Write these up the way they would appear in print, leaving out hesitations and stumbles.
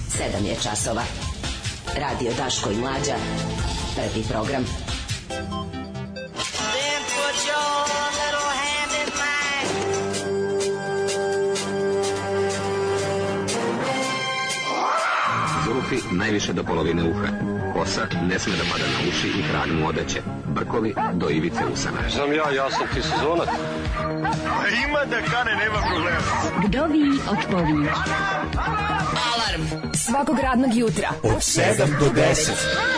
7 je časova. Radio Daško i Mlađa. Prvi program. Then put your little hand in mine. Zufi najviše do polovine uha. Kosa ne sme da pada na uši i krag mu odeće. Brkovi do ivice usana. Znam ja sam ti sezonac. Ima da kane, nema problema. Vdovi otpovi. Alarm Svakog radnog jutra Od 7 do 10.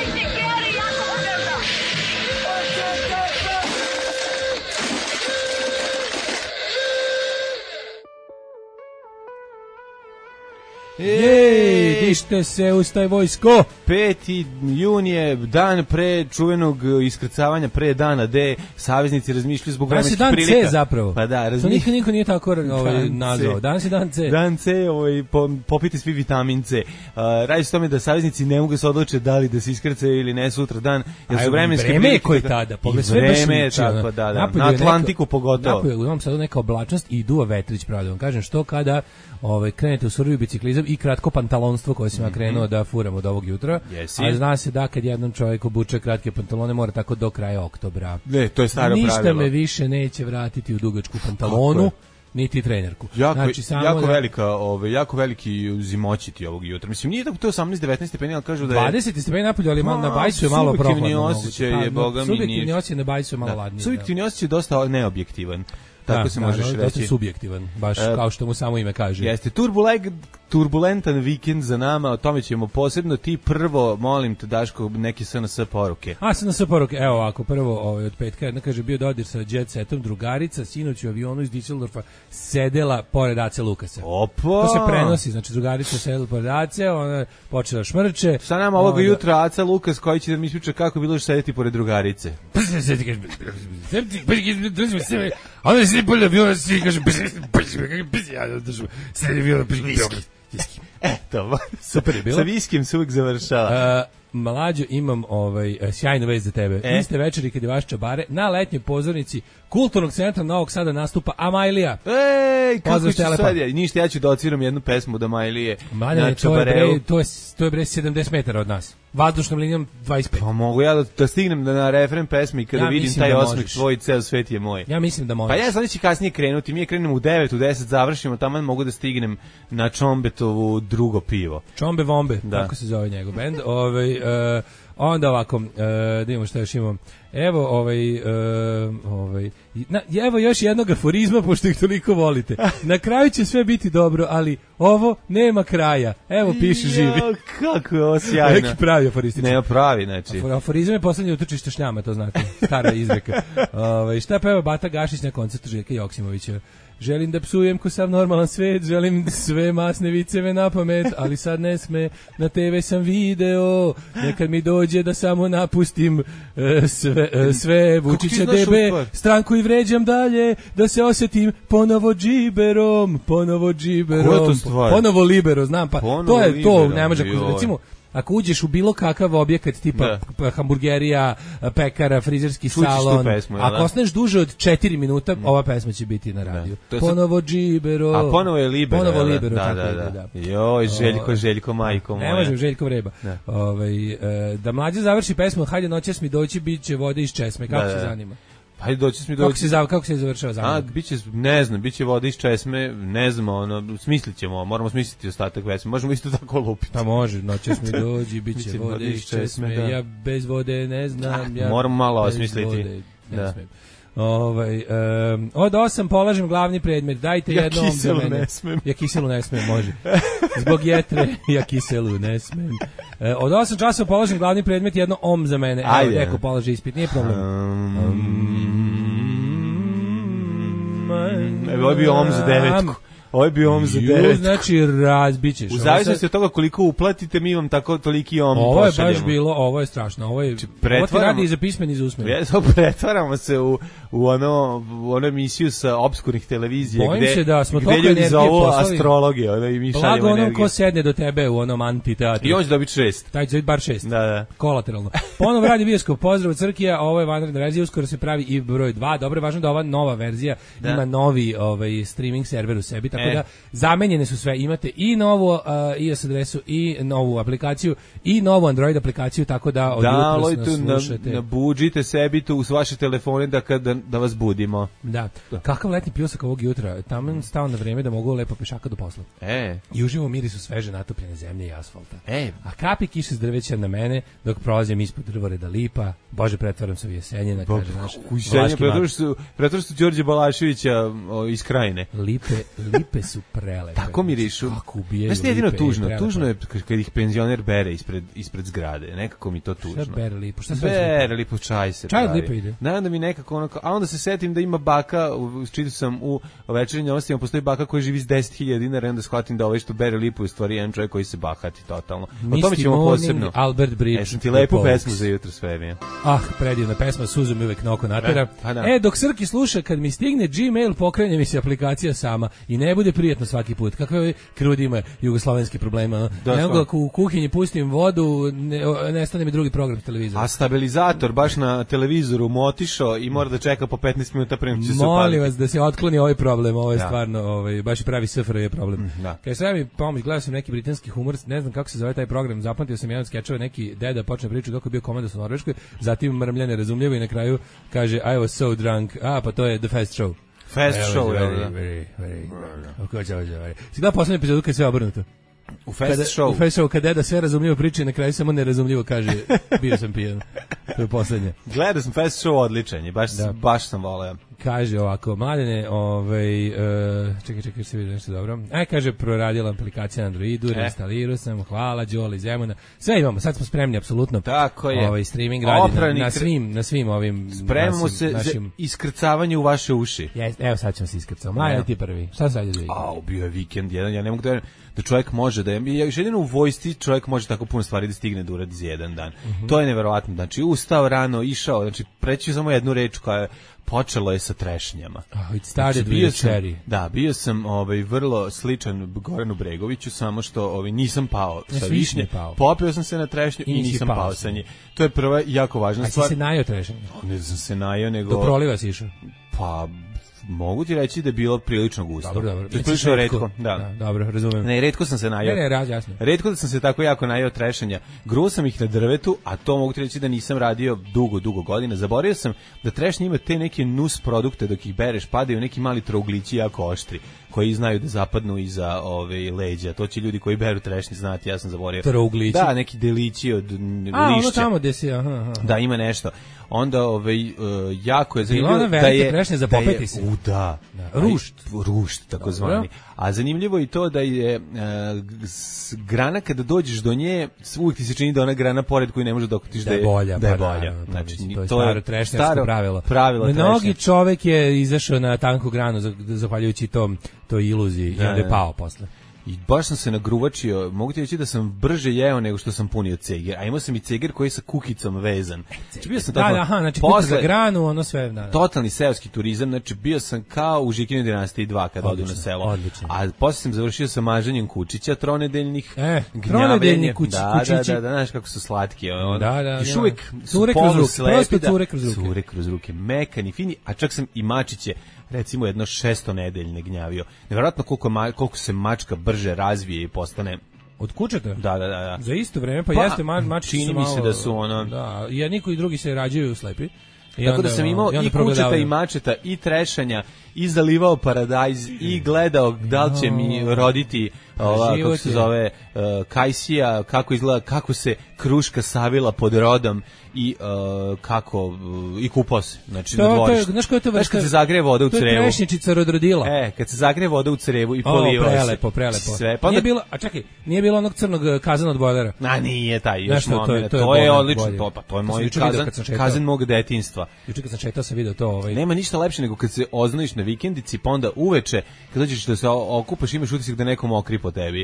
Jej, dište se, ustaj vojsko. 5. jun je dan pre čuvenog iskrcavanja, pre dana D. Saveznici razmišljaju zbog vremenskih prilika. Danas je dan C zapravo. Pa da, to niko nije tako nazvao. Danas je dan C. Dan C, popite svi vitamin C. Radi se tome da saveznici ne mogu se odlučiti da li da se iskrcaju ili ne sutra dan. Jer su vremenske prilike. Vreme je koji tada. Vreme je tako, da. Na Atlantiku pogotovo. Napolje u ovom sadu neka oblačnost i duva vetrić, pravda vam kažem. Što kada krenete u surovi biciklizam i kratko pantalonstvo koje sam ja krenuo da furam od ovog jutra. Ali zna se da kad jedan čovjek obuče kratke pantalone mora tako do kraja oktobra. Ne, to je staro pravilo. Ništa me više neće vratiti u dugačku pantalonu, niti trenerku. Jako veliki zimoćiti ovog jutra. Mislim, nije tako to 18-19 stepeni, ali kažu da je 20 stepeni napolju, ali na Bajsu je malo prohladno. Subjektivni osjećaj je, boga mi, subjektivni osjećaj na Bajsu je malo ladnije. Subjektivni osjećaj je dosta neobjektivan. Tako se možeš reći. Dosta subjektivan, baš kao što mu samo ime kaže. Jeste, turbulentan vikend za nama, o tome ćemo posebno. Ti prvo, molim te, Daško, neke SNS poruke. SNS poruke, evo ovako, prvo od petka, jedna kaže, bio dodir sa jet setom, drugarica, sinoć u avionu iz Düsseldorfa sedela pored Ace Lukasa. Opa! To se prenosi, znači drugarica sedela pored Ace, ona počela šmrče. Sa nama ovoga jutra Aca Lukas koji će da mi ispriča kako je bilo sedeti pored drugarice. Onda se bolje aviona, svi kaže, Eto, super je bilo. Sa viskijem se uvijek završava. Mlađo, imam sjajnu vest za tebe. Iste večeri kad je vaš čabare na letnjoj pozornici Kulturnog centra Novog Sada nastupa Amajlija. Ej, kako ću sad ja? Ništa, ja ću da odsviram jednu pesmu od Amajlije. Mlađane, to je bre 70 metara od nas. Vazdušnom linijom 25. Pa mogu ja da stignem na refren pesmi kada vidim taj osmeh tvoj, ceo svet je moj. Ja mislim da možeš. Pa ja sad ću kasnije krenuti, mi krenemo u 9, u 10 završimo, tamo mogu da stignem na Čombetovu drugo pivo. Čombe Vombe, tako se zove njegov bend. Onda ovako, da vidimo šta još imam. Evo, evo još jednog aforizma, pošto ih toliko volite. Na kraju će sve biti dobro, ali ovo nema kraja. Evo piše živi. Kako je ovo sjajno. Neki pravi aforistični. Ne, pravi, znači. Aforizam je poslednje utrčište šljama, to znate. Stara izreka. Šta peva Bata Gašić na koncertu Željka Joksimovića? Želim da psujem ko sav normalan svet, želim sve masne viceve na pamet, ali sad ne sme, na TV sam video, nekad mi dođe da samo napustim sve Vučića DB, stranku i vređam dalje, da se osjetim ponovo džiberom, ponovo libero, znam, pa to je to, ne može, recimo, ako uđeš u bilo kakav objekat tipa hamburgerija, pekara, frizerski salon, pesmu, ako ostaneš duže od 4 minuta, ova pesma će biti na radiju. Ponovo džibero. A ponovo je libero. Ponovo libero, da. Joj, Željko, majko moja. Ne možem, Željko vreba. Da Mlađa završi pesmu, hajde noćas mi doći, bit će vode iz česme. Kako se zanima? Hajde doći mi kako se završava zanima? Biće vode iz česme, ne znam, smislićemo, moramo smisliti ostatak pesme. Možemo isto tako lupiti. Pa može, noćas mi dođi, biće vode iz česme, ja bez vode ne znam, moramo malo osmisliti. Da. Od 8 polažem glavni predmet, dajte jedno om za mene. Ja kiselu ne smem, može. Zbog jetre, ja kiselu ne smem. Od 8 časova polažem glavni predmet, jedno om za mene. Evo, neko polaže ispit, nije problem. Evo, ovo je bio om za 9. Ovo je bio om za 9. Znači, razbićeš. U zavisnosti od toga koliko uplatite, mi vam tako toliki om pošaljemo. Ovo je baš bilo, ovo je strašno. Ovo ti radi i za pismen i za usmen. Pretvaramo se u onu emisiju sa obskurnih televizija. Bojim se da smo toliko energije poslali. Astrologije, i mi šaljemo energiju. Blago onom ko sedne do tebe u onom antiteatru. I on će dobiti 6. Taj će dobiti bar 6. Da. Kolateralno. Ponovo radi bioskop, pozdrav Crkija, ovo je vanredna verzija, uskoro se pravi i broj 2. Dobro je važno da ova nova verzija ima novi streaming server u sebi. tako da zamenjene su sve. Imate i novu iOS adresu i novu aplikaciju i novu Android aplikaciju, tako da od jutros nas slušate. Nabuđite sebi tu uz vaše telefone da vas budimo. Da. Kakav letnji pljusak ovog jutra. Tamo stao na vreme da mogu lepo pešaka do posla. I uživo mirisu sveže natopljene zemlje i asfalta. A kapi kiše s drveća na mene dok prolazim ispod drvoreda lipa. Bože, pretvaram se u Jesenjina, kaže naš vlaški mag. Pretvaram se Đorđe Balaševića iz Krajine. Lipe su prelepe. Tako mirišu. Kako ubijaju lipe. Jedino tužno. Prelepe. Tužno je kad ih penzioner bere ispred zgrade. Nekako mi to tužno. Šta bere lipu? Šta bere lipu? Čaj se pravi. Čaj od lipe ide. Da mi nekako ono... A onda se setim da ima baka, čitao sam u Večernjim novostima, postoji baka koji živi s 10.000 dinara i onda shvatim da ovaj što bere lipu je u stvari jedan čovjek koji se bahati totalno. O tome ćemo posebno. Albert Bridge. Sam ti lepu pesmu za jutro sve. Predivna pesma, suzu mi uvek noko natera. Dok Srki sluša, kad mi stigne Gmail, pokrene mi se aplikacija sama i ne bude prijatno svaki put. Kakve krudi ima jugoslovenski problema. Ne mogu ako u kuhinji pustim vodu, nestane mi drugi program televizora. A stabilizator baš na televizoru mu otišao i mora da čeka po 15 minuta prema će se upaliti. Molim vas da se otkloni ovaj problem, ovo je stvarno, baš i pravi SFRJ problem. Kad sve mi pomoć, gledao sam neki britanski humor, ne znam kako se zove taj program, zapamtio sam jedan skečeva, neki deda počne priču kako je bio komandos u Norveškoj, zatim mrmlja nerazumljivo i na kraju kaže I was so drunk, pa to je The Fast Show. Fast Show, very. Si gledao poslednju epizodu kad je sve obrnuto? U Fast Show, kad deda sve razumljivo priča i na kraju samo nerazumljivo kaže bio sam pijan. To je poslednje. Gledao sam Fast Show, odličan je, baš sam voleo. Kaže ovako, Mladene, čekaj, se vidi nešto dobro. Kaže, proradila aplikacija na Androidu, reinstalirao sam, hvala, Đoli, Zemuna. Sve imamo, sad smo spremni, apsolutno. Tako je. Streaming radi na svim ovim... Spremamo se za iskrcavanje u vaše uši. Evo sad ćemo se iskrcati. Mladene, ti prvi. Šta sad je da vidim? Bio je vikend jedan, ja ne mogu da čovjek može da je, još jedino u vojsci čovjek može tako puno stvari da stigne da uradi za jedan dan. To je neverovatno. Znači, ustao rano, išao, znači, preći samo jednu reč koja je počelo je sa trešnjama. It started with a cherry. Da, bio sam vrlo sličan Goranu Bregoviću, samo što nisam pao sa višnje. Popio sam se na trešnju i nisam pao sa nje. To je prva jako važna stvar. A si se najao trešnje? Ne sam se najao, nego... Do proliva si išao? Pa... Mogu ti reći da je bilo prilično gusto. Dobro. To je prilično retko. Da, dobro, razumem. Ne, retko sam se najao. Jasno. Retko da sam se tako jako najao trešanja. Gruo sam ih na drvetu, a to mogu ti reći da nisam radio dugo godina. Zaboravio sam da trešnje ima te neke nus produkte dok ih bereš, padaju neki mali trouglići jako oštri, koji znaju da zapadnu iza leđa. To će ljudi koji beru trešnje znati, ja sam zaboravio. Trouglići? Da, neki delići od lišća. Ono tamo gde si, Da, ima nešto. Onda jako je zanimljivo da je trešnje za popeti se. Da. Rušt, tako zvani. A zanimljivo je i to da je grana kada dođeš do nje, uvijek ti se čini da ona grana pored koju ne možeš dokotiš da je bolja. Znači, to je staro trešnjarsko pravilo. Mnogi čovek je izašao na tanku granu zahvaljujući toj iluziji i onda je pao posle. I baš sam se nagruvačio, mogu ti reći da sam brže jeo nego što sam punio ceger, a imao sam i ceger koji je sa kukicom vezan. Znači bio sam znači kuka za granu, ono sve. Totalni seoski turizam, znači bio sam kao u Žikinoj dinastiji 2 kad odu na selo. Odlično. A posle sam završio sa maženjem kučića tronedeljnih. Tronedeljni kučići. Da, znaš kako su slatki. Još uvek cure kroz ruke, mekani, fini, a čak sam i mačiće recimo jedno 600-nedeljne gnjavio. Nevjerojatno koliko se mačka brže razvije i postane od kučeta? Da. Za isto vreme, jeste mačići čini mi se da su ono... Da, niko i drugi se rađaju slepi. Tako da sam imao i kučeta i mačeta i trešanja i zalivao paradajz i gledao da li će mi roditi kako se zove kajsija, kako izgleda, kako se kruška savila pod rodom i kako i kupao se, znači na dvorištu. Znaš koja je to vrsta? Kad se zagreje voda u crevu. To je trešnjičica rodrodila. Kad se zagreje voda u crevu i poliva se. Prelepo. Sve. Nije bilo onog crnog kazana od bojlera. Nije taj, još moment. To je odlično, to je moj kazan mog detinjstva. Juče kad sam četao sam video to. Nema ništa lepše nego kad se oznojiš na vikendici, pa onda uveče, kad dođeš da se okupaš, imaš utisak da neko mokri po tebi.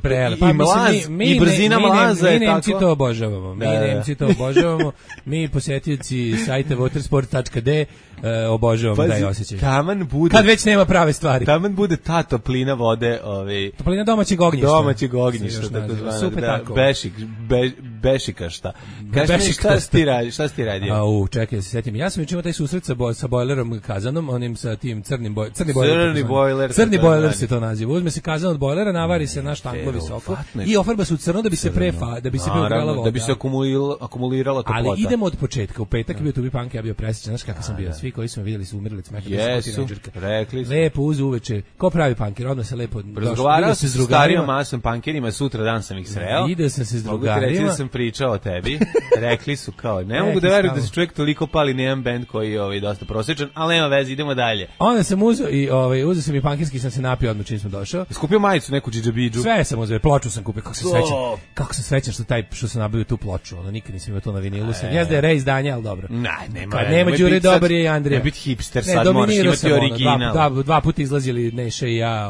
I brzina mlaza je tako. Mi Nemci to obožavamo. Mi posjetioci sajta watersport.d obožavamo taj osjećaj. Kad već nema prave stvari. Taman bude ta toplina vode. Toplina domaćeg ognjišta. Tako zvano. Bešik, bešikašta. Kaži šta si ti radio? Čekaj, da se setim. Ja sam imao taj susret sa bojlerom kazanom, onim sa tim crni bojler. Crni bojler se to naziva. Uzme se kazan od bojlera, navari se naš tanklo visoko i ofarba se u crno da bi se da bi se preogrela voda. Da bi se akumulirala toplota. Ali idemo od početka. U petak je bio Tubi Punk, ja bio presrećan. Znaš kako sam bio? Svi koji su me vidjeli su umirali od smeha. Jesu, rekli su. Lepo uz uveče. Ko pravi punker? Odmah se lepo razgovarao se s starijom masom punkerima, sutra dan sam ih sreo. Ide sam se s drugarima. Mogu ti reći da sam pričao o tebi. Rekli su kao, ne mogu da verujem da se čovjek toliko pali na jedan bend koji je dosta prosječan, ali nema veze, idemo dalje. Onda sam uzeo i uzeo sam i punkerski, sam se napio odmah čim smo došao. Skupio majicu neku džidžabidžu. Sve sam uzeo, ploču sam kupio, kako sam srećan što sam nabavio tu ploču. Nikad nisam imao to na vinilu. Jeste da je reizdanje, al dobro. Kad nema Đure dobar je i Andrija. Ne biti hipster, sad moraš imati original. Dva puta izlazili Neša i ja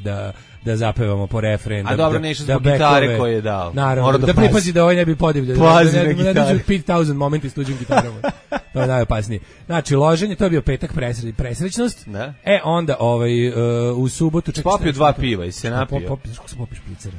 da zapevamo po refren. A dobro, Neša zbog gitare koje je dao. Naravno, da pripazi da ovaj ne bi podivljao. Pazi na gitaru. Ne 5000 momenti s tuđim gitarom. To je najopasnije. Znači, loženje, to je bio petak, presrećnost. Da. Onda u subotu... Popio 2 piva i se napio. Kako se popio špricer?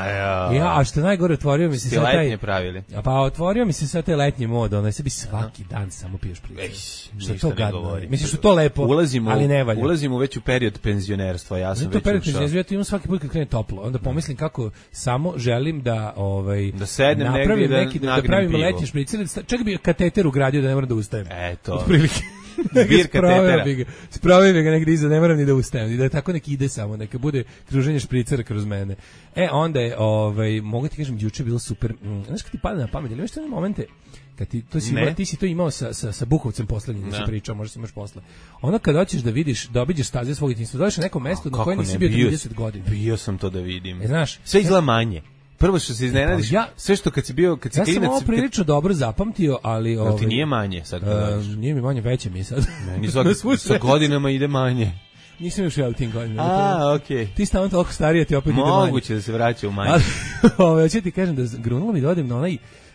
A što najgore, otvorio mi se sad taj... letnje pravili. Pa otvorio mi se sad taj letnji mod, sebi svaki dan samo piješ špricer. Što je to gadno. Misliš što to lepo, ali ne valja. Ulazimo već u period penzionerstva, ja sam već ušao. Svaki put kad krene toplo, onda pomislim kako samo želim da da sednem negdje i da pravim letnji špricer, čak bi kateter ugradio da ne moram da ustajem. Eto. Otprilike. Zbir katetera. Spravim ga negdje iza, ne moram ni da ustajem. I da tako neki ide samo, neka bude kruženje špricera kroz mene. Onda je, mogu ti kažem, juče bilo super. Znaš kad ti pada na pamet, ili imaš te momente kad ti si to imao sa Bukovcem poslednjim da se pričao, možda si imaš posle. Ono kad hoćeš da vidiš, da obiđeš staze svog djetinjstva, dođeš na neko mesto na kojem nisi bio 30 godina. Bio sam to da vidim. Znaš, sve izgleda manje. Prvo što se iznenadiš, sve što kad si klinac... Ja sam ovo prilično dobro zapamtio, ali... ti nije manje sad? Nije mi manje, veće mi je sad. Meni sa godinama ide manje. Nisam još ja u tim godinama. Okej. Ti stavno toliko starije, ti opet ide manje. Moguće da se vraća u manje. Hoću ti kažem da grunulo mi da odem na onaj...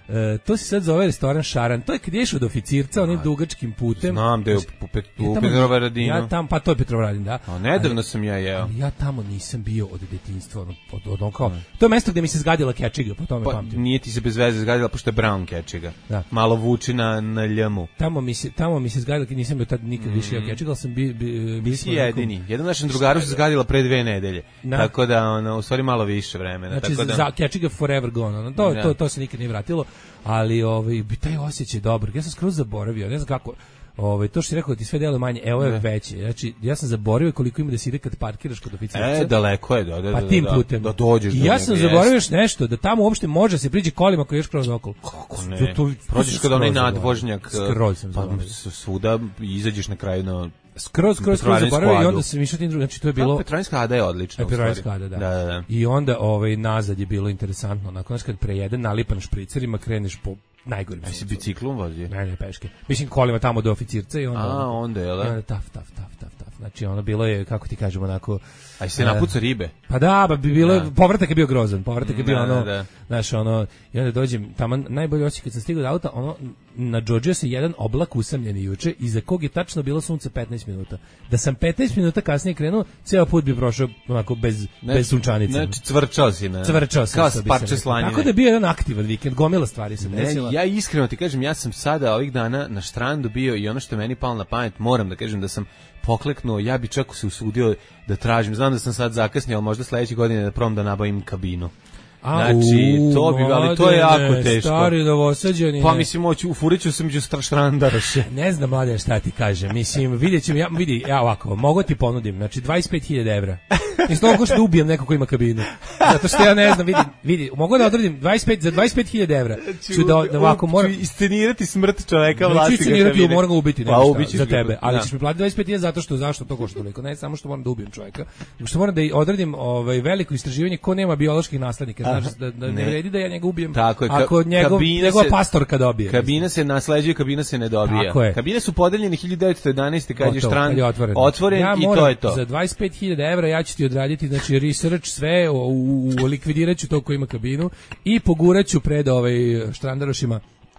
to se sad zove restoran Šaran. To je kad ješ od oficirca onim dugačkim putem. Znam da je u Petrovaradinu. Ja tam, pa to je Petrovaradin, da. A nedavno sam ja jeo. Ali ja tamo nisam bio od detinjstva, to je mesto gde mi se zgadila kečiga, po tome pamtim. Nije ti se bez veze zgadila, pošto je brown kečiga. Da. Malo vuči na ljemu. Tamo mi se zgadila, kad nisam bio tad nikad više jeo kečiga, ali sam Bisi jedini. Jedan našem drugaru se zgadila pre 2 nedelje. Tako da, u stvari malo više vremena. Znači, za kečiga forever gone. To se nikad nije vratilo. Ali bi taj osjećaj dobar. Ja sam skroz zaboravio, ne znam kako. To što si rekao da ti sve delo manje, evo je veće. Znači, ja sam zaboravio koliko ima da se ide kad parkiraš kod oficirca. Daleko je, da. Pa tim putem. Da dođeš. I ja sam zaboravio nešto, da tamo uopšte može se priđi kolima koji ješ kroz okolo. Kako ne? Prođeš kod onaj nadvožnjak. Skroz sam zaboravio. Svuda izađeš na kraju na... Skroz zaboravio i onda sam išao tim drugim. Znači, to je bilo... Petrovaradinska ada je odlična. Petrovaradinska ada, da. I onda nazad je bilo interesantno. Nakon kad prejeden nalipan špricerima, kreneš po najgorim. Si biciklom vozio? Ne, peške. Mislim kolima tamo do oficirca i onda... onda je, da? Taf. Znači, ono bilo je, kako ti kažemo, onako... A se napuca ribe? Pa da, bi bilo, povratak je bio grozan. Povratak je bio znaš, i onda dođem, tamo najbolje osjećaj kad sam stigao do auta, nadžođio se jedan oblak usamljeni juče, iza kog je tačno bilo sunce 15 minuta. Da sam 15 minuta kasnije krenuo, ceo put bi prošao onako bez sunčanice. Znači, cvrčao si kao parče slanine. Tako da je bio jedan aktivan vikend, gomila stvari se desila. Ja iskreno ti kažem, ja sam sada ovih dana na štrandu bio i ono što je meni palo na pamet, moram da kažem da sam pokleknuo, ja bi čak se usudio da tražim, znam da sam sad zakasnio, ali možda sledeće godine da probam da nabavim kabinu. Znači, ali to je jako teško. Stari novosađeni. Pa mislim, ufuriću se među štrandaraše. Ne znam, mladen, šta ti kažem. Mislim, vidjet ćemo, ja ovako, mogu ti ponudim, znači 25.000 evra. Iz toga ko što ubijem neko ko ima kabinu. Zato što ja ne znam, vidi, mogu da odradim za 25.000 evra. Ću da ovako moram... iscenirati smrt čoveka vlasnika kabine. Iscenirati, moram ga ubiti nešto za tebe. Ali ćeš mi platiti 25.000 zašto to košta toliko. Ne samo što moram da ubijem čoveka, nego što moram da odradim veliko istraživanje ko nema bioloških naslednika. Znači, da ne vredi da ja njega ubijem. Tako je, ako njegova pastorka dobije. Kabina se nasleđuje, kabina se ne dobija. Kabine su podeljene 1911. kad je štrand otvoren i to je to. Za 25.000 evra ja ću ti odraditi, znači, research sve, likvidirat ću to ko ima kabinu i pogurat ću pred štrandarošima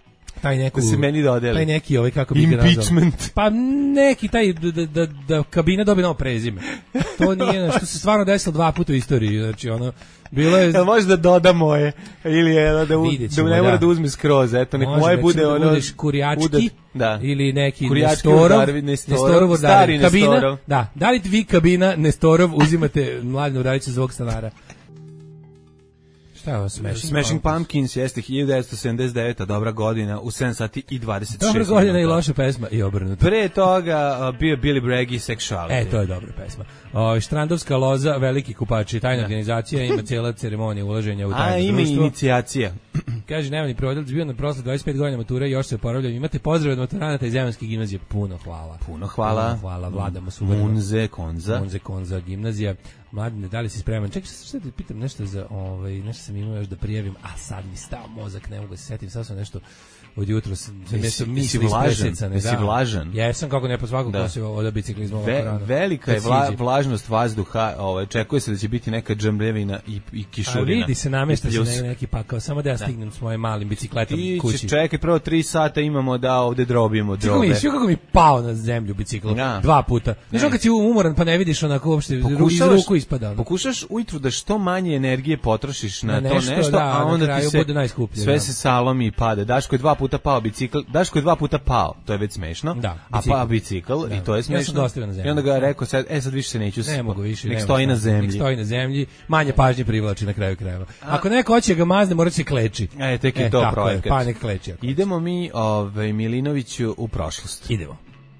taj neku... Da se meni dodeli. Taj neki, kako bi ga nazvao. Impeachment. Pa neki taj, da kabina dobije novo prezime. To nije, što se stvarno desilo 2 puta u istoriji, znači ono... Bilo je... Jel može da doda moje? Ili je da ne mora da uzme skroz, eto, nek moje bude ono... Budeš Kurjački, ili neki Nestorov, stari Nestorov. Da li vi kabina Nestorov uzimate Mladenu Radića zvog stanara? Šta je ovo Smashing Pumpkins jeste 1979. dobra godina u 7 sati i 26 dobra godina i loša pesma i obrnuto. Pre toga bio Billy Bragg i Sexuality. To je dobra pesma. Štrandovska loza, veliki kupači, tajna organizacija, ima cijela ceremonija ulaženja u tajno društvo. Ima inicijacija. Kaže, nevani prodavac bio na proslav 25 godina mature, još se oporavljam. Imate pozdrav od maturanata iz Zemanske gimnazije. Puno hvala. Puno hvala. Vladamo suvereno. Munze Konza gimnazija. Mladine, da li si spreman? Čekaj, šta ti pitam nešto za, nešto sam imao još da prijavim, a sad mi stao mozak, ne mogu da se setim, sad sam nešto od jutra Jesi vlažan? Jesam, kako ne po svakog ko se od biciklizma ovako rano. Velika je vlažnost vazduha, čekuje se da će biti neka džemljevina i kišurina. A vidi se, namešta se neki pakao, samo da ja stignem s mojim malim bicikletom kući. Ti čekaj, prvo 3 sata imamo da ovde drobimo drobe. Sve kako mi pao na zemlju bicikl, 2 puta. Znaš kad si umoran pa ne vidiš onako uopšte, iz ruku ispada. Pokušaš ujutru da što manje energije potrošiš na to nešto, a onda ti se sve se salomi i pada. Daško je 2 puta pao bicikl, Daško je 2 puta pao, to je već smešno, a pao bicikl i to je smešno. I onda ga rekao, sad više se neću, ne mogu više, nek stoji na zemlji, manje pažnje privlači na kraju krajeva. Ako neko hoće ga mazne, mora će kleči. Tek je to projekat. Pa nek kleči. Idemo mi, Milinoviću, u prošlost. Idemo.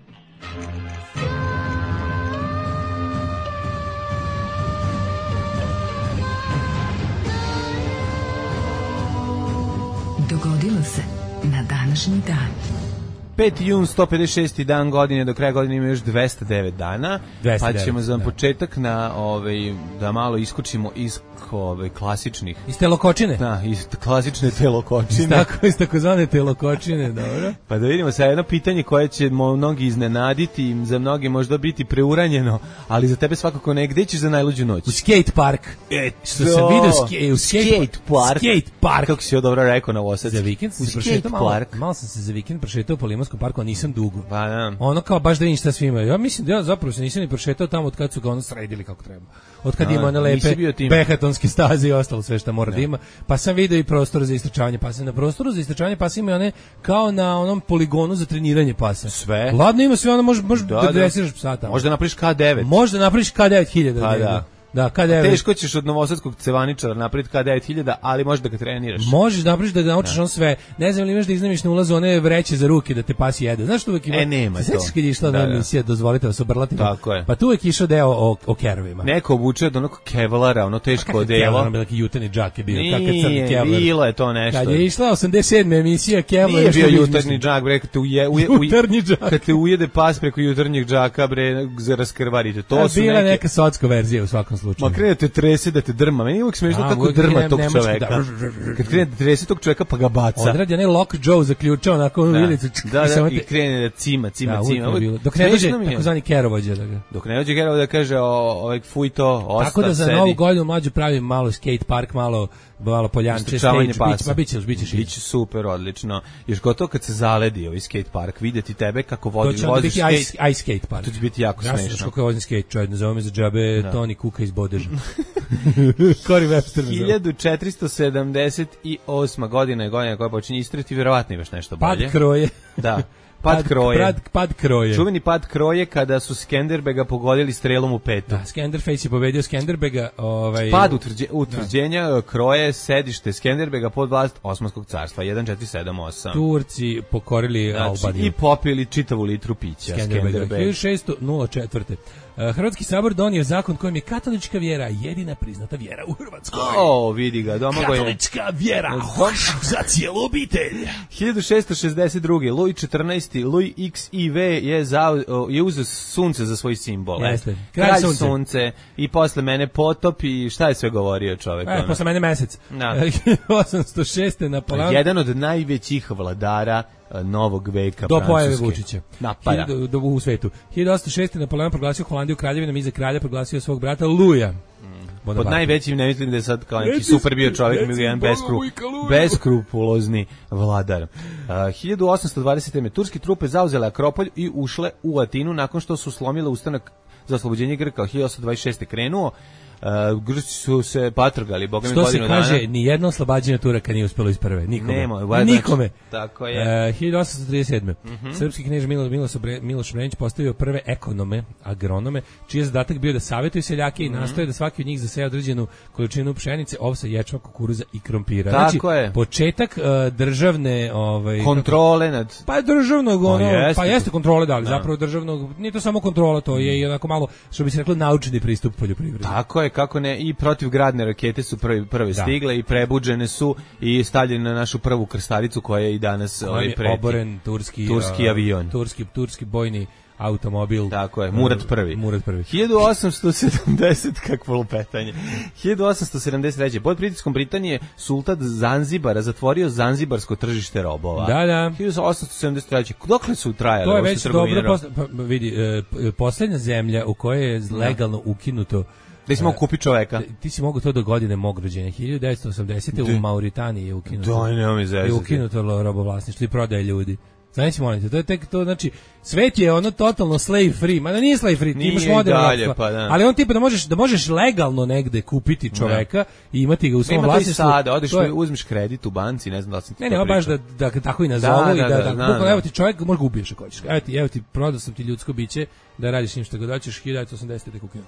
Dogodilo se na današnji dan. 5. jun, 156. dan godine, do kraja godine ima još 209 dana, pa ćemo za početak da malo iskočimo iz klasičnih. Iz telokočine? Da, iz klasične telokočine. Iz takozvane telokočine, dobro. Pa da vidimo sad jedno pitanje koje će mnogi iznenaditi, za mnoge možda biti preuranjeno, ali za tebe svakako ne. Gde ćeš za najluđu noć? U skate park. Što sam vidio u skate park. Kako si joj dobro rekao na ovo sad? Za vikend sam se prošetao malo sam se za vikend prošetao po Limanskom parku, a nisam dugo. Pa da. Ono kao baš da vidim šta svi imaju. Ja mislim da ja zapravo se nisam ni prošetao tamo od kad su ga ono sredili kako treba. Od kad ima one lepe behatonske staze i ostalo sve što mora da ima. Pa sam vidio i prostor za istrčavanje pasa. Na prostoru za istrčavanje pasa ima one kao na onom poligonu za treniranje pasa. Sve. Ladno ima sve, ono možeš da dresiraš psa tamo. Možda napraviš K9. Možda napraviš K9000. Pa da. Da, K9. Teško ćeš od novosadskog cevaničara napraviti K9000, ali možeš da ga treniraš. Možeš napraviš da naučiš on sve. Ne znam li imaš da iznemiš na ulazu one vreće za ruke da te pas jede. Znaš što uvek ima? Nema to. Sećaš kad je išla na emisija, dozvolite vas obrlati. Tako je. Pa tu uvek išao deo o kerovima. Neko obuče od onog kevlara, ono teško odelo. Ono neki jutarnji džak je bio, kakav crni kevlar. Nije, bilo je to nešto. Kad je išla 87. emisija kevlar. Nije bio jutarnji džak, bre, kad te ujede pas preko jutarnjeg džaka, bre, za raskrvarite. To su bila neka socska verzija u svakom slučaju. Trese da te drma. Meni je uvijek smiješno kako drma tog čoveka. Kad krene da trese tog čoveka pa ga baca. Odradi onaj Lockjaw zaključa onako onu vilicu. Da, i krene da cima. Dok ne dođe takozvani kerovođa. Dok ne dođe kerovođa da kaže fuj to, ostav, tako da za novu godinu mlađu pravim malo skate park, malo poljanče, stage, biće super, odlično. Još gotovo kad se zaledi ovaj skate park, videti tebe kako voziš skate. To će biti ice skate park. To će biti jako smešno. Ja sam kako vozim skate, čovjek, nazove me za džabe Tony Kuka iz Bodeža. Cory Webster. 1478. godina je godina koja počinje istrati, vjerovatno imaš nešto bolje. Pad kroje. Da. Pad kroje. Čuveni pad kroje kada su Skenderbega pogodili strelom u petu. Da, Skenderface je pobedio Skenderbega. Pad utvrđenja kroje, sedište Skenderbega pod vlast Osmanskog carstva, 1478. Turci pokorili Albaniju. I popili čitavu litru pića Skenderbega. 1604. Hrvatski sabor donio zakon kojim je katolička vjera jedina priznata vjera u Hrvatskoj. Vidi ga, Domagoj. Katolička vjera za cijelu obitelj. 1662. Louis XIV, Louis XIV je uzeo sunce za svoj simbol. Jeste. Kralj sunce i posle mene potop i šta je sve govorio čovjek? Posle mene mesec. 806. Napoleon. Jedan od najvećih vladara novog veka do pojave Vučića u svetu. 1806. Napoleon proglasio Holandiju kraljevinom, iza kralja proglasio svog brata Luja. Pod najvećim ne mislim da je sad kao neki super bio čovjek, ili jedan beskrupulozni vladar. 1827. Turske trupe zauzele Akropolj i ušle u Atinu nakon što su slomile ustanak za oslobođenje Grka. 1826. krenuo. Grci su se patrgali, boga mi godinu dana. Što se kaže, ni jedno oslobađanje Turaka nije uspelo iz prve. Nikome. Tako je. 1837. Srpski knjež Miloš Brenić postavio prve ekonome, agronome, čiji je zadatak bio da savjetuju seljake i nastoje da svaki od njih zaseje određenu količinu pšenice, ovsa, ječma, kukuruza i krompira. Tako je. Početak državne kontrole nad... Pa državnog, jeste kontrole, ali zapravo državnog, nije to samo kontrola, to je i onako malo, što bi se reklo, naučni pristup poljoprivredi. Tako je, kako ne, i protivgradne rakete su prve stigle i prebuđene su i stavljene na našu prvu krstaricu koja je i danas preti. Oboren turski avion. Turski bojni automobil. Tako je, Murat prvi. 1870, kakvo lupetanje. 1873. Pod pritiskom Britanije sultan Zanzibara zatvorio zanzibarsko tržište robova. Da. 1873. Dokle su trajale? To je već dobro, vidi, posljednja zemlja u kojoj je legalno ukinuto da si mogu kupiti čoveka. Ti si mogu to do godine mog rođenja. 1980. u Mauritaniji je ukinuto. Je ukinuto robovlasništvo i prodaje ljudi. Znači, molite, to je tek to, znači, svet je ono totalno slave free, ma da nije slave free, ti imaš moderno ropstvo, pa da. Ali on tipa da možeš legalno negde kupiti čoveka i imati ga u svom vlasništvu. Ima to i sada, odeš uzmeš kredit u banci, ne znam da li sam ti Ne, baš da tako i nazovu i da evo ti čovjek, možeš ga ubiješ ako hoćeš. Evo ti, prodao sam ti ljudsko biće, da radiš s njim što god hoćeš, 1980. tek ukinuto.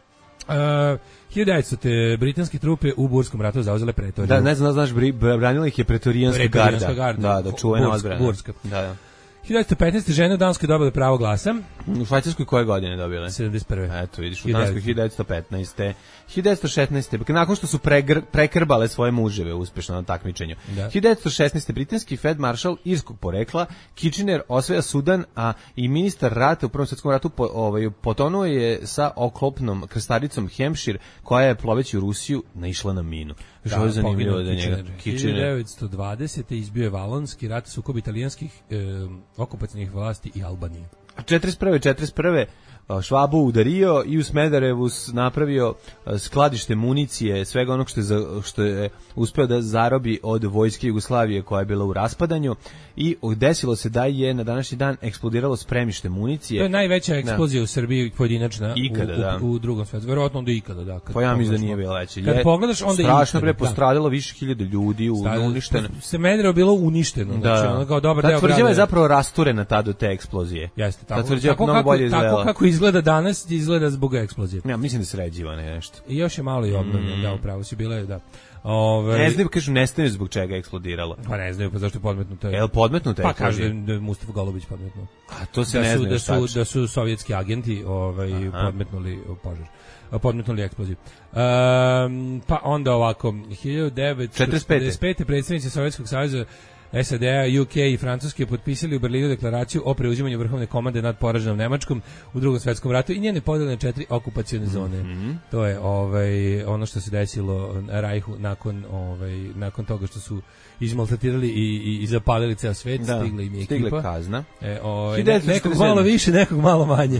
1900. britanske trupe u Burskom ratu zauzele Pretoriju. Da, ne znam, znaš, branila ih je Pretorijanska garda. Da, čuvena odbrana. Burska. Da. 1915. žene u Danskoj dobile pravo glasa. U Švajcarskoj koje godine dobile? 71. Eto, vidiš, u Danskoj 1915. 1916. Nakon što su prekrbale svoje muževe uspešno na takmičenju. 1916. britanski feldmaršal irskog porekla Kitchener osvaja Sudan, a i ministar rata u Prvom svjetskom ratu potonuo je sa oklopnom krstaricom Hampshire, koja je ploveći u Rusiju naišla na minu. Što je zanimljivo da njega. 1920. izbio je Valonski rat, sukob italijanskih okupacionih vlasti i Albanije. 41. Švabu udario i u Smederevu napravio skladište municije, svega onog što je uspeo da zarobi od vojske Jugoslavije koja je bila u raspadanju, i desilo se da je na današnji dan eksplodiralo spremište municije. To je najveća eksplozija u Srbiji pojedinačna ikada, u Drugom svetskom, verovatno onda ikada, da. Pa ja mislim da nije bila veća. Kad pogledaš, onda strašno prepostradilo više hiljada ljudi, uništeno. Smederevo bilo uništeno, znači ono kao dobar deo grada. Tvrđava je zapravo rasturena tad do te eksplozije. Jeste, tako kako izgleda danas, izgleda zbog eksplozije. Ja mislim da sređivano je nešto. I još je malo i obnovljeno, da, upravo si bila je, da. Ne znaju, kažu, ne znaju zbog čega je eksplodiralo. Pa ne znaju, pa zašto je podmetnuto? Je li podmetnuto? Pa kaže da je Mustafa Golubić podmetnuo. A to se ne znaju. Da su sovjetski agenti podmetnuli požar. Podmetnuli eksploziju. Pa onda ovako, 1945. predstavnici Sovjetskog saveza, SAD-a, UK i Francuske potpisali u Berlinu deklaraciju o preuzimanju vrhovne komande nad poraženom Nemačkom u Drugom svjetskom ratu i njene podjele na 4 okupacione zone. To je ono što se desilo Rajhu nakon toga što su izmaltretirali i zapalili ceo svet, stigla im je ekipa. Stigla kazna. Nekog malo više, nekog malo manje.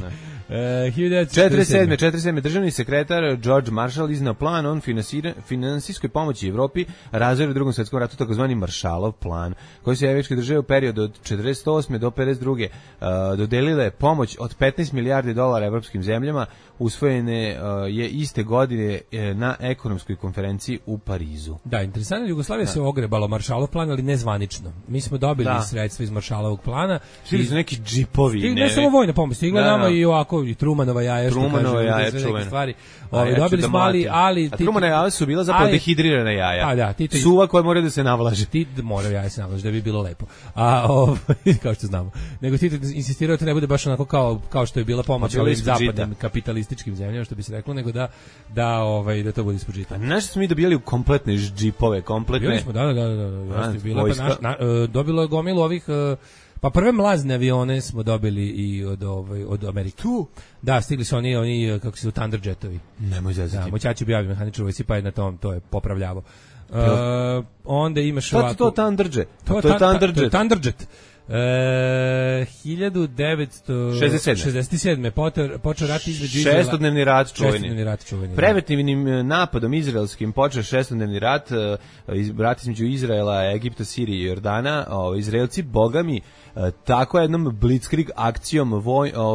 47. državni sekretar George Marshall iznao plan on finansijskoj pomoći Evropi razvoju u Drugom svjetskom ratu, takozvani Marshallov plan, koji se američke države u periodu od 48. do 52. dodelile pomoć od 15 milijardi dolara evropskim zemljama, usvojene je iste godine na ekonomskoj konferenciji u Parizu. Da, interesantno, Jugoslavija se ogrebala Marshallov plan, ali nezvanično. Mi smo dobili sredstva iz Marshallovog plana. Stigli su neki džipovi. Ne samo vojna pomoć, stigla nama i ovako i Trumanova jaja, što kaže, neke stvari. Dobili smo, ali Trumanova jaja su bila zapravo dehidrirana jaja. Pa da, suva koja mora da se navlaži. Mora jaja se navlaži, da bi bilo lepo. Kao što znamo. Nego Tito insistirao da ne bude baš onako kao što je bila pomoć ovim zapadnim kapitalističkim zemljama, što bi se reklo, nego da to bude ispod žita. Znaš što smo mi dobijali kompletne džipove, kompletne. Bili smo, dobilo je gomilu ovih. Pa prve mlazne avione smo dobili i od Amerike. Tu? Da, stigli su oni kako se Thunderjetovi. Nemoj zazati. Da, moj ćaći bio mehaničar u vojsci, pa je na tom, to je popravljavao. Onda imaš ovako. To Thunderjet? To je Thunderjet. Thunderjet. 1967. počeo rat između Izraela. Šestodnevni rat čuveni. Preventivnim napadom izraelskim počeo šestodnevni rat između Izraela, Egipta, Sirije i Jordana. Izraelci, bogami, tako jednom blitzkrieg akcijom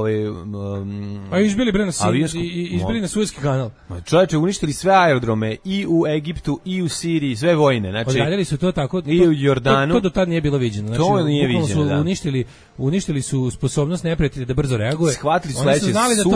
izbili na Suezki kanal. Čovječe, uništili sve aerodrome i u Egiptu i u Siriji, sve vojne. Znači, odradili su to tako, i u Jordanu. To do tad nije bilo viđeno. Znači, to nije viđeno, da. Uništili su sposobnost neprijatelja da brzo reaguje. Shvatili su sledeće,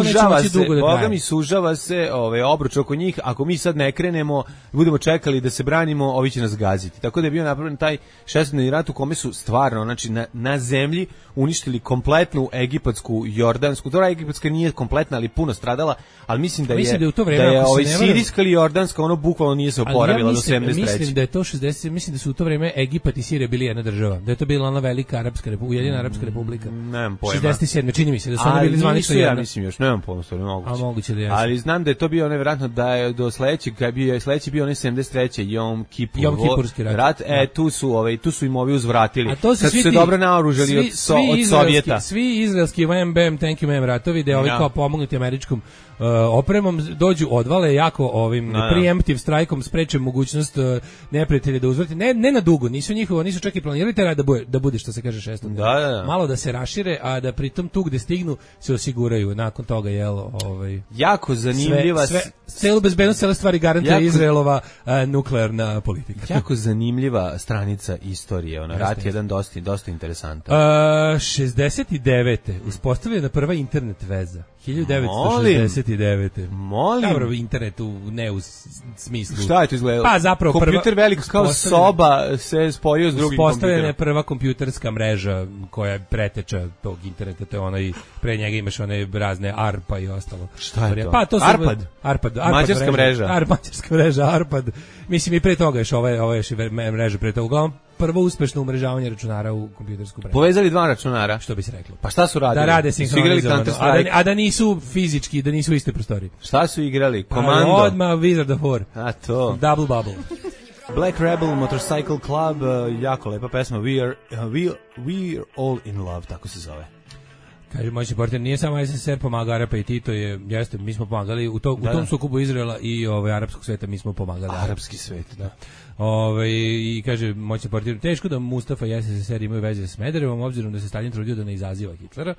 sužava se obruč oko njih. Ako mi sad ne krenemo, budemo čekali da se branimo, ovi će nas gaziti. Tako da je bio napravljen taj šestodnevni rat u kome su stvarno, znači na zemlji uništili kompletnu egipatsku, jordansku. Dobra, egipatska nije kompletna, ali puno stradala, ali mislim da je u to vreme, sirijska ili jordanska, ono bukvalno nije se oporavila do 73. Mislim da je to 60, mislim da su u to vreme Egipat i Sirija bili jedna država. Da je to bila ona velika arapska republika, Ujedinjena arapska republika. Nemam pojma. 67, čini mi se da su oni bili zvanično jedna. Ja mislim još, nemam pojma, stvarno moguće. A moguće da jesu. Ali znam da je to bio nevjerojatno da je do sledećeg, kad je sledeći bio onaj 73. Jom Kipurski rat. Tu su im ovi uzvratili. Kad su se dobro naoružali od Sovjeta. Svi izraelski Wham Bam Thank You Ma'am ratovi, da ovi kao pomognuti američkom opremom dođu odvale jako ovim preemptive strajkom spreče mogućnost neprijatelja da uzvrati. Ne na dugo, nisu čak i planirali taj rad da bude što se kaže šestom. Da. Malo da se rašire, a da pritom tu gde stignu se osiguraju. Nakon toga jako zanimljiva celu bezbednost, cele stvari garantuje Izraelova nuklearna politika. Jako zanimljiva stranica istorije, rat je jedan dosta interesantan. 69. uspostavljena prva internet veza. 1969. Molim. Dobro, internet ne u smislu. Šta je to izgledalo? Pa zapravo kompjuter velik kao soba se spojio s drugim kompjuterom. Uspostavljena je prva kompjuterska mreža koja je preteča tog interneta, to je onaj, pre njega imaš one razne ARPA i ostalo. Šta je to? Pa to Arpad? Mađarska mreža. Mađarska mreža, Arpad. Mislim i pre toga još ova je mreža pre toga. Uglavnom, prvo uspešno umrežavanje računara u kompjutersku mrežu. Povezali dva računara? Što bi se reklo. Pa šta su radili? Da rade sinhronizovano, a da nisu fizički, da nisu u iste prostoriji. Šta su igrali? Komando? Odmah Wizard of War. A to. Double Bubble. Black Rebel Motorcycle Club, jako lepa pesma, We're All in Love, tako se zove. Kaže moći portir, nije samo SSSR pomagao Arapa i Tito, jeste, mi smo pomagali u tom sukobu Izraela i arapskog sveta, mi smo pomagali. Arapski svet, da. I kaže moći portir, teško da Mustafa i SSSR imaju veze s Smederevom, obzirom da se Stalin trudio da ne izaziva Hitlera.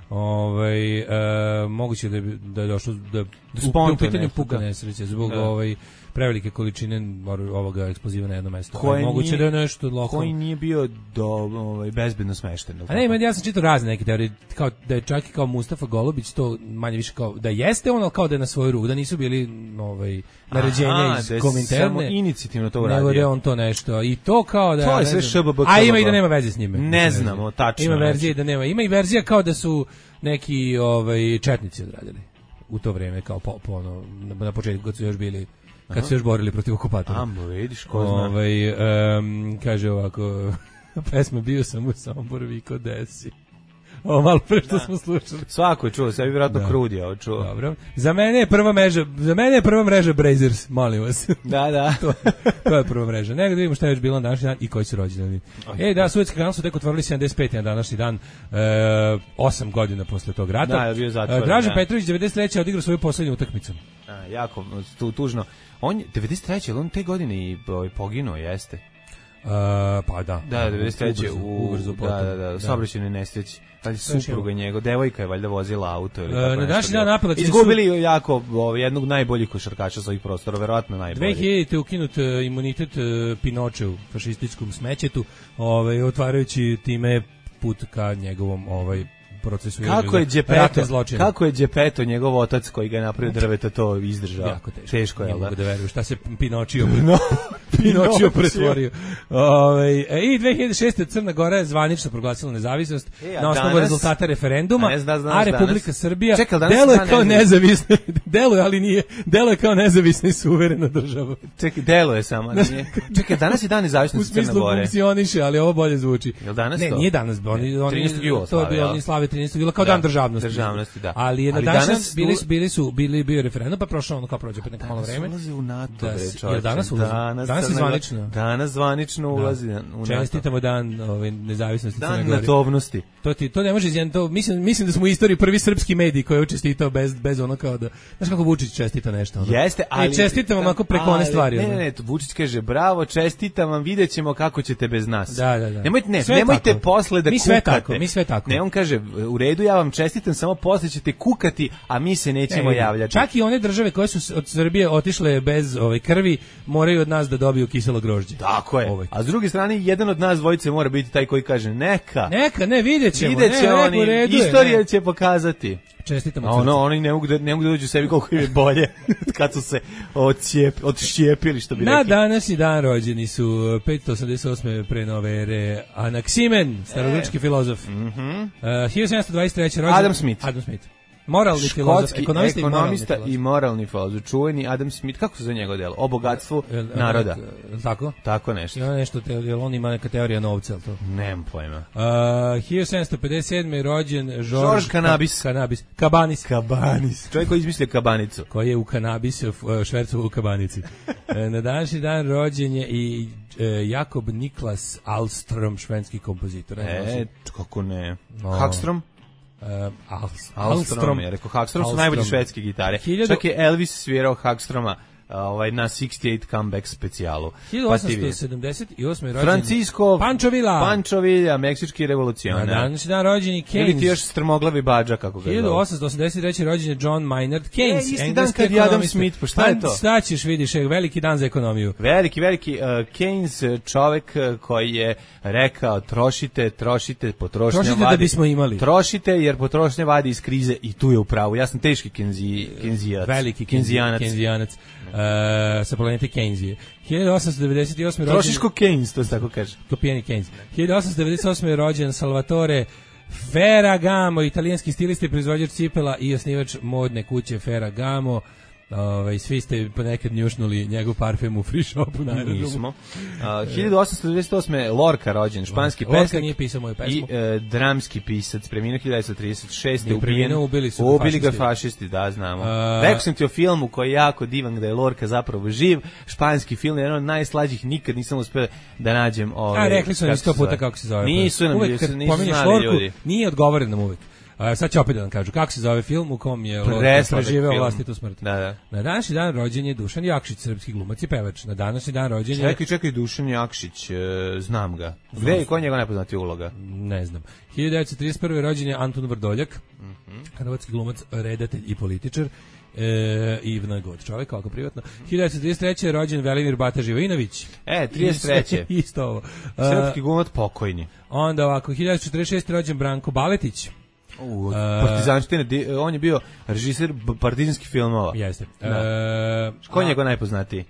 Moguće da je došlo u pitanju puka nesreće zbog prevelike količine ovoga eksploziva na jednom mestu. Moguće da je nešto lokalno. Koji nije bio bezbedno smešten. A ne, ja sam čitao razne neke teorije, kao da je čak i kao Mustafa Golubić to manje više kao da jeste ono, kao da je na svoju ruku, da nisu bili naređenja iz Kominterne. Samo inicijativno to uradio. Nego da je on to nešto. I to kao da... To je sve ŠBB. A ima i da nema veze s njime. Ne znamo, tačno. Ima verzija i da nema. Ima i verzija kao da su neki četnici odradili u to vrijeme, kao na početku kad su još bili, kad su još borili protiv okupatora. Vidiš, ko zna. Kaže ovako, pesma Bio sam u Somboru, Viko desi. Malo pre što smo slušali. Svako je čuo, sebi vjerojatno Krudi je čuo. Dobro. Za mene je prva mreža Brazers, molim vas. Da. To je prva mreža. Nego da vidimo šta je još bilo na današnji dan i koji su rođendani. Da, Suetski kanal su tek otvorili 75. na današnji dan, 8 godina posle tog rata. Da, bio zatvoren. Dražen Petrović 93. odigrao svoju poslednju utakmicu. Jako tužno. On je 93. on te godine i poginuo, jeste. Pa da. Da, 93. ubrzo potom. Da, saobraćajnoj nesreći. Tad je supruga njegov, devojka je valjda vozila auto ili tako nešto. Na današnji dan napada izgubili jako jednog najboljih košarkaša sa ovih prostora, verovatno najbolji. 2000. ukinut imunitet Pinočeu, fašističkom smećetu, otvarajući time put ka njegovom procesu. Kako je Đepeto, njegov otac koji ga je napravio drveta, to izdržao? Jako teško je, ne mogu da veruju šta se Pinočio pretvorio. I 2006. Crna Gora je zvanično proglasila nezavisnost na osnovu rezultata referenduma, a Republika Srbija deluje kao nezavisna, deluje kao nezavisna i suverena država. Čekaj, deluje samo. Čekaj, danas je dan nezavisnosti Crne Gore. U smislu funkcioniše, ali ovo bolje zvuči. Je li danas to? Ne, nije danas. 13. jula to je bilo, oni slave 13. jula kao dan državnosti. Državnosti, da. Ali je na danas bio referendum, pa prošao ono kao prođe opet neko malo vreme. Danas ulazi u NATO, danas ulazi. Danas je zvanično. Danas zvanično ulazi u NATO. Čestitamo dan nezavisnosti Crne Gore. Dan natovnosti. To ne može izjedno, mislim da smo u istoriji prvi srpski medij koji je čestitao bez ono kao da, znaš kako Vučić čestita nešto. Ono. Jeste, ali čestitam vam onako preko one stvari. Ne, Vučić kaže bravo, čestitam vam, videćemo kako ćete bez nas. Da. Nemojte posle da kukate. Mi sve tako. Ne, on kaže u redu, ja vam čestitam, samo posle ćete kukati, a mi se nećemo javljati. Čak i one države koje su od Srbije otišle bez krvi, moraju od nas da dobiju kiselo grožđe. Tako je. A s druge strane, jedan od nas dvojice mora biti taj koji kaže neka, ne, videćemo. Istorija će pokazati. Čestitamo. A oni ne mogu da dođu sebi koliko im je bolje kad su se odšijepili, što bi rekli. Na današnji dan rođeni su 588. pre nove ere Anaksimen, starogrčki filozof. 1723. rođen Adam Smith. Moralni filozof, ekonomista i moralni filozof. Čuveni Adam Smith, kako se zove njegovo delo? O bogatstvu naroda. Tako? Tako nešto. Ima nešto, on ima neka teorija novca, to? Nemam pojma. 1757. rođen George Cabanis. Čovjek koji izmislio kabanicu. Koji je u kanabis, švercovao u kabanici. Na današnji dan rođen je i Jakob Niklas Alström, švedski kompozitor. Kako ne? Hagström? Alström je, rekao Hagström su najbolji švedske gitare. Čak je Elvis svirao Hagströma na 68 comeback specijalu. 1878. rođen Francisco Pancho Villa, meksički revolucionar. Na današnji dan rođen i Keynes. Ili ti još strmoglavi badža, kako ga zove. 1883. rođen je John Maynard Keynes. Isti dan kad je Adam Smith, pa šta je to? Šta ćeš, vidiš, veliki dan za ekonomiju. Veliki Keynes, čovek koji je rekao trošite, potrošnja vadi. Trošite da bismo imali. Trošite jer potrošnja vadi iz krize i tu je u pravu. Ja sam teški kenzijac. Veliki kenzijanac. Sa planete Keynesije. 1898. rođen... Trošiš ko Keynes, to se tako kaže. To pijeni Keynes. 1898. je rođen Salvatore Ferragamo, italijanski stilista i proizvođač cipela i osnivač modne kuće Ferragamo. Svi ste ponekad njušnuli njegov parfem u free shopu na aerodromu. Nismo. 1898. Lorca rođen, španski pesnik. Lorca nije pisao moju pesmu. I dramski pisac, preminuo 1936. Ubili ga fašisti, da, znamo. Rekao sam ti o filmu koji je jako divan, da je Lorca zapravo živ. Španski film je jedan od najslađih, nikad nisam uspio da nađem. Rekli su nam 100 puta kako se zove. Nisu znali ljudi. Nije odgovoren nam uvek. Sad ću opet da vam kažu kako se zove film u kom je Lorca preživeo vlastitu smrt. Da. Na današnji dan rođen je Dušan Jakšić, srpski glumac i pevač. Na današnji dan rođen je... Čekaj, Dušan Jakšić, znam ga. Gde je, ko je njegova najpoznatija uloga? Ne znam. 1931. rođen je Antun Vrdoljak, hrvatski glumac, redatelj i političar. I god čovjek, ovako privatno. 1933. je rođen Velimir Bata Živojinović. 33. Isto ovo. Srpski glumac pokojni. Onda ovako, 1946. rođen Branko Baletić. Partizanština, on je bio režiser partizanskih filmova. Jeste. Ko je njegov najpoznatiji?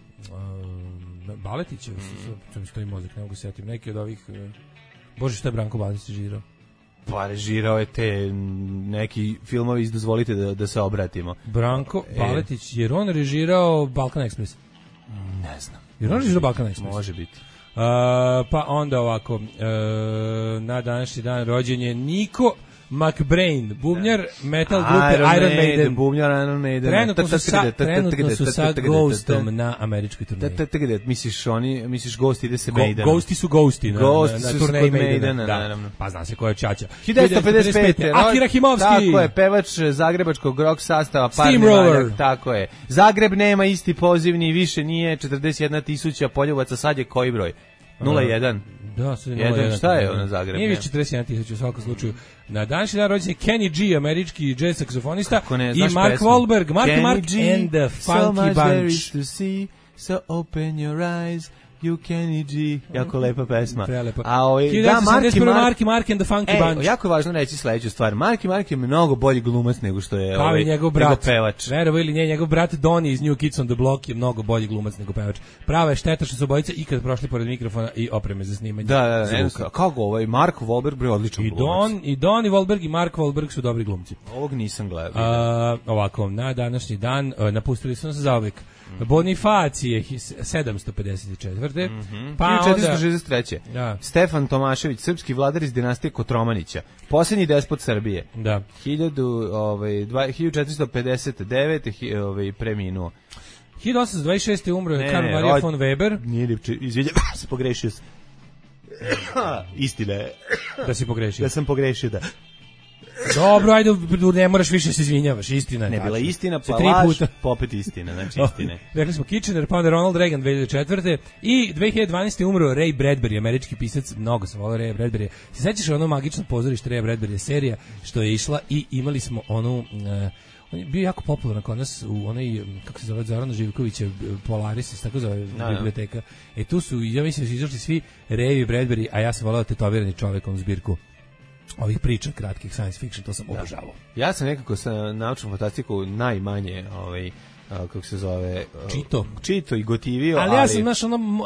Baletić, mi stoji mozak, ne mogu setim. Neki od ovih... Bože, što je Branko Baletić režirao? Pa režirao je te neki filmovi, dozvolite da se obratimo. Branko Baletić, jer on režirao Balkan Express? Ne znam. Jer on režirao Balkan Express? Može biti. Pa onda ovako, na današnji dan rođen je Niko McBrain, bubnjar metal grupe Iron Maiden. Bubnjar Iron Maiden. Trenutno su sa Ghostom na američkoj turneji. Misliš Ghost ide se Maiden? Ghosti su Ghosti na turneji Maidena. Naravno. Pa zna se ko je Čača. 1955. Akira Himovski. Tako je, pevač zagrebačkog rock sastava. Steamroller. Tako je. Zagreb nema isti pozivni, više nije 41.000 poljubaca, sad je koji broj? 01. Da, sad je 01. Šta je ono Zagreb? Nije više 41.000 u svakom slučaju. Na današnji dan rođen je Kenny G, američki jazz saksofonista, i Mark Wahlberg, Mark and the Funky Bunch. So open your eyes, you Kenny G. Jako lepa pesma. Prelepa. Mark and the Funky Bunch. Jako je važno reći sledeću stvar. Mark je mnogo bolji glumac nego što je njegov brat. Pevač. Verovo ili nije, njegov brat Donny iz New Kids on the Block je mnogo bolji glumac nego pevač. Prava je šteta što su obojice ikad prošli pored mikrofona i opreme za snimanje. Da, kako Mark Wahlberg bre odličan glumac. I Donny Wahlberg i Mark Wahlberg su dobri glumci. Ovog nisam gledao. Ovako, na današnji dan napustili su nas zauvek Bonifacije 754. Pa 1463. Da. Stefan Tomašević, srpski vladar iz dinastije Kotromanića, posljednji despot Srbije. Da. 1459 preminuo. 1826. umro je Karl Maria von Weber. Nije lipči, izvinjam, se pogrešio sam. Istina je. Da si pogrešio. Da sam pogrešio, da. Dobro, ajde, ne moraš više se izvinjavaš, istina je. Ne, bila istina, pa laž, popet istina, znači istine. Rekli smo Kitchener, pa onda Ronald Reagan 2004. I 2012. umro Ray Bradbury, američki pisac, mnogo sam volao Ray Bradbury. Se sećaš ono magično pozorište Ray Bradbury serija što je išla i imali smo onu... on je bio jako popularan kod nas u onaj, kako se zove, Zorana Živkovića, Polaris, tako zove biblioteka. Tu su, ja mislim da su izašli svi Ray Bradbury, a ja sam volao tetovirani čovek, on zbirku ovih priča kratkih science fiction, to sam obožavao. Ja sam nekako sa naučnom fantastiku najmanje kako se zove čito i gotivio, ali ja sam znaš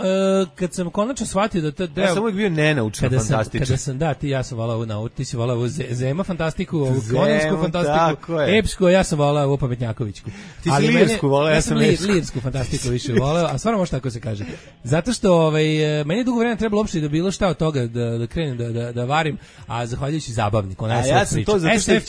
kad sam konačno shvatio da to ja sam uvijek bio nenaučna fantastika. Kada sam ja sam volao ovu ti si volao ovu Zema fantastiku, ovu konensku fantastiku, epsku, ja sam volao ovu pametnjakovićku. Ti si lirsku volao, ja sam lirsku fantastiku više volao, a stvarno može tako se kaže. Zato što meni je dugo vremena trebalo uopšte da bilo šta od toga da krenem da varim, a zahvaljujući zabavniku, ona ja sam to zato što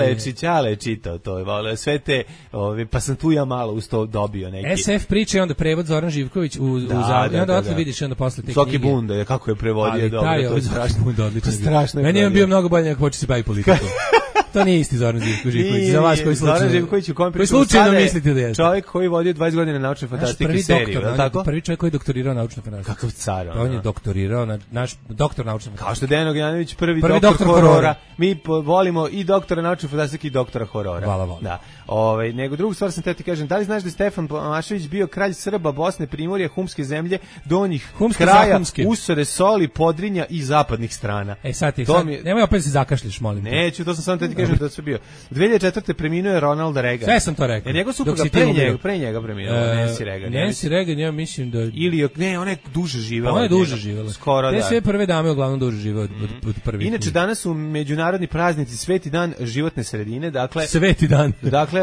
Ćale čitao to, volao sve te, pa sam tu ja malo uz to dobio neki. SF priče i onda prevod Zoran Živković u i onda odatle vidiš onda posle te knjige. Soki Bunda, kako je prevodio dobro, to je strašno. Strašno. Meni je bio mnogo bolje nego počeo se bavi politikom. To nije isti Zoran Živković. Za vas koji slučajno. Zoran Živković u kom priču mislite da je. Čovjek koji vodio 20 godina naučne fantastike serije, tako? Prvi čovjek koji je doktorirao naučnu fantastiku. Kakav car. On je doktorirao, naš doktor naučne fantastike. Kao što Dejan Ognjanović prvi doktor horora. Mi volimo i doktora naučne fantastike i doktora horora. Hvala. Da. Nego drugu stvar sam te ti kažem, da li znaš da je Stefan Tomašević bio kralj Srba, Bosne, Primorja, Humske zemlje, donjih kraja, Usore, Soli, Podrinja i zapadnih strana. Sad nemoj opet se zakašliš, molim te. Neću, to sam samo te ti kažem da sve bio. 2004. preminuo je Ronald Reagan. Sve sam to rekao. Njegov supruga pre njega preminuo, Nancy Reagan. Nancy Reagan, ja mislim da... Ili, ne, ona je duže živela. Ona je duže živela. Skoro, da. Te sve prve dame uglavnom duže žive od prvih. Inače, danas su međunarodni praznici, Sveti dan životne sredine, dakle... Sveti dan. Dakle,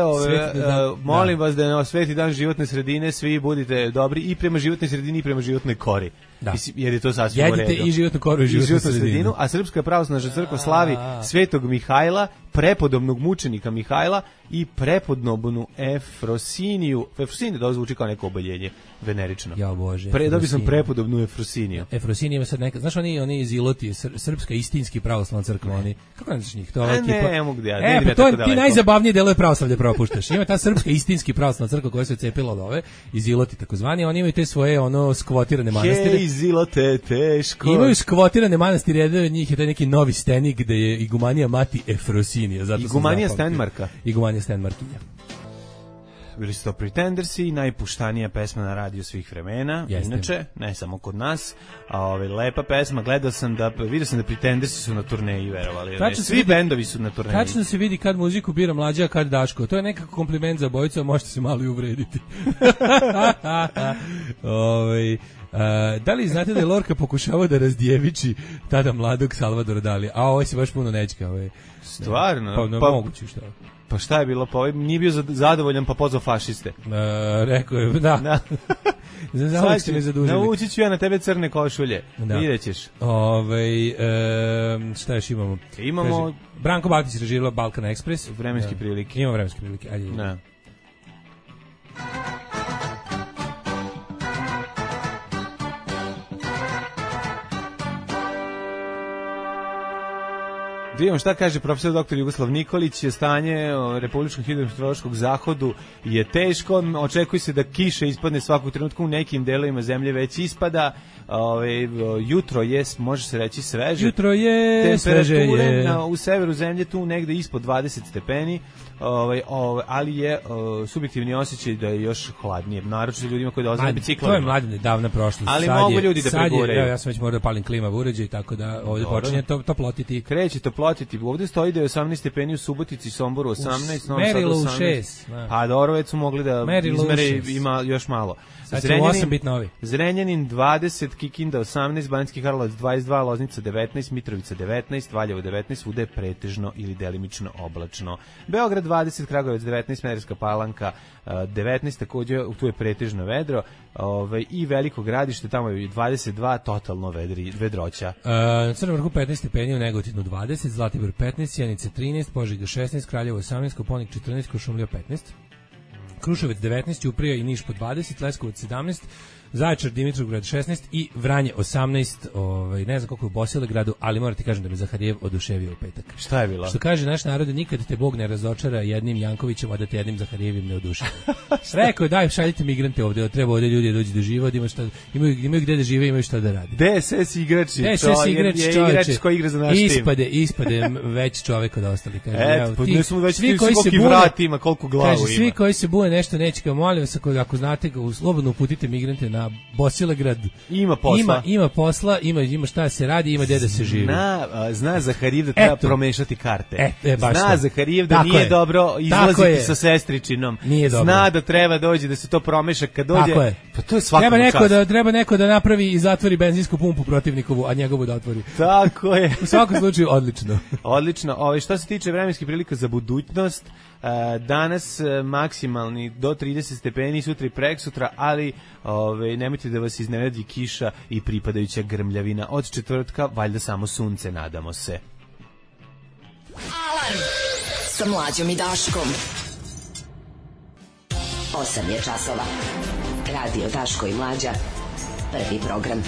molim vas da na Sveti dan životne sredine svi budite dobri i prema životnoj sredini i prema životnoj kori. Da. Jer je to sasvim u redu. Jedite i životnu koru i životnu sredinu. A Srpska pravoslavna crkva slavi Svetog Mihajla, prepodobnog mučenika Mihajla i prepodobnu Efrosiniju. Efrosinija da zvuči kao neko oboljenje venerično. Ja bože. Dobio sam prepodobnu Efrosiniju. Efrosinija sad neka, znaš oni iz Iloti, Srpska istinski pravoslavna crkva, oni. Kako ne znaš njih? To je ekipa. Ne mogu da ja. To ti najzabavnije delove pravoslavlja propuštaš. Ima ta Srpska istinski pravoslavna crkva koja se odcepila od ove iz Iloti takozvani, oni imaju te svoje skvotirane manastire. Iz Ilote teško. Imaju skvotirane manastire, jedan od njih je taj neki novi stenik gde je igumanija mati Efrosinija. Igumanija Stenmarka. Igumanija Stenmarkinja. Bili su to Pretendersi, najpuštanija pesma na radiju svih vremena. Jeste. Inače, ne samo kod nas, a lepa pesma. Vidio sam da Pretendersi su na turneji, verovali. Svi bendovi su na turneji. Tačno se vidi kad muziku bira Mlađa, a kad Daško. To je nekako kompliment za obojicu, a možete se malo i uvrediti. Da li znate da je Lorca pokušavao da razdjeviči tada mladog Salvadora Dalija? A ovo se baš puno nečka. Stvarno? Moguće što. Pa šta je bilo? Pa nije bio zadovoljan pa pozvao fašiste. Rekao je, da. Zavljek ste me zadužili. Naučit ću ja na tebe crne košulje. Vidjet ćeš. Šta još imamo? Imamo... Branko Batić režirao Balkan Express. Vremenske prilike. Imamo vremenske prilike. Ajde. Da. Vidimo šta kaže profesor dr. Jugoslav Nikolić, stanje Republičkog hidrometeorološkog zahodu je teško, očekuje se da kiša ispadne svakog trenutka, u nekim delovima zemlje već ispada, jutro je, može se reći, sveže. Jutro je, sveže je. U severu zemlje tu negde ispod 20 stepeni, ali je subjektivni osjećaj da je još hladnije, naročito ljudima koji dolaze na biciklama. To je mladine davna prošlost. Ali mogu ljudi da pregureju. Ja sam već morao da palim klima u uređaj, tako da ovdje počinje toplotiti. Kreće toplotiti oteti. Ovde stoji da je 18 stepeni u Subotici, Somboru 18, Novom Sadu 18. 6. Pa dobro, već su mogli da izmere, ima još malo. Zrenjanin 20, Kikinda 18, Banjski Karlovac 22, Loznica 19, Mitrovica 19, Valjevo 19, svuda je pretežno ili delimično oblačno. Beograd 20, Kragujevac 19, Smederevska Palanka 19, takođe tu je pretežno vedro, i Veliko Gradište, tamo je 22, totalno vedroća. Crnom Vrhu 15 stepeni, u Negotinu 20, Zlatibor 15, Sjenica 13, Požega 16, Kraljevo 18, Koponik 14, Kuršumlija 15. Kruševac 19, Ćuprija i Niš po 20, Leskovac 17, Zaječar, Dimitrovgrad 16 i Vranje 18, ne znam koliko je u Bosilegradu, ali moram ti kažem da me Zaharijev oduševio u petak. Šta je bilo? Što kaže naš narod, nikad te Bog ne razočara jednim Jankovićem, a da te jednim Zaharijevim ne oduševa. Rekao je, daj, šaljite migrante ovde, treba ovde ljudi dođu da žive, imaju gde da žive, imaju šta da rade. DSS igrači, čoveče, koji igra za naš tim. Ispade već čovek od ostali. Koliko glavu ima. Svi koji se bune nešto neće, kao molim vas, ako znate, slobodno uputite migrante na Bosilegrad. Ima posla. Ima posla, ima šta se radi, ima gde da se živi. Zna Zaharijev da treba promešati karte. Zna Zaharijev da tako nije dobro izlaziti sa sestričinom. Zna da treba dođe da se to promeša kad dođe. Pa to je svakom čast. Treba neko da napravi i zatvori benzinsku pumpu protivnikovu, a njegovu da otvori. Tako je. U svakom slučaju odlično. Odlično. Što se tiče vremenskih prilika za budućnost, danas maksimalni do 30 stepeni, sutra i preksutra, ali nemojte da vas iznenadi kiša i pripadajuća grmljavina. Od četvrtka valjda samo sunce, nadamo se. Alarm sa Mlađom i Daškom. 8 je časova. Radio Daško i Mlađa. Prvi program.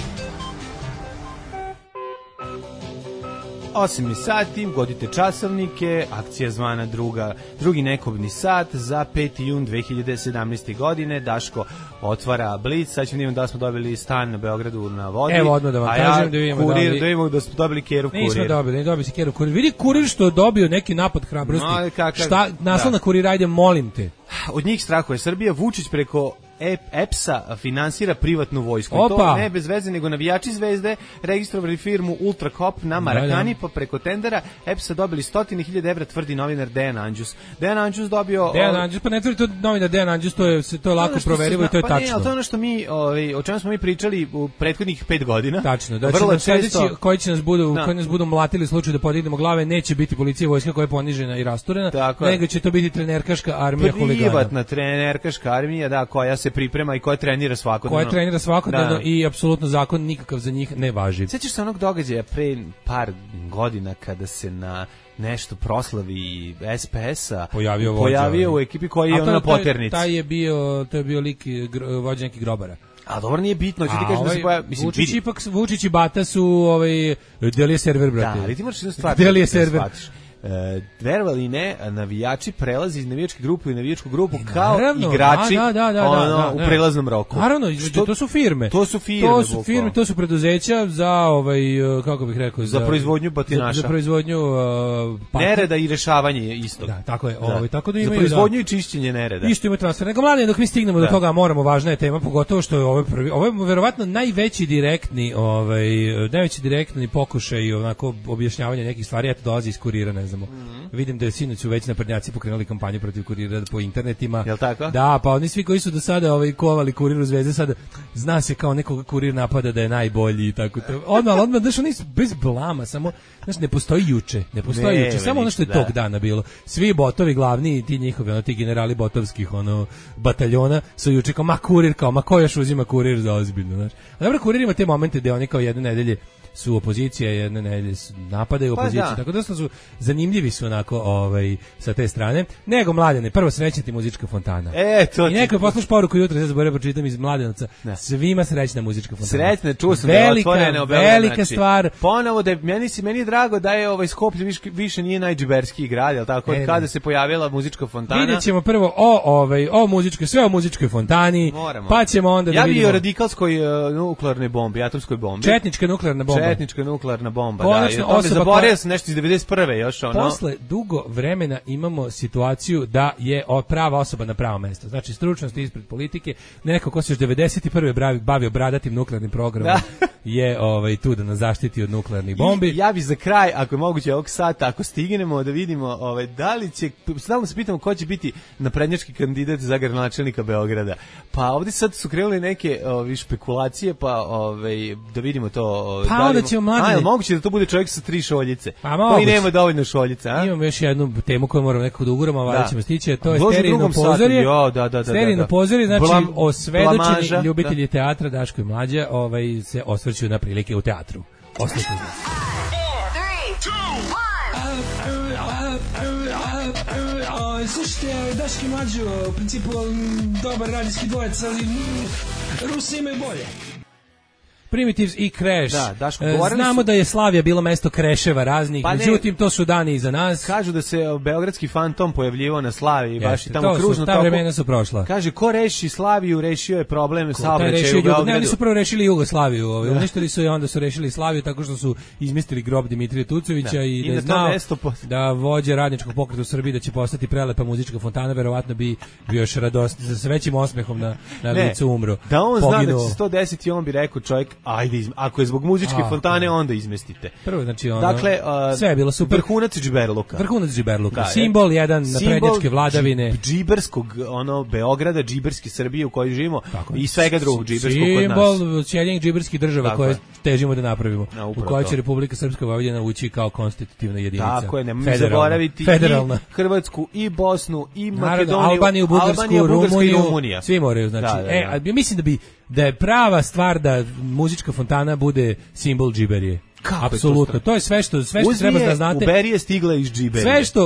8 sati, ugodite časovnike, akcija zvana drugi nekobni sat za 5. jun 2017. godine. Daško otvara Blic, sad ćemo da smo dobili stan na Beogradu na vodi. Evo odmah da vam kažem da vidimo kurir, da vidimo da smo dobili Keru kurir. Nismo dobili si Keru kurir. Vidi kurir što je dobio neki napad hrabrosti. Šta, naslov na kurir, ajde, molim te. Od njih strahuje Srbija, Vučić preko EPS-a finansira privatnu vojsku. Opa. To ne bez veze, nego navijači Zvezde registrovali firmu Ultrakop na Marakani, pa preko tendera EPS-a dobili 100.000 evra, tvrdi novinar Dejan Anđus. Dejan Anđus, pa ne tvrdi to novinar Dejan Anđus, to je lako proverivo i to je tačno. Pa ne, ali to je ono što mi, o čemu smo mi pričali u prethodnih 5 godina. Tačno, da će nas sledeći, koji nas budu mlatili u slučaju da podignemo glave, neće biti policija i vojska koja je ponižena i rasturena, nego će to biti trenerkaška armija huligana. Privatna trenerkaška armija, da, koja se priprema i koja trenira svakodnevno. I apsolutno zakon nikakav za njih ne važi. Sećaš se onog događaja pre par godina kada se na nešto proslavi SPS-a pojavio u ekipi koji je ono na poternici. To je bio lik vođa nekih grobara. A dobro, nije bitno, ću ti kažem da se pojavio. Vučić i Bata su deli je server, brate. Da, ali ti moraš jednu stvar. Deli je server. Verovali ne, navijači prelazi iz navijačke grupe u navijačku grupu kao igrači u prelaznom roku. Naravno, to su firme. To su preduzeća za kako bih rekao, za proizvodnju batinaša. Za proizvodnju nereda i rešavanje istog. Da, tako je. Tako da imaju za proizvodnju i čišćenje nereda. Isto ima transfer. Nego mladen, dok mi stignemo do toga, moramo, važna je tema, pogotovo što je ovo je verovatno najveći direktni pokušaj onako objašnjavanja nekih stvari, eto dolazi iz Kurira, ne znamo. Vidim da je sinoć već naprednjaci pokrenuli kampanju protiv Kurira po internetima. Jel tako? Da, pa oni svi koji su do sada kovali Kuriru Zvezde, sada zna se kao nekoga Kurir napada da je najbolji i tako to. Odmah, znaš, oni su bez blama, samo, znaš, ne postoji juče, samo ono što je tog dana bilo. Svi botovi glavni, ti njihovi, ti generali botovskih, bataljona, su juče kao, Kurir, kao, ko još uzima Kurir za ozbiljno, znaš. A dobro, Kurir ima te momente gde oni kao jedne nedelje su opozicija, jedne nedelje napadaju opoziciju, tako da su zanimljivi su onako sa te strane. Nego, Mladene, prvo srećna ti muzička fontana. I neko je poslao poruku jutro, ja zaboravio pročitam iz Mladenovca. Svima srećna muzička fontana. Srećna, čuo sam da je otvorena, velika stvar. Ponovo da meni je drago da je Skoplje više nije najdžiberski grad, jel tako? Kada se pojavila muzička fontana. Vidjet ćemo prvo o muzičkoj, sve o muzičkoj fontani. Pa ćemo onda da vidimo. Ja bi o radikalskoj nuklearnoj bombi, atomskoj bombi. Četnička nuklearna bomba. Četnička nuklearna bomba, konačno, da. Zaboravio sam nešto iz 91. još ono. Posle dugo vremena imamo situaciju da je prava osoba na pravo mesto. Znači, stručnost ispred politike, neko ko se još 91. bavio bradatim nuklearnim programom je tu da nas zaštiti od nuklearnih bombi. I ja bih za kraj, ako je moguće ovog sata, ako stignemo da vidimo da li će, stalno se pitamo ko će biti naprednjački kandidat za gradonačelnika Beograda. Pa ovdje sad su krenuli neke špekulacije, pa da vidimo to. Pa onda ćemo mladine. Moguće da to bude čovjek sa 3 šoljice. Koji nema dovoljno šoljice, a? Imamo još jednu temu koju moramo nekako da uguramo, ali ćemo stići, to je sterilno pozorje. Sterilno pozorje, znači osvedočeni ljubitelji teatra Daško i Mlađa se osvrću na prilike u teatru. Osvrću nas. 4, 3, 2, 1. Slušajte, Daško i Mlađo, u principu dobar radijski dvojec, ali Rusi imaju bolje. Primitives i Crash. Da, Daško, znamo da je Slavija bilo mesto kreševa raznih, međutim to su dani iza nas. Kažu da se beogradski fantom pojavljivao na Slaviji, baš i tamo kružno ta vremena su prošla. Kaže, ko reši Slaviju, rešio je problem saobraćaja u Beogradu. Ne, oni su prvo rešili Jugoslaviju, uništili su i onda su rešili Slaviju tako što su izmislili grob Dimitrija Tucovića i da je znao da vođa radničkog pokreta u Srbiji da će postati prelepa muzička fontana, verovatno bi bio još radost, sa većim osmehom na licu umro. Da on zna da će 110 i on bi rekao čovjek, ajde, ako je zbog muzičke fontane, onda izmestite. Prvo, znači dakle, sve je bilo super. Vrhunac džiberluka. Da, simbol jedan naprednjačke vladavine. Džiberskog, Beograda, džiberske Srbije u kojoj živimo i svega drugog džiberskog kod nas. Simbol cijeljenih džiberskih država koje težimo da napravimo. U kojoj će Republika Srpska Vojvodina ući kao konstitutivna jedinica. Tako je, ne zaboraviti i Hrvatsku, i Bosnu, i Makedoniju, Albaniju, Bugarsku, Rumuniju. Svi moraju, znači. Mislim da je prava stvar da muzička fontana bude simbol džiberije. Apsolutno, to je sve što treba da znate. Uberije stigla iz džiberije.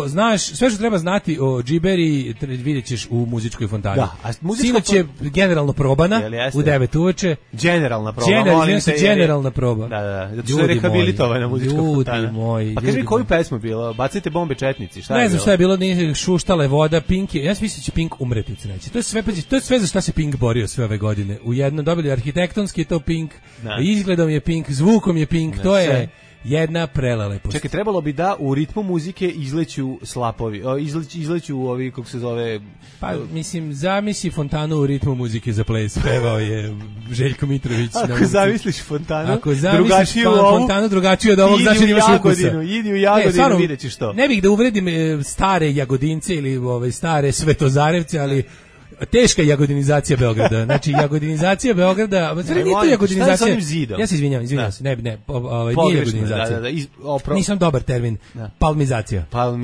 Sve što treba znati o džiberiji vidjećeš u muzičkoj fontani. Sinoć je generalno probana u 9 uveče. Generalna proba. Generalna proba. Da. Zato je rehabilitovana muzička fontana. Ljudi moji. Pa kaži mi koju pesmu bilo? Bacite bombe četnici. Šta je bilo? Ne znam šta je bilo, nije šuštale voda, Pink je. Ja mislim da će Pink umreti. To je sve za šta se Pink borio sve ove godine. U jednom dobili arhitektonski je to Pink, izgledom je Pink, zvukom je Pink, to je jedna prelepa. Čekaj, trebalo bi da u ritmu muzike izleću slapovi, izleću ovi, kako se zove... Pa, mislim, zamisli fontanu u ritmu muzike za ples, pevao je Željko Mitrović. Ako zamisliš fontanu, ako zamisliš fontanu drugačiju od ovog, znači imaš ukusa. Idi u Jagodinu, vidjet ćeš to. Ne bih da uvredim stare Jagodince ili stare Svetozarevce, ali... Teška jagodinizacija Beograda. Znači, jagodinizacija Beograda... Nije to jagodinizacija... Šta je sa onim zidom? Ja se izvinjam se. Ne, nije jagodinizacija. Nisam dobar termin. Palmizacija.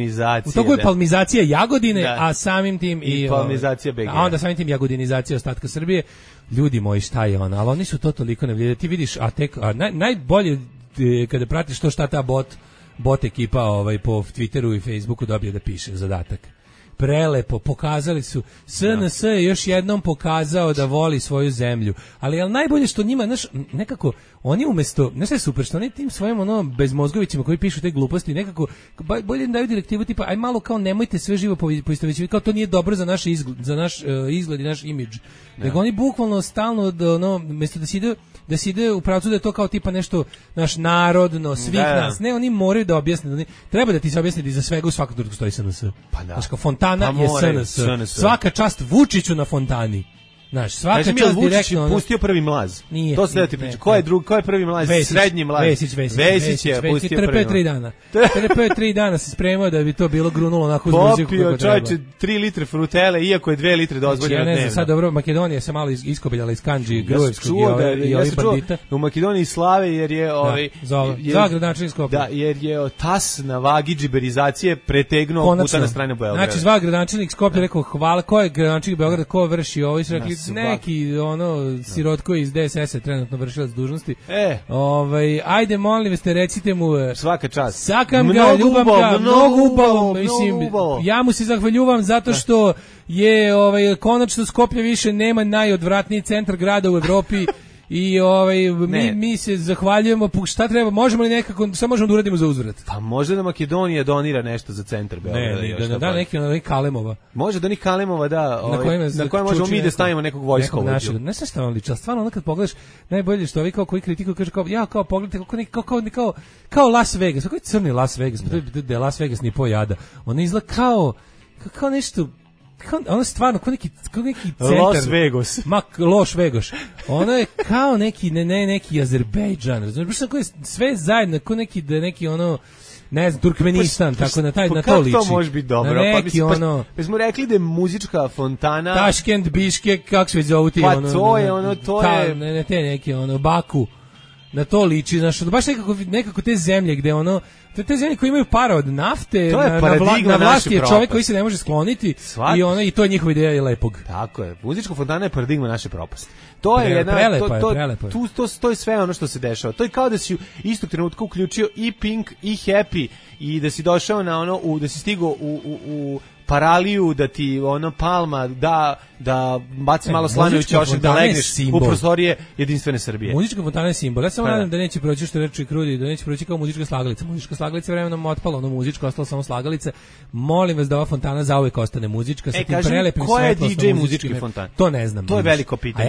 U toku je palmizacija Jagodine, a samim tim i palmizacija BG. A onda samim tim jagodinizacija ostatka Srbije. Ljudi moji, šta je ona? Ali oni su to toliko ne vlijede. Ti vidiš, najbolje kada pratiš to šta ta bot ekipa po Twitteru i Facebooku dobije da piše zadatak. Prelepo, pokazali su. SNS je još jednom pokazao da voli svoju zemlju. Ali najbolje što njima, nekako, oni umjesto, sve je super, što oni tim svojim bezmozgovićima koji pišu te gluposti, nekako, bolje daju direktivu tipa, aj malo kao nemojte sve živo poistovećivati, kao to nije dobro za naš izgled i naš imidž. Nego oni bukvalno stalno, umjesto da se ide u pravcu da je to kao tipa nešto naš narodno, svih nas. Ne, oni moraju da objasne, treba da ti se objasni da iza svega u svakom trenutku stoji SNS. Pa da. Fontana je SNS. Svaka čast Vučiću na fontani. Znaš, svaka čast direktno... pustio prvi mlaz. Nije. To se da ti priča. Ko je prvi mlaz? Srednji mlaz. Vesić je pustio prvi mlaz. 3 dana. Prve 3 dana se spremao da bi to bilo grunulo onako uz muziku kako treba. Popio čovječe 3 litre frutele, iako je 2 litre dozvoljeno dnevno. Ja ne znam, sad dobro, Makedonija se malo iskobeljala iz Kandži, Grujevskog i ovih bandita. U Makedoniji slave jer je... Za gradonačelnik Skopje. Da, jer je tas na vagi džiberizacije pretegnuo puta na strane Beograda. Znači, zva gradonačelnik Skopje rekao, hvala, ko je gradonačelnik Beograda, ko vrši ovo, i su rekli, neki sirotko iz DSS-a trenutno vršilac dužnosti. Ajde, molim vas, recite mu svaka čast. Sakam ga, ljubam ga, mnogo ubalom. Mislim, ja mu se zahvaljujem zato što je konačno Skoplje više nema najodvratniji centar grada u Evropi i mi se zahvaljujemo, šta treba, možemo li nekako, šta možemo da uradimo za uzvrat? Pa može da Makedonija donira nešto za centar Beograda. Da neki Kalemova. Može da ni Kalemova, da, na kojem možemo mi da stavimo nekog vojskovođu. Ne znam šta vam liči, stvarno kad pogledaš, najbolje što ovi koji kritikuju kaže kao pogledajte kao Las Vegas, kako je crni Las Vegas, da je Las Vegas ni po jada. Ona izgleda kao nešto, ono stvarno kao neki centar Las Vegas. Los Vegas. Ono je kao neki Azerbejdžan, razumiješ, baš je sve zajedno, kao neki ono, ne znam, Turkmenistan, tako na to liči. Kako to može biti dobro? Pa smo rekli da je muzička fontana Taškent, Biškek, kako se već zovu ti? Pa to je ne te neki Baku. Na to liči, znaš, baš nekako te zemlje gde te zemlje koje imaju para od nafte, na vlasti je čovjek koji se ne može skloniti i to je njihova ideja lepog. Tako je, muzička fontana je paradigma naše propasti. To je jedna, prelepa. To je sve ono što se dešava. To je kao da si istog trenutka uključio i Pink i Happy i da si došao na da si stigao u paraliju, da ti Palma da baci malo slane u ćošak, da legneš u prostorije Jedinstvene Srbije. Muzička fontana je simbol. Ja samo nadam da neće proći što reče Krudi, da neće proći kao muzička slagalica. Muzička slagalica vremenom otpala, muzička, ostala samo slagalica. Molim vas da ova fontana zauvek ostane muzička sa tim prelepim svetlom. Ko je DJ muzički fontan? To ne znam. To je veliko pitanje.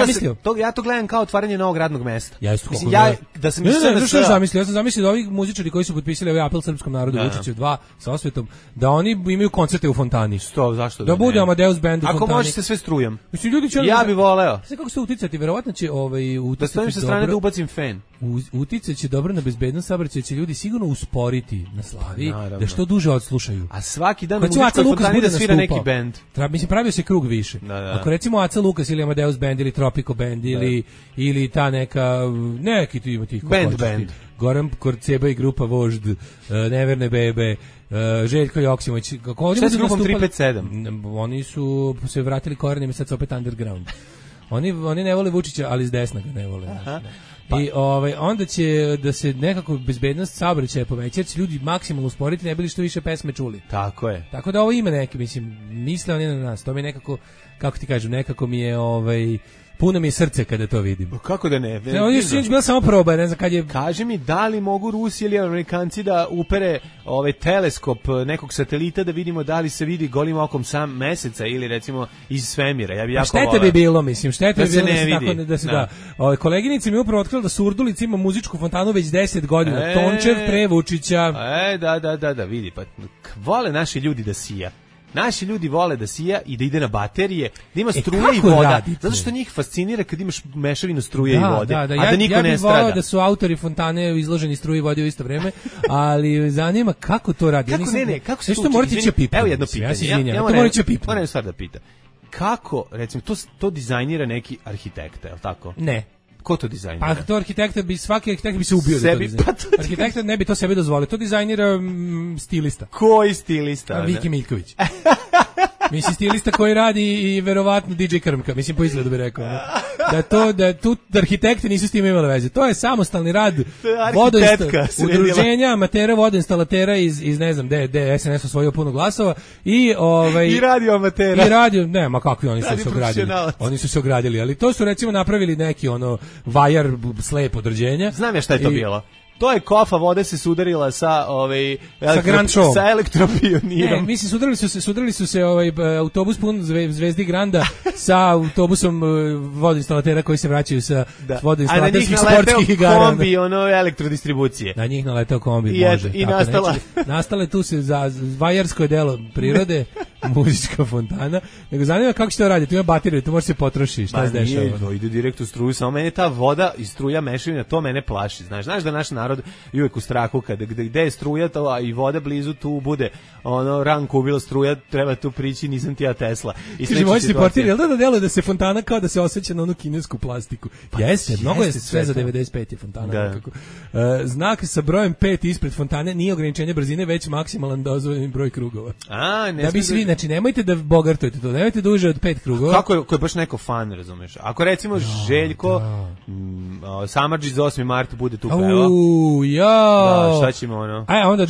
Ja to gledam kao otvaranje novog radnog mesta. Ja sam zamislio da ovi muzičari koji su potpisali ovaj apel srpskom narodu Vučiću 2 sa osvetom, da oni imaju koncerte u fontani. Zašto da bude Amadeus band u fontani? Ako može se sve strujom. Mislim, ljudi će ja bih voleo. Sve kako se uticati, verovatno će uticati. Da stojim sa strane da ubacim fen. Uticaće dobro na bezbednost saobraćaja, će ljudi sigurno usporiti na slavi, da što duže odslušaju. A svaki dan u muzičkoj fontani da svira neki bend. Mislim, pravio se krug više. Ako recimo Aca Lukas ili Amadeus band ili Tropico band ili ta neki tu ima tih band. Goran Korceba i grupa Vožd, Neverne bebe, Željko Joksimović. Šta s grupom 357? Oni su se vratili korenima i sad su opet underground. Oni ne vole Vučića, ali s desna ga ne vole. I onda će da se nekako bezbednost saobraćaja poveća, jer će ljudi maksimalno usporiti, ne bili što više pesme čuli. Tako je. Tako da ovo ima neki, mislim, misle oni na nas. To mi je nekako, kako ti kažem, nekako mi je puno mi je srce kada to vidim. Kako da ne? Ovdje je bila samo proba, ne znam kad je... Kaži mi, da li mogu Rusi ili Amerikanci da upere teleskop nekog satelita da vidimo da li se vidi golim okom sam meseca ili recimo iz svemira? Ja bi jako štete bi bilo, mislim, štete bi bilo da se da. Koleginica mi je upravo otkrila da Surdulica ima muzičku fontanu već 10 godina. Tončev pre Vučića. Da, vidi, pa vole naši ljudi da sija. Naši ljudi vole da sija i da ide na baterije, da ima struje i voda. Radite? Zato što njih fascinira kad imaš mešavinu struje i vode, a da niko ne strada. Ja bih volao da su autori fontane izloženi struji i vodi u isto vreme, ali zanima kako to radi. Kako se to morate će pipati? Evo jedno pitanje. Ja se izvinjam, to morate će pipati. Moram stvar da pita. Kako, recimo, to dizajnira neki arhitekta, je li tako? Ne. Ko to dizajnira? Pa to svaki arhitekt bi se ubio sebi, da to dizajnira. Arhitekt ne bi to sebi dozvolio. To dizajnira stilista. Koji stilista? Viki Miljković. Mislim, stilista koji radi i verovatno DJ Krmka, mislim, po izgledu bi rekao. Da tu arhitekte nisu s tim imali veze. To je samostalni rad udruženja amatera vodoinstalatera iz ne znam, gde SNS osvojio puno glasova i radio amatera. I radio, ne, ma kakvi oni su se ogradili. Oni su se ogradili, ali to su recimo napravili neki vajar slep određenja. Znam ja šta je to bilo. To je kofa vode se sudarila sa sa elektropionirom. Ne, mislim sudarili su se autobus pun Zvezdi Granda sa autobusom vodoinstalatera koji se vraćaju sa vodoinstalaterskih sportskih igara. A na njih naleteo kombi elektrodistribucije. Na njih naleteo kombi, može. I nastale tu se za vajarsko delo prirode, muzička fontana. Nego zanima kako će to raditi, tu ima bateriju, tu može se potroši, šta se dešava. To ide direkt u struju, samo mene ta voda i struja mešavina, to mene plaši. Znaš da naš narod i uvijek u strahu gde je struja a i voda blizu, tu bude ranko ubila struja, treba tu prići, nisam ti ja Tesla. Kaže, može se portir, jel da deluje da se fontana kao da se osjeća na onu kinesku plastiku? Jeste, mnogo je sve za 95 je fontana. Znak sa brojem 5 ispred fontane nije ograničenje brzine, već maksimalan dozvoljeni broj krugova. Da bi svi znači nemojte da bogartujete to, nemojte da uže od 5 krugova. Kako je baš neko fan, razumeš? Ako recimo Željko Samardžić za 8. mart bude tu pevao. Da, šta ćemo ono? Aj, onda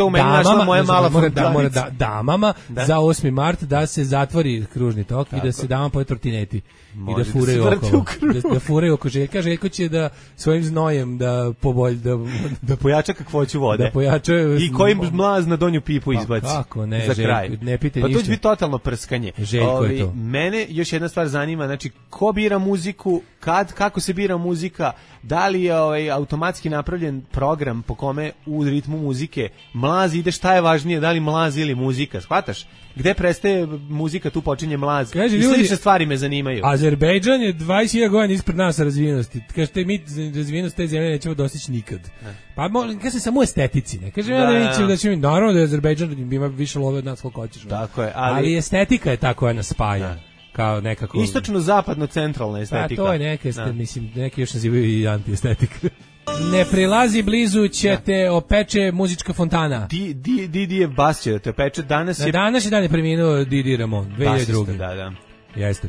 damama da. za 8. mart da se zatvori kružni tok i da se dama poje trotineti. I da furaju okolo. Da furaju oko Željka. Željko će da svojim znojem da pojača kakvoću vode. Da pojača i koji mlaz na donju pipu izbaci. Kako ne, za Željko, kraj. ne pite pa ništa. to će biti totalno prskanje. Željko je to. Mene još jedna stvar zanima, znači ko bira muziku, kako se bira muzika, da li je automatski napravljen program po kome u ritmu muzike mlaz ide, šta je važnije, da li mlaz ili muzika, shvataš? Gde prestaje muzika, tu počinje mlaz. Kaže, i slične stvari me zanimaju. Azerbejdžan je 20.000 godina ispred nas sa razvijenosti. Kažete, mi razvijenost te zemlje nećemo dostići nikad. Ne. Pa kaže samo estetici, ne kaže da ćemo, naravno da je Azerbejdžan ima više love od nas koliko hoćeš. Tako je, ali estetika je ta koja nas spaja. Ne. Kao nekako istočno-zapadno-centralna estetika. Pa to je neka, mislim, neki još nazivaju i antiestetika. Ne prilazi blizu će te opeče muzička fontana. Didijev bas će da te opeče. Danas je dan je preminuo Didi Ramon, 2002. Da. Jeste.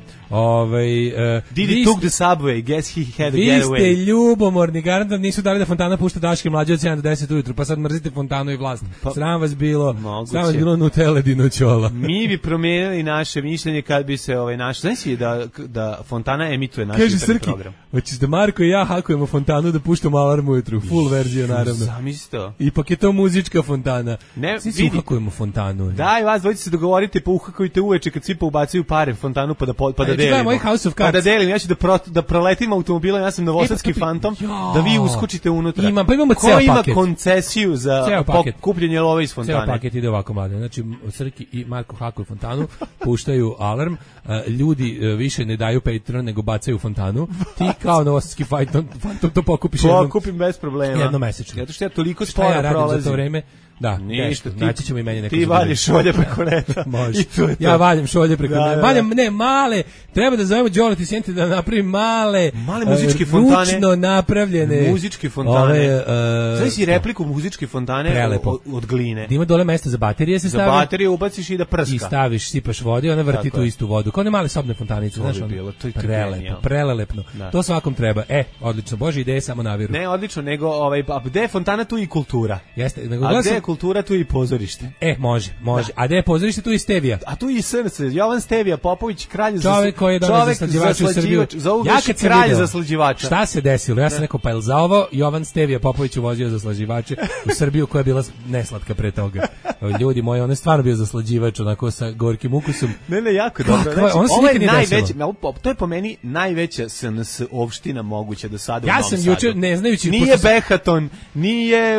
Didi took the subway, guess he had to get away. Vi ste ljubomorni, garantam nisu dali da Fontana pušta Daške mlađe od 7 do 10 ujutru, pa sad mrzite Fontanu i vlast. Sram vas bilo Nutella dinoćola. Mi bi promijenili naše mišljenje kad bi se naš... Znaš si da Fontana emituje naš program. Hoćeš da Marko i ja hakujemo Fontanu da puštamo alarm ujutru, full verzija naravno. Zamisto. Ipak je to muzička Fontana. Ne, svi uhakujemo Fontanu. Daj, vas dvojice se dogovorite, pa uhakujte uveče kad svi poubacaju pare Fontanu pa da delimo. Pa da delim, ja ću da proletim automobilom, ja sam novosadski fantom, da vi uskočite unutra. Pa imamo ceo paket. Ko ima koncesiju za kupljenje love iz Fontane? Ceo paket ide ovako, mlade. Znači, Srki i Marko hakuju Fontanu, puštaju alarm, ljudi više ne daju Patreon, nego bacaju Fontanu. Ti kao novosadski fantom to pokupiš pokupim bez problema. Jednomesečno. Zato što ja toliko sporo prolazim. Za to vreme. Da, ništa, naći ćemo i meni neko. Ti valjiš šolje preko neta. Može. Ja valjam šolje preko neta. Valjam, ne, male, treba da zovemo Đole ti Senti da napravi male muzičke fontane. Ručno napravljene. Muzičke fontane. Znaš si repliku muzičke fontane od gline. Da ima dole mesta za baterije se stavi. Za baterije ubaciš i da prska. I staviš, sipaš vode i ona vrti tu istu vodu. Kao ne male sobne fontanice. Znaš, prelelepno. To svakom treba. Odlično, Bože, ideje samo naviru. Ne, odlično, nego gde je fontana tu i kultura. Jeste, nego kultura, tu i pozorište. Može. A gde je pozorište, tu i Stevija. A tu i SNS, Jovan Stevija Popović, kralj čovjek koji je doneo zaslađivača u Srbiju. Ja kad sam kralj zaslađivača. Šta se desilo? Ja sam rekao, pa je li za ovo Jovan Stevija Popović uvozio zaslađivače u Srbiju koja je bila neslatka pre toga. Ljudi moji, on je stvarno bio zaslađivač onako sa gorkim ukusom. Ne, jako dobro. Znači, ovo je najveće, to je po meni najveća SNS opština moguća do sada u Novom Sadu. Ja sam juče, ne znajući... Nije Behaton, nije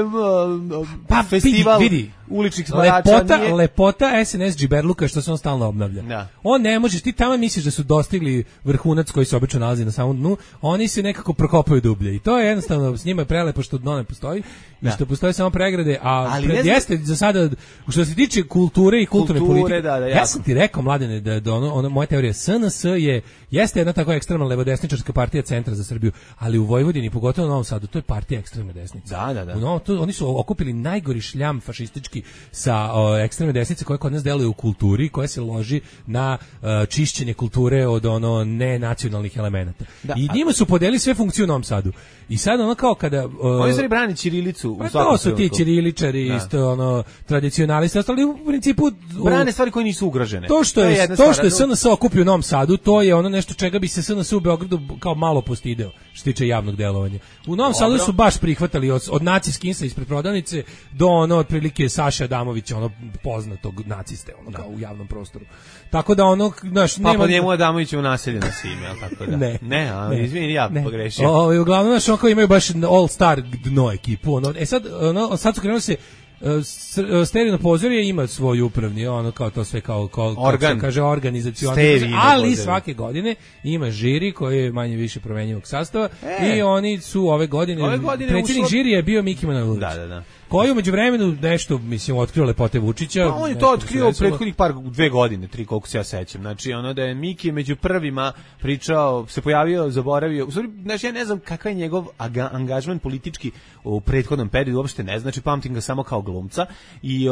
festival uličnih smarača. Lepota SNS Džiberluka što se on stalno obnavlja. Da. On ne možeš, ti tamo misliš da su dostigli vrhunac koji se obično nalazi na samom dnu, oni se nekako prokopaju dublje i to je jednostavno, s njima je prelepo što dno ne postoji i što postoje samo pregrade, a jeste za sada, što se tiče kulture i kulturne politike, ja sam ti rekao, Mladene, da ono moja teorija, SNS jeste jedna tako ekstremna levodesničarska partija Centra za Srbiju, ali u Vojvodini, pogotovo u Novom Sadu, to je partija ekstremne desnice. Da. Oni su okupili najgori šljam fašistički sa ekstremne desnice koje kod nas deluje u kulturi, koja se loži na čišćenje kulture od nenacionalnih elemenata. I njima su podelili sve funkcije u Novom Sadu. I sad ono kao kada... Oni se brani ćirilicu u svakom to su ti ćiriličari, isto tradicionalisti, ali u principu... Brane stvari koje nisu ugrožene. To što je SNS okupio u Novom Sadu, to je ono nešto čega bi se SNS u Beogradu kao malo postideo, što se tiče javnog delovanja. U Novom Sadu su baš prihvatali od naciskinsa ispred prodavnice do otprilike Saša Adamovića, poznatog naciste, kao u javnom prostoru. Tako da znaš, nema... Pa njemu Adamović u naseljeno ime, ali tako da. Ne, izvini, ja pogrešio. Uglavnom, znaš, kao imaju baš all-star dno ekipu. Sad su krenuli se Stevino pozorje ima svoj upravni, kao to sve kao organ, kaže organizacioni, ali svake godine ima žiri koji je manje više promenjivog sastava i oni su ove godine predsjednik žirija je bio Miki Manojlović. Da. koji umeđu vremenu nešto, mislim, otkrio lepote Vučića. Pa on je to otkrio prethodnih 2 godine, 3, koliko se ja sećam. Znači, ono da je Miki među prvima pričao, se pojavio, zaboravio. U stvari, znači, ja ne znam kakav je njegov angažman politički u prethodnom periodu, uopšte ne, znači pamtim ga samo kao glumca i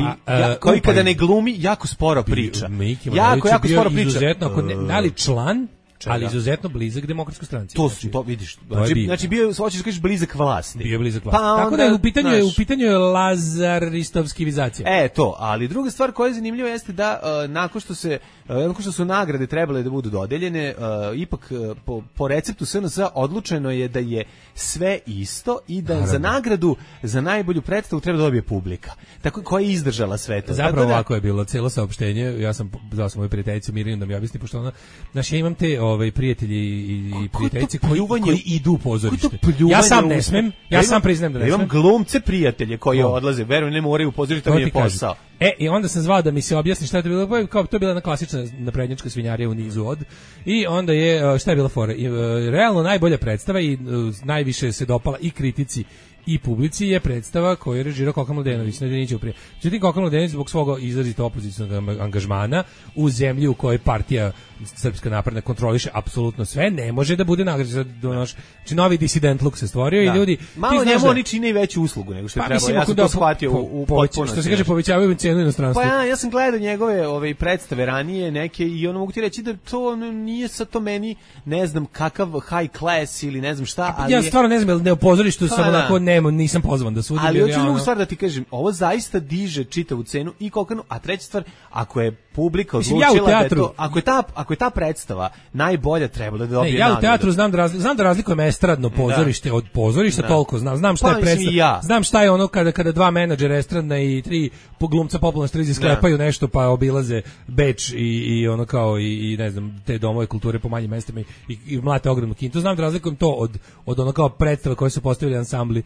koji kada ne glumi jako sporo priča. Jako sporo priča. Izuzetno, ako ne, da li član, ali izuzetno blizak Demokratskoj stranci. To vidiš. Znači bio, hoćeš da kažeš blizak vlasti. Bio blizak vlasti. Pa tako da je u pitanju je Lazaristovskivizacija. To, ali druga stvar koja je zanimljiva jeste da nakon što su nagrade trebale da budu dodeljene, ipak po receptu SNS odlučeno je da je sve isto i da za nagradu za najbolju predstavu treba da dobije publika. Tako koja je izdržala sve to. Zapravo ovako je bilo celo saopštenje. Ja sam zvao moju prijateljicu Mirjanu da mi objasni, pošto ona, znači ja imam te prijatelji i prijateljice koji idu u pozorište. Ja sam ne smem, ja sam priznajem da ne smem. Imam glumce prijatelje koji odlaze, verujem ne moraju u pozorište, to mi je posao. I onda sam zvao da mi se objasni šta je to bilo, kao to je bila jedna klasična naprednjačka svinjarija u nizu od. I onda je, šta je bila fora? Realno najbolja predstava i najviše se dopala i kritici i publici je predstava koju je režirao Koka Mladenović na Denićevu prije. Međutim, Koka Mladenović zbog svog izrazito opozicionog angažmana u zemlji u kojoj partija Srpska napredna kontroliše apsolutno sve, ne može da bude nagrađen. Znači, novi disident look se stvorio i ljudi... Malo njemu oni čine i veću uslugu nego što je trebalo. Ja sam to shvatio u potpunosti. Što se kaže, povećavaju cenu inostranstvu. Pa ja sam gledao njegove predstave ranije neke i ono mogu ti reći da to nije sa to meni, ne znam kakav high class ili ne znam šta, ali... Ja stvarno ne znam, ne u pozorištu sam onako nisam pozvan da sudim. Ali hoću drugu stvar da ti kažem, ovo zaista diže čitavu cenu i Kokanu, a treća stvar, ako je publika odlučila da je to, ako je ta predstava najbolja, trebalo da dobije nagradu. Ja u teatru znam da razlikujem estradno pozorište od pozorišta, toliko znam šta je predstava. Znam šta je ono kada dva menadžera estradna i 3 glumca popularne televizije sklepaju nešto pa obilaze Beč i ono kao i ne znam te domove kulture po manjim mestima i mlate ogromnu kintu. Znam da razlikujem to od ono kao predstava koje su postavili ansambli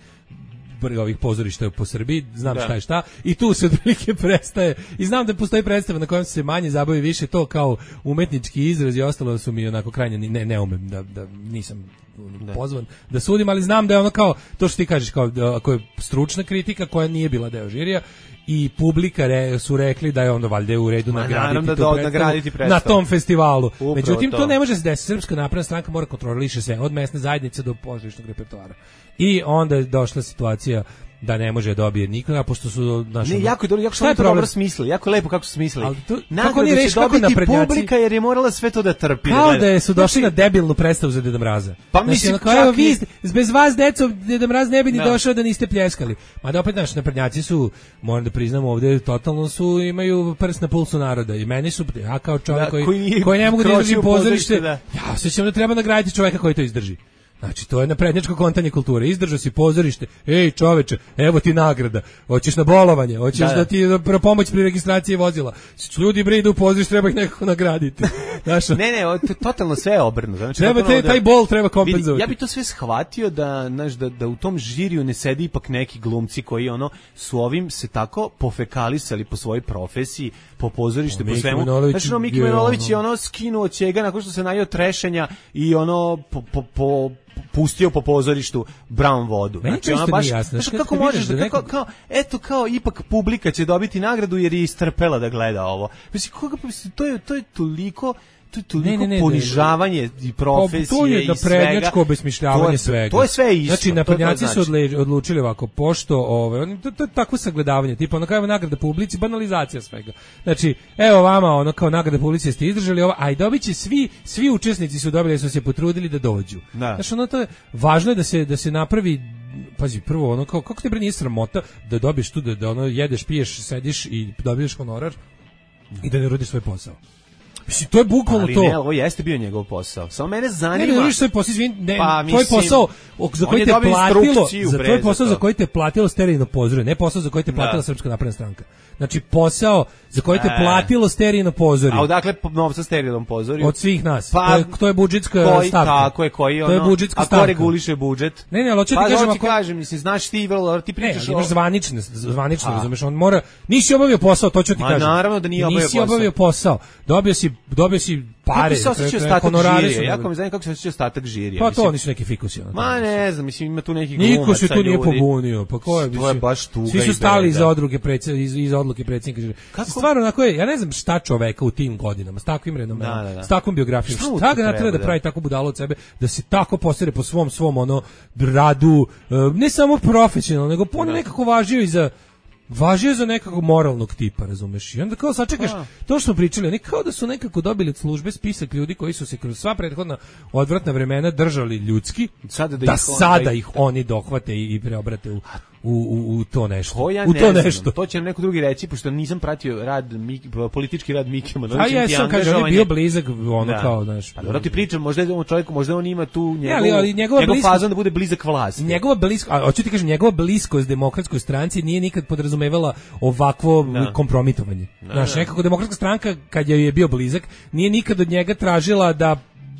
ovih pozorišta po Srbiji, znam šta je šta i tu se otprilike prestaje i znam da postoji predstava na kojem se manje zabavi, više to kao umetnički izraz i ostalo su mi onako krajnje ne umem da nisam pozvan da sudim, ali znam da je ono kao to što ti kažeš, kao ako je stručna kritika koja nije bila deo žirija i publika su rekli da je onda valjda u redu nagraditi predstavu na tom festivalu. Upravo međutim, to ne može se desiti. Srpska napredna stranka mora kontroliše sve, od mesne zajednice do pozorišnog repertoara. I onda je došla situacija da ne može dobije nikoga, pošto su naši... jako što dobro smislili, jako lepo kako su smislili. Nagradu će dobiti publika jer je morala sve to da trpi. Kao da su došli na debilnu predstavu za Deda Mraza. Pa mislim, evo vi, bez vas, deco, Deda Mraz ne bi ni došao da niste pljeskali. Ma da opet naši naprednjaci su, moram da priznam ovdje, totalno imaju prst na pulsu naroda. I meni su, ja kao čovjek koji ne mogu da izdržim pozorište, ja osjećam da treba nagraditi čovjeka koji to izdrži. Znači, to je naprednjačko kontanje kulture. Izdržao si pozorište. Ej, čoveče, evo ti nagrada. Hoćeš na bolovanje, hoćeš da ti pomoć pri registraciji vozila. Ljudi idu u pozorište, treba ih nekako nagraditi. Znaš, ne, totalno sve je obrnuto. Znači, treba taj bol treba kompenzovati. Ja bi to sve shvatio da u tom žiriju ne sedi ipak neki glumci koji su ovim se tako pofekalisali po svojoj profesiji, po pozorište, po svemu. Znači, Miki Manojlović je skinuo ćega nakon što se najeo trešenja i pustio po pozorištu brown vodu. Znači ono baš kako možeš da kao ipak publika će dobiti nagradu jer je istrpela da gleda ovo. Mislim to je toliko ponižavanje i profesije to je i svega. Naprednjačko obesmišljavanje svega. To je sve isto. Znači naprednjaci su odlučili ovako, pošto to je takvo sagledavanje, tipa ono kao nagrada publici, banalizacija svega. Znači, evo vama kao nagrada publici ste izdržali ovo, a i dobit će svi učesnici su dobili, su se potrudili da dođu. Znači to je važno je da se napravi. Pazi, prvo kako te bre nije sramota da dobiješ tu da jedeš, piješ, sediš i dobiješ honorar i da ne radiš svoj posao. Mislim, to je bukvalno to. Ali ne, ovo jeste bio njegov posao. Samo mene zanima... Ne, svoj posao, tvoj posao za koji te platilo, za tvoj posao za koji te platilo sterilno pozorje, ne posao za koji te platila Srpska napredna stranka. Znači, posao za koji te platilo sterilno pozorje. A odakle novca sterilnom pozorju? Od svih nas. To je budžetska stavka. Tako je, koji to je budžetska stavka. A ko reguliše budžet? Ne, ali hoću ti kažem, mislim, znaš ti, ti pričaš o... imaš zvanično, razumeš, on mora... Nisi obavio posao, to ću ti kažem. Naravno da nije obavio posao. Nisi obavio posao. Dobio si dobio si pare, kako se osjeća ostatak žirija? Jako me zanima kako se osjeća ostatak žirija. Pa to oni su neki fikusi. Ma ne znam, mislim ima tu neki glumaca. Niko se tu nije pobunio. Pa ko je? To je baš tuga. Svi su stali iza odluke predsjednika žirija. Stvarno, onako je, ja ne znam šta čoveka u tim godinama, s takvim renomeom, s takvom biografijom, šta ga treba da pravi tako budalo od sebe, da se tako posere po svom ono radu, ne samo profesionalno, nego on nekako važio za nekakvog moralnog tipa, razumeš? I onda kao sačekaš, to što smo pričali, oni kao da su nekako dobili od službe spisak ljudi koji su se kroz sva prethodna odvratna vremena držali ljudski, sada ih oni dohvate i preobrate u to nešto. To ja ne znam, to će nam neko drugi reći, pošto nisam pratio politički rad Mike Manojlovića. A jesam, kaže, on je bio blizak, kao, znaš. Pa dobro ti pričam, možda on ima tu njegov fazon da bude blizak vlasti. Hoću ti kažem, njegova bliskost demokratskoj stranci nije nikad podrazumevala ovakvo kompromitovanje. Znaš, nekako demokratska stranka, kad je bio blizak, nije nikad od njega tražila da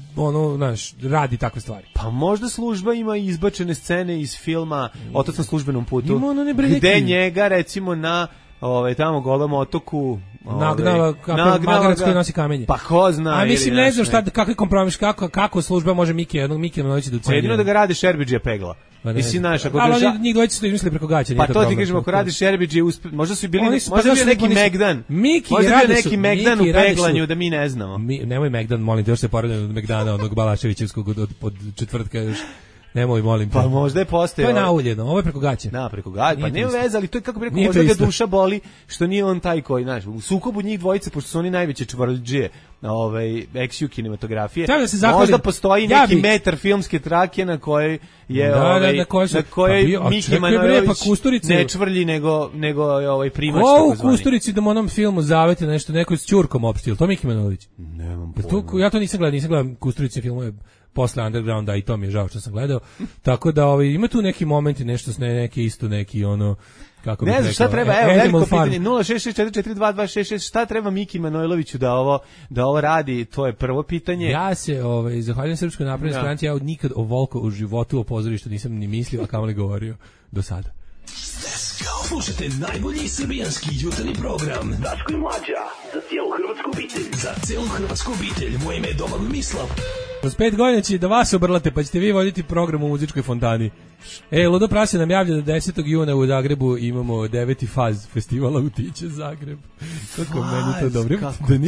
radi takve stvari. Pa možda služba ima izbačene scene iz filma Otac na službenom putu, gde njega recimo na tamo Golom otoku magarac koji nosi kamenje. Pa ko zna. A mislim, ne znam kakvi kompromis, kako služba može Mike Manojlovića da ucenjuje. Jedino da ga radi Šerbidžija pegla. Mislim, znaš, ako ali njih dvojica su izmislili preko gaća. Pa to ti kažem, ako radi Šerbidžija, možda su bili, možda je neki Megdan. Možda je neki Megdan u peglanju da mi ne znamo. Nemoj Megdan, molim te, još se poravljaju od Megdana, onog Balaševićevskog od četvrtka još. Nemoj, molim te. Pa možda je postoje. To je nauljeno, ovo je preko gaća. Preko gaća. Pa nema veze, ali to je kako bi rekao, možda ga duša boli što nije on taj koji, znaš, u sukobu njih dvojice, pošto su oni najveće čvrlđije ex-ju kinematografije, možda postoji neki metar filmske trake na kojoj je na kojoj Miki Manojlović ne čvrlji nego primač. Ko u Kusturici da onom filmu zavete nešto, neko s ćurkom opstil, to Miki Manojlović? Nemam pojma. Ja to nisam gledao Kusturici filmove posle Undergrounda, i to mi je žao što sam gledao. Tako da ima tu neki momenti, nešto neki isto neki kako bih rekao. Ne znam šta treba, evo veliko pitanje 066442266, šta treba Miki Manojloviću da ovo radi, to je prvo pitanje. Ja se zahvaljujem Srpskoj naprednoj stranci, ja nikad o Volko u životu o pozorištu nisam ni mislio, a kamoli govorio do sada. Slušajte najbolji srbijanski jutarnji program Daško i Mlađa, za cijelu hrvatsku obitelj. Za cijelu hrvatsku obitelj, moje ime je Domagoj Mislav. Kroz 5 godina će da vas obrlate, pa ćete vi voditi program u muzičkoj fontani. Ludo Prase nam javlja da 10. juna u Zagrebu imamo 9. faz festivala Utiće Zagreb. Kako meni to dobro.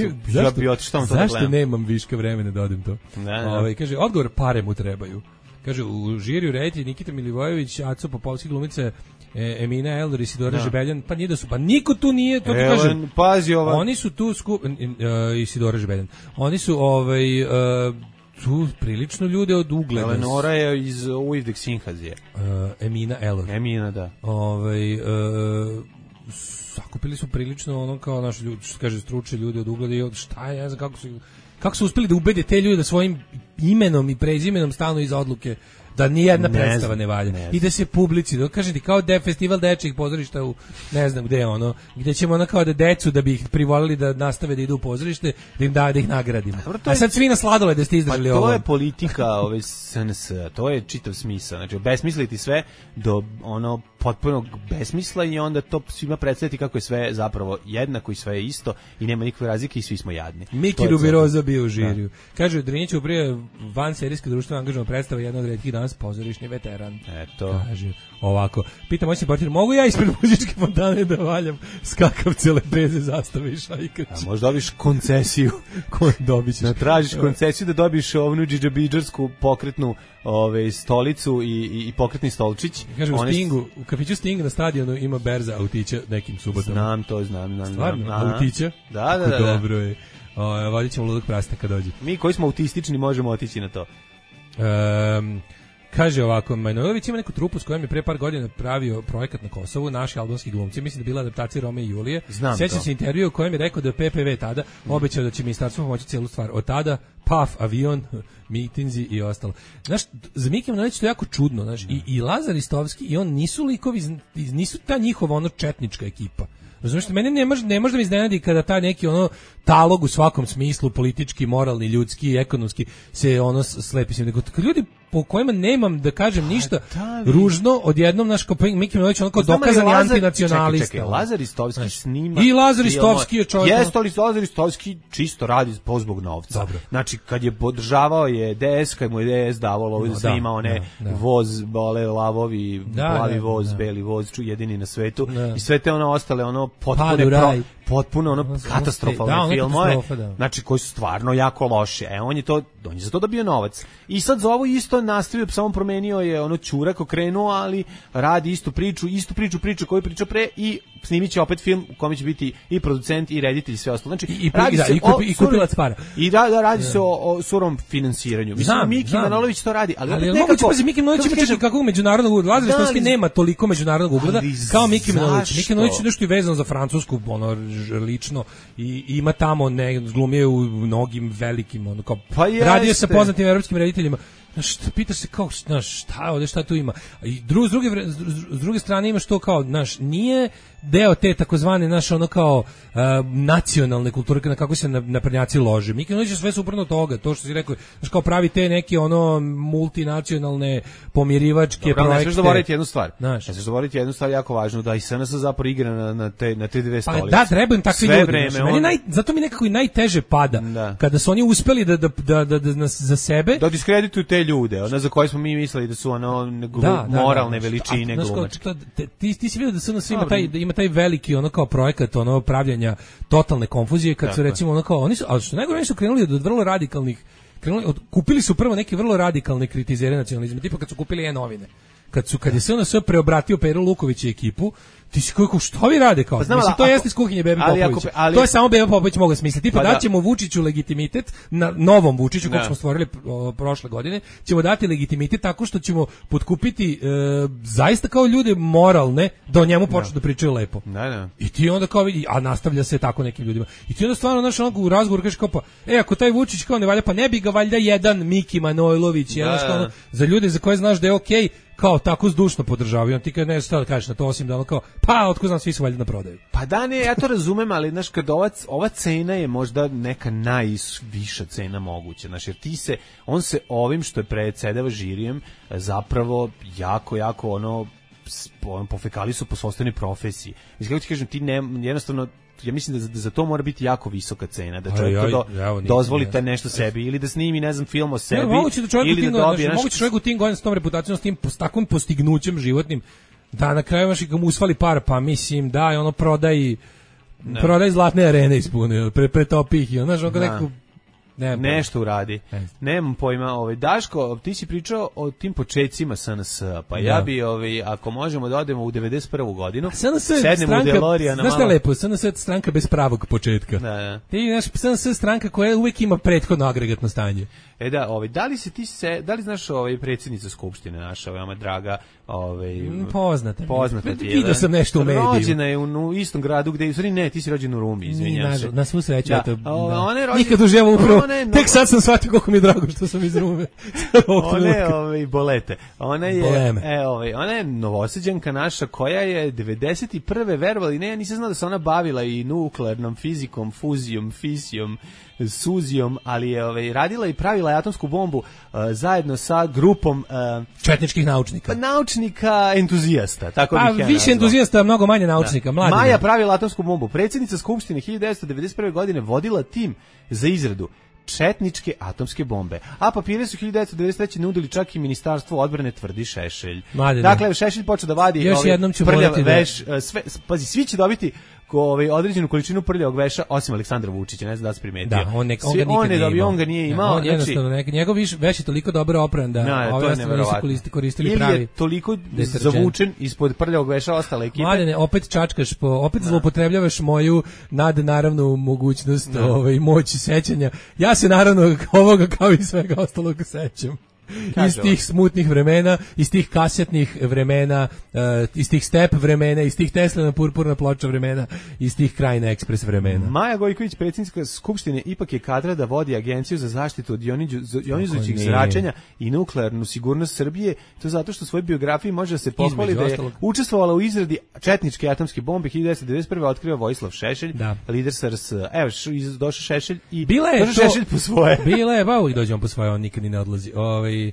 Zašto nemam viška vremena da odem to? Kaže, odgovor, pare mu trebaju. Kaže, u žiriju reditelj Nikita Milivojević, Aco Popovski, glumice Emina Eldor i Isidora Žebeljan, pa nije da su, pa niko tu nije, to ti kažem. Pazi ova. Oni su tu Isidora Žebeljan. Oni su tu prilično ljude od ugleda. Eleonora je iz Uvijek Sinhazije. Emina Eldor. Emina, da. Sakupili su prilično kao naši ljudi, kaže, stručni ljudi od ugleda i šta je, ja znam kako su uspeli da ubede te ljude da svojim imenom i prezimenom stanu iza odluke da nijedna predstava ne valja. I da se publici, da kažem ti, kao festival dečjih pozorišta u ne znam gde gde ćemo kao da decu da bi ih privolili da nastave da idu u pozorište, da ih nagradimo. A sad svi na sladole da ste izdržali ovo. To je politika SNS, to je čitav smisao. Znači, besmisliti sve do potpunog besmisla i onda to svima predstaviti kako je sve zapravo jednako i sve je isto i nema nikakve razlike i svi smo jadni. Miki Rubiroza bio u žiriju. Kaže, u Driniću prije van serijske društveno angažovana predstava jedna od retkih danas pozorišni veteran. Eto. Kaže, ovako. Pitam moćni portir, mogu ja ispred muzičke fontane da valjam skakavce, lepeze, zastave i šajkače? A možda dobiš koncesiju. Dobit ćeš. Tražiš koncesiju da dobiš ovnu džidžabidžarsku pokretnu stolicu i pokretni stolčić. Kaže, u kafiću Sting na stadionu ima berza autića nekim subotom. Znam. Stvarno? Autića? Da. Dobro je. Vodit ćemo Ludog Prasta kad dođe. Mi koji smo autistični možemo otići na to. Kaže ovako, Manojlović ima neku trupu s kojom je pre par godina pravio projekat na Kosovu, naši albanski glumci, mislim da je bila adaptacija Rome i Julije. Sjećam se intervju u kojem je rekao da je PPV tada obećao da će ministarstvo pomoći cijelu stvar. Od tada, avion, mitinzi i ostalo. Znaš, za Miki Manojlović to je jako čudno, znaš, i Lazar Istovski i on nisu likovi, nisu ta njihova četnička ekipa. Razumiješ, mene ne može da mi iznenadi kada taj neki talog u svakom smislu, politički, moralni, ljudski, ekonomski, se slepi se. Nego kad ljudi po kojima nemam da kažem ništa ružno, odjednom naš Miki Manojlović onako dokazani antinacionalista. Čekaj, Lazar Ristovski snima. I Lazar Ristovski je čovjek. Jeste li Lazar Ristovski čisto radi zbog novca. Dobro. Znači, kad je podržavao je DS, kad mu je DS davalo da snima one voz, bole lavovi, plavi voz, beli voz, jedini na svetu i sve te ono ostale, ono potpuno ono katastrofalne filmove, znači koji su stvarno jako loši. On je za to dobio novac. I sad za ovo isto nastavio, samo promenio je ono Ćurak okrenuo, ali radi istu priču koju pričao pre i snimit će opet film u kome će biti i producent i reditelj i sve ostalo. Znači, i kupilac para. I radi se o surovom finansiranju. Mislim, Miki Manojlović to radi, ali opet nekako... Pazi, Miki Manojlović ima kakvog međunarodnog ugleda. Lazar Ristovski nema toliko međunarodnog ugleda kao Miki Manojlović. Miki Manojlović je nešto i vezano za Francusku, ono, lično, i ima tamo, glumije u mnogim velikim, ono, kao, radio sa poznatim evropskim rediteljima. Pitaš se kao, šta tu ima. I s druge strane imaš to kao, nije deo te takozvane ono kao nacionalne kulture na kako se naprednjaci lože. Miki Manojlović je sve suprotno toga, to što si rekao, kao pravi te neke ono multinacionalne pomirivačke projekte. Ne smiješ zaboraviti jednu stvar. Ne smiješ zaboraviti jednu stvar jako važnu, da i SNS zapravo igra na te dve stolice. Pa da, treba im takvi ljudi. Zato mi nekako i najteže pada. Kada su oni uspeli da za sebe da diskredituju te ljude, za koje smo mi mislili da su moralne veličine glumačke. Ti si vidio da SNS ima taj veliki ono kao projekat ono pravljenja totalne konfuzije kad su recimo ono kao oni su, ali što najgore, oni su krenuli od vrlo radikalnih, kupili su prvo neke vrlo radikalne kritizere nacionalizma, tipa kad su kupili E-novine. Kad je se ono sve preobratio Pero Luković i ekipu, ti si kako, što vi rade kao? Mislim, to jeste iz kuhinje Bebe Popovića. To je samo Bebe Popović mogao smisliti. Tipa daćemo Vučiću legitimitet, na novom Vučiću, kako smo stvorili prošle godine, ćemo dati legitimitet tako što ćemo potkupiti zaista kao ljude moralne da o njemu počnu da pričaju lepo. I ti onda kao vidi, a nastavlja se tako nekim ljudima. I ti onda stvarno znaš onako u razgovoru kažeš kao pa, ako taj Vučić kao ne valja, pa ne bi ga valjda jedan Miki Manojlović, za ljude za koje znaš da je okej, kao tako zdušno podržavaju. On ti kad ne šta da kažeš na to, osim da ono kao, pa otko znam, svi su valjda na prodaju. Pa da ne, ja to razumem, ali znaš, kad ova cena je možda neka najviša cena moguća, znaš, jer on se ovim što je predsedava žirijem zapravo jako ono pofekali su po sopstvenoj profesiji. Mislim, kako ti kažem, ti jednostavno, ja mislim da za to mora biti jako visoka cena, da čovjek dozvoli taj nešto sebi, ili da snimi, ne znam, film o sebi, ili da dobije... Moguće čovjek u tim godinama s tom reputacijom, s takvim postignućem životnim, da na kraju imaš i mu usvali par, pa mislim, daj, ono, prodaj zlatne arene ispunio, pretopi ih, znaš, ono neku... Nešto uradi. Nemam pojma. Daško, ti si pričao o tim počecima SNS, pa ja bi, ako možemo da odemo u 91. godinu, sednemo u DeLoreana. Znaš šta je lepo? SNS je stranka bez pravog početka. SNS je stranka koja uvijek ima prethodno agregatno stanje. Da li znaš predsjednica Skupštine naša, veoma draga, poznata ti je. Vidio sam nešto u mediju. Rođena je u istom gradu gde, ti si rođen u Rumi, izvinjam se. Na svu sreću, nikad uživo upravo. Tek sad sam shvatio koliko mi je drago što sam iz Rume. Bolete. Ona je Novosađanka naša koja je 91. verovali, ne, ja nisam znao da se ona bavila i nuklearnom fizikom, fuzijom, fisijom, suzijom, ali je radila i pravila atomsku bombu zajedno sa grupom četničkih naučnika. Naučnika entuzijasta, tako bih ja nazvao. Više entuzijasta, mnogo manje naučnika, mladi. Maja pravila atomsku bombu. Predsjednica Skupštine 1991. godine vodila tim za izradu četničke atomske bombe. A papire su 1993. nudili čak i Ministarstvo odbrane, tvrdi Šešelj. Dakle, Šešelj počeo da vadi prljav veš, pazi, svi će dobiti određenu količinu prljavog veša, osim Aleksandra Vučića, ne znam da se primetio. On ga nije imao. On jednostavno, njegov veš je toliko dobro opran da ove ostale nisu koristili pravi. Ili je toliko zavučen ispod prljavog veša ostale ekipe. Mladene, opet čačkaš, opet zloupotrebljavaš moju nadnaravnu mogućnost, moć sećanja. Ja se naravno ovoga kao i svega ostalog sećam. Iz tih smutnih vremena, iz tih kasetnih vremena, iz tih step vremena, iz tih Teslina purpurna ploča vremena, iz tih Krajina Ekspres vremena. Maja Gojković, predsjednica Skupštine, ipak je kadra da vodi Agenciju za zaštitu od jonizujućih zračenja i nuklearnu sigurnost Srbije, to zato što u svojoj biografiji može da se pohvali da je učestvovala u izradi četničke atomske bombe. 1991. otkriva Vojislav Šešelj, lider SRS. Evo, došao Šešelj i došao Šešelj po svoje. Bila je, uvijek dođemo po svoje, on nikad ni ne odlazi.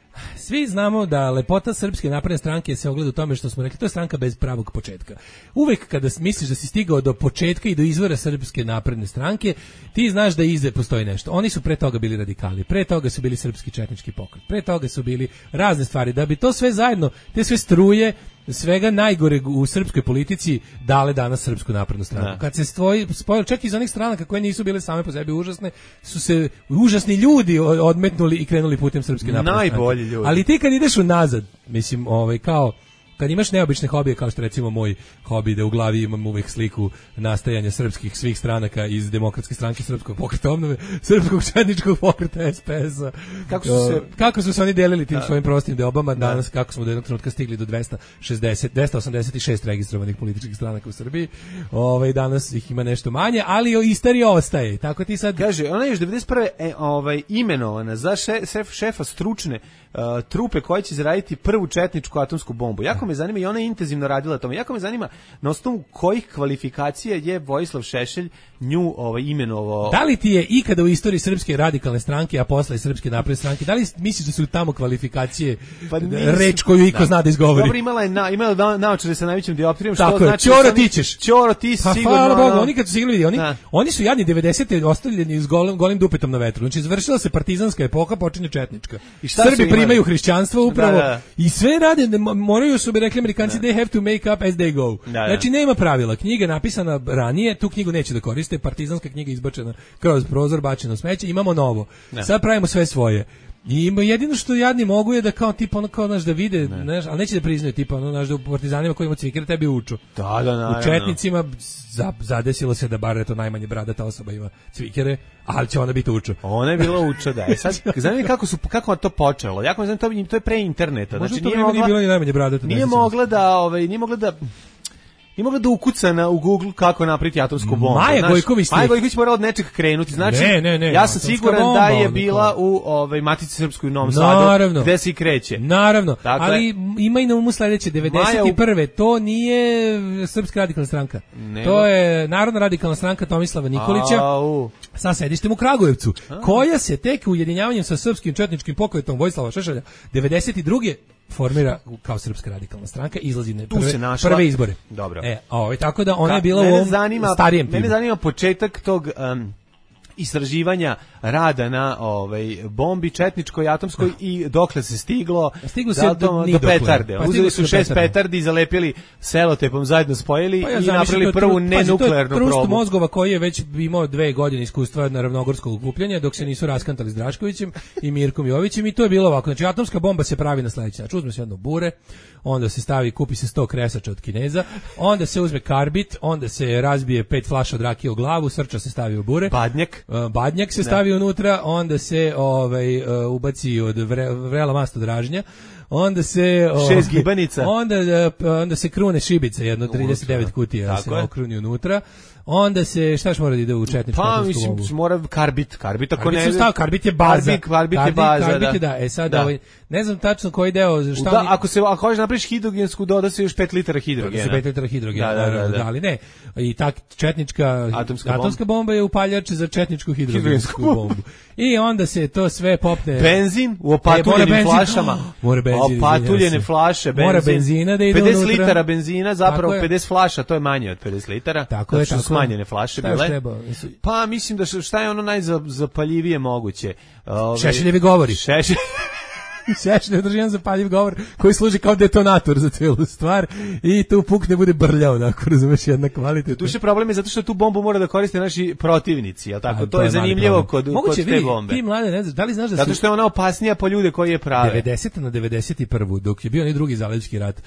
Svi znamo da lepota Srpske napredne stranke se ogleda u tome što smo rekli, to je stranka bez pravog početka. Uvek kada misliš da si stigao do početka i do izvora Srpske napredne stranke, ti znaš da iza postoji nešto. Oni su pre toga bili radikali, pre toga su bili srpski četnički pokret, pre toga su bili razne stvari. Da bi to sve zajedno, te sve struje, svega najgore u srpskoj politici dale danas Srpsku naprednu stranku. Kad se spojilo, čak iz onih stranaka koje nisu bile same po sebi užasne, su se užasni ljudi odmetnuli i krenuli putem Srpske napredne stranke. Najbolji ljudi. Ali ti kad ideš unazad, mislim, kao kad imaš neobične hobije, kao što recimo moj hobi, da u glavi imam uvijek sliku nastajanja srpskih svih stranaka iz Demokratske stranke, Srpskog pokreta obnove, Srpskog četničkog pokreta SPS-a. Kako su se oni delili tim svojim prostim deobama, danas kako smo do jednog trenutka stigli do 286 registrovanih političkih stranaka u Srbiji. Danas ih ima nešto manje, ali istorija ostaje. Tako ti sad... Kaže, ona je još 91. imenovana za šefa stručne trupe koja će zaraditi prvu četničku atomsku bombu. Jako me zanima i ona je intenzivno radila tome. Jako me zanima na osnovu kojih kvalifikacija je Vojislav Šešelj nju imenovao. Da li ti je ikada u istoriji Srpske radikalne stranke, a posle Srpske napredne stranke, da li misliš da su tamo kvalifikacije reč koju iko zna da izgovori? Dobro, imala je naočare sa najvećim dioptrijom, što tako znači... Ćoro ti ćeš. Ćoro ti sigurno... Hvala Bogu, oni kad su sigurno vidi, oni su jadni 90. ostavljeni s golim dupetom na vetru. Znači, izvršila se partizanska epoha, počinje četnička. Srbi primaju hrišćanstvo upravo i sve rade, moraju su bi rekli Amerikanci, they have to make up as they go. Znači, nema pravila. Knjiga je napisana ranije, tu knjigu neće da koriste, partizanska knjiga izbačena kroz prozor, bačeno smeće, imamo novo. Sad pravimo sve svoje. I jedino što jadni mogu je da kao tipa ono kao da vide, znaš, ali neće da priznaju tipa ono da u partizanima koji ima cvikere tebi uču. Da, u četnicima zadesilo se da bar eto najmanje bradata osoba ima cvikere, ali će ona biti uču. Ona je bila uča, da. Sad zanima kako to počelo. Jako me zanima, to je pre interneta. Znači nije bilo ni najmanje bradata. Nije mogla da ukuca u Google kako napraviti atomsku bombu. Maja Gojković morala od nečeg krenuti. Znači, ne, ja sam siguran da je bila u Matici Srpskoj u Novom Sadu, gde se i kreće. Naravno, ali ima i na umu sledeće, 91. To nije Srpska radikalna stranka. To je Narodna radikalna stranka Tomislava Nikolića sa sedištem u Kragujevcu, koja se tek ujedinjavanjem sa Srpskim četničkim pokretom Vojislava Šešelja 92. formira kao Srpska radikalna stranka, izlazi na prve izbore. Dobro. Tako da ona je bila u ovom starijem timu. Mene zanima početak tog istraživanja rada na bombi četničkoj, atomskoj i dokle se stiglo se do petarde. Uzeli su 6 petardi i zalepili selotepom, zajedno spojili i napravili prvu nenuklearnu probu. Krust mozgova koji je već imao 2 godine iskustva na ravnogorskog okupljanja dok se nisu raskantali s Draškovićem i Mirkom Jovićem i to je bilo ovako. Znači atomska bomba se pravi na sledeći način. Uzme se jedno bure, onda se kupi se 100 kresača od Kineza, onda se uzme karbit, onda se razbije 5 flaša od rakije u glavu, srča se stavi u bure. Badnjak se stavi unutra, onda se ubaci od vrela masta dražnja, onda se 6 gibanica, onda se krune šibica, jedno 39 kutija se okruni unutra. Onda se šta mora da ide u četničku atomsku bombu? Mora karbit ako ne. Karbit je baza. Karbit je baza, da. Sad ne znam tačno koji deo šta. Ako hoćeš napraviš hidrogensku, doda se još 5 litara hidrogena. 5 litara hidrogena, da, ali ne. I tak četnička atomska bomba je upaljač za četničku hidrogensku bombu. I onda se to sve popne. Benzin u opatuljenim flašama. Mora benzin. Opatuljene flaše, benzin. Mora benzina da ide unutra. 50 litara benzina, zapravo 50 flaša, to je manje od 50 litara. Tako je, tako. Smanjene flaše bile. Pa mislim da šta je ono najzapaljivije moguće. Šešeljevi govori. Šešelj je držan zapaljiv govor koji služi kao detonator za celu stvar i tu pukne bude brljao, onako, razumeš, jedna kvalitetna. Tuše problem je zato što tu bombu mora da koriste naši protivnici, jel tako? To je zanimljivo kod te bombe. Ti mlade, ne znaš, da li znaš da zato što je ona opasnija po ljude koji je prave. 90. na 91. dok je bio onaj drugi zalivski rat,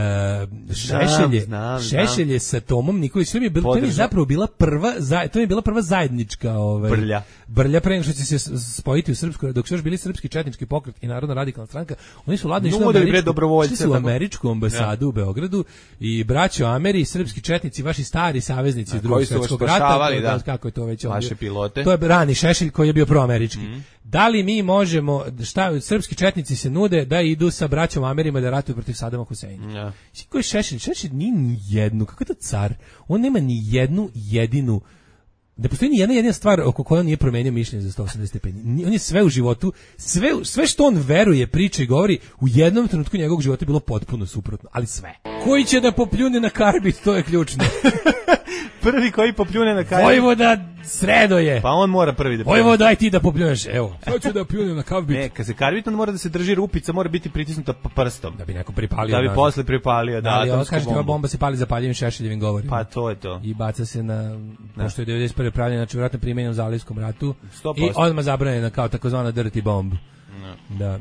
Šešelj je sa Tomom Nikolićem to je zapravo bila prva zajednička brlja pre nego što će se spojiti u srpsku, dok su još bili srpski četnički pokret i Narodna radikalna stranka, oni su ladno išli u američku ambasadu u Beogradu i braćo Ameri, srpski četnici, vaši stari saveznici iz Drugog svjetskog rata, kako je to već vaše pilote. To je rani Šešelj koji je bio proamerički. Da li mi možemo, srpski četnici se nude da idu sa braćom Amerima da ratuju protiv Sadama Huseina. Koji je Šešelj? Šešelj nije ni jednu, kako je to car? On nema ni jednu jedinu da postoji ni jedna jedina stvar oko koje on nije promenio mišljenje za 180 stepeni. On je sve u životu, sve što on veruje, priča i govori, u jednom trenutku njegovog života je bilo potpuno suprotno, ali sve. Koji će da popljune na karbit, to je ključno. Prvi koji popljune na karbit. Vojvoda Sredo je. Pa on mora prvi da popljune. Vojvoda, aj ti da popljuneš, evo. Sad ću da pljunem na karbit. Ne, kad se karbit, on mora da se drži rupica, mora biti pritisnuta prstom. Da bi neko pripalio. Da bi posle pripalio, da. Ali kažete, ova bomba se pali zapaljivim šešiljevim govorima. Pa to je to. I baca se na, pošto je 91. pravljena, znači vjerojatno primenjen u Zalivskom ratu. 100%. I odmah zabranjena kao takozvana dirty bomb. Da.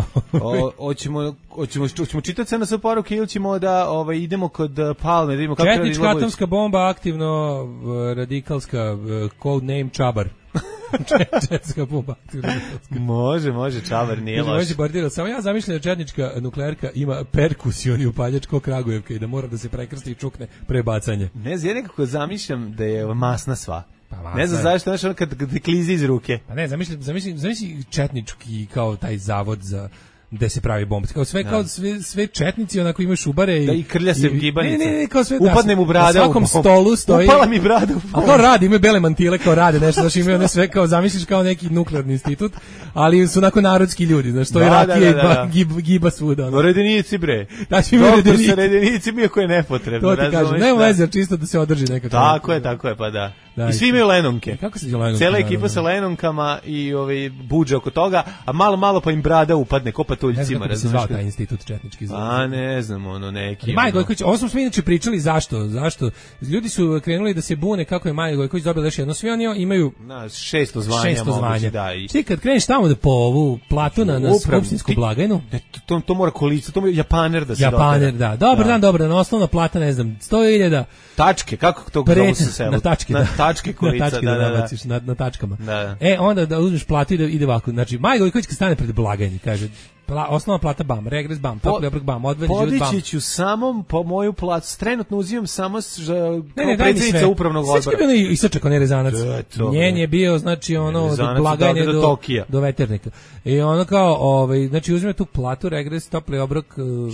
Hoćemo čitati sve na sve poruke ili ćemo da idemo kod Palme, da vidimo kako treba Četnička atomska bomba, aktivno radikalska, code name Čabar. Četnička bomba, aktivno radikalska. Može, Čabar nije loš. Samo ja zamišljam da četnička nuklearka ima perkusioni upaljač ko Kragujevka i da mora da se prekrsti i čukne pre bacanja. Ne znam, ja nekako zamišljam da je masna sva. Ne znam zašto, znaš, ono kad klizi iz ruke. Pa ne, zamisli četnički kao taj zavod za gde se pravi bomba. Kao sve četnici onako imaju šubare i krlja se gibanica. Ne, kao sve upadne mu brada. Na svakom stolu stoji. Upala mi brada. A kao radi, imaju bele mantile, kao rade nešto, znači imaju one sve kao zamisliš kao neki nuklearni institut, ali su onako narodski ljudi, znači stoji rakija i giba svuda. Redenici bre. Znači doktor sa redenici mi je koje nepotrebno. To ti kažem, nema veze, čisto da se održi nekako. Tako je, pa da. I svi imaju lenonke. Kako se lenonke? Cela ekipa sa lenonkama i budže oko toga, a malo pa im brada upadne ko patuljcima. Ne znam kako se taj institut četnički zove. A ne znam, neki. Maja Gojković, ovo smo svi inače pričali zašto. Ljudi su krenuli da se bune kako je Maja Gojković dobila još jedno, svi oni imaju 600 zvanja. Ti kad kreneš tamo da po ovu platu na skupštinsku blagajnu, to mora kolica, to mora Japaner da se dođe. Japaner, da. Dobar dan, osnovna plata, ne znam, 100.000. Tačke, kako to zovu se selo? Na tačke, na tačke kolica, na tačkama. Da. Onda da uzmeš platu i da ide ovako. Znači, Maja Gojković kad stane pred blagajni, kaže, osnovna plata BAM, regres BAM, topli obrok BAM, odvojeni život BAM. Podići ću samo po moju platu, trenutno uzimam samo kao predsjednica upravnog odbora. Sve je bio Isačak, on je rezanac. Njen je bio, znači, od blagajne do veternika. I ono kao, znači, uzme tu platu, regres, topli obrok,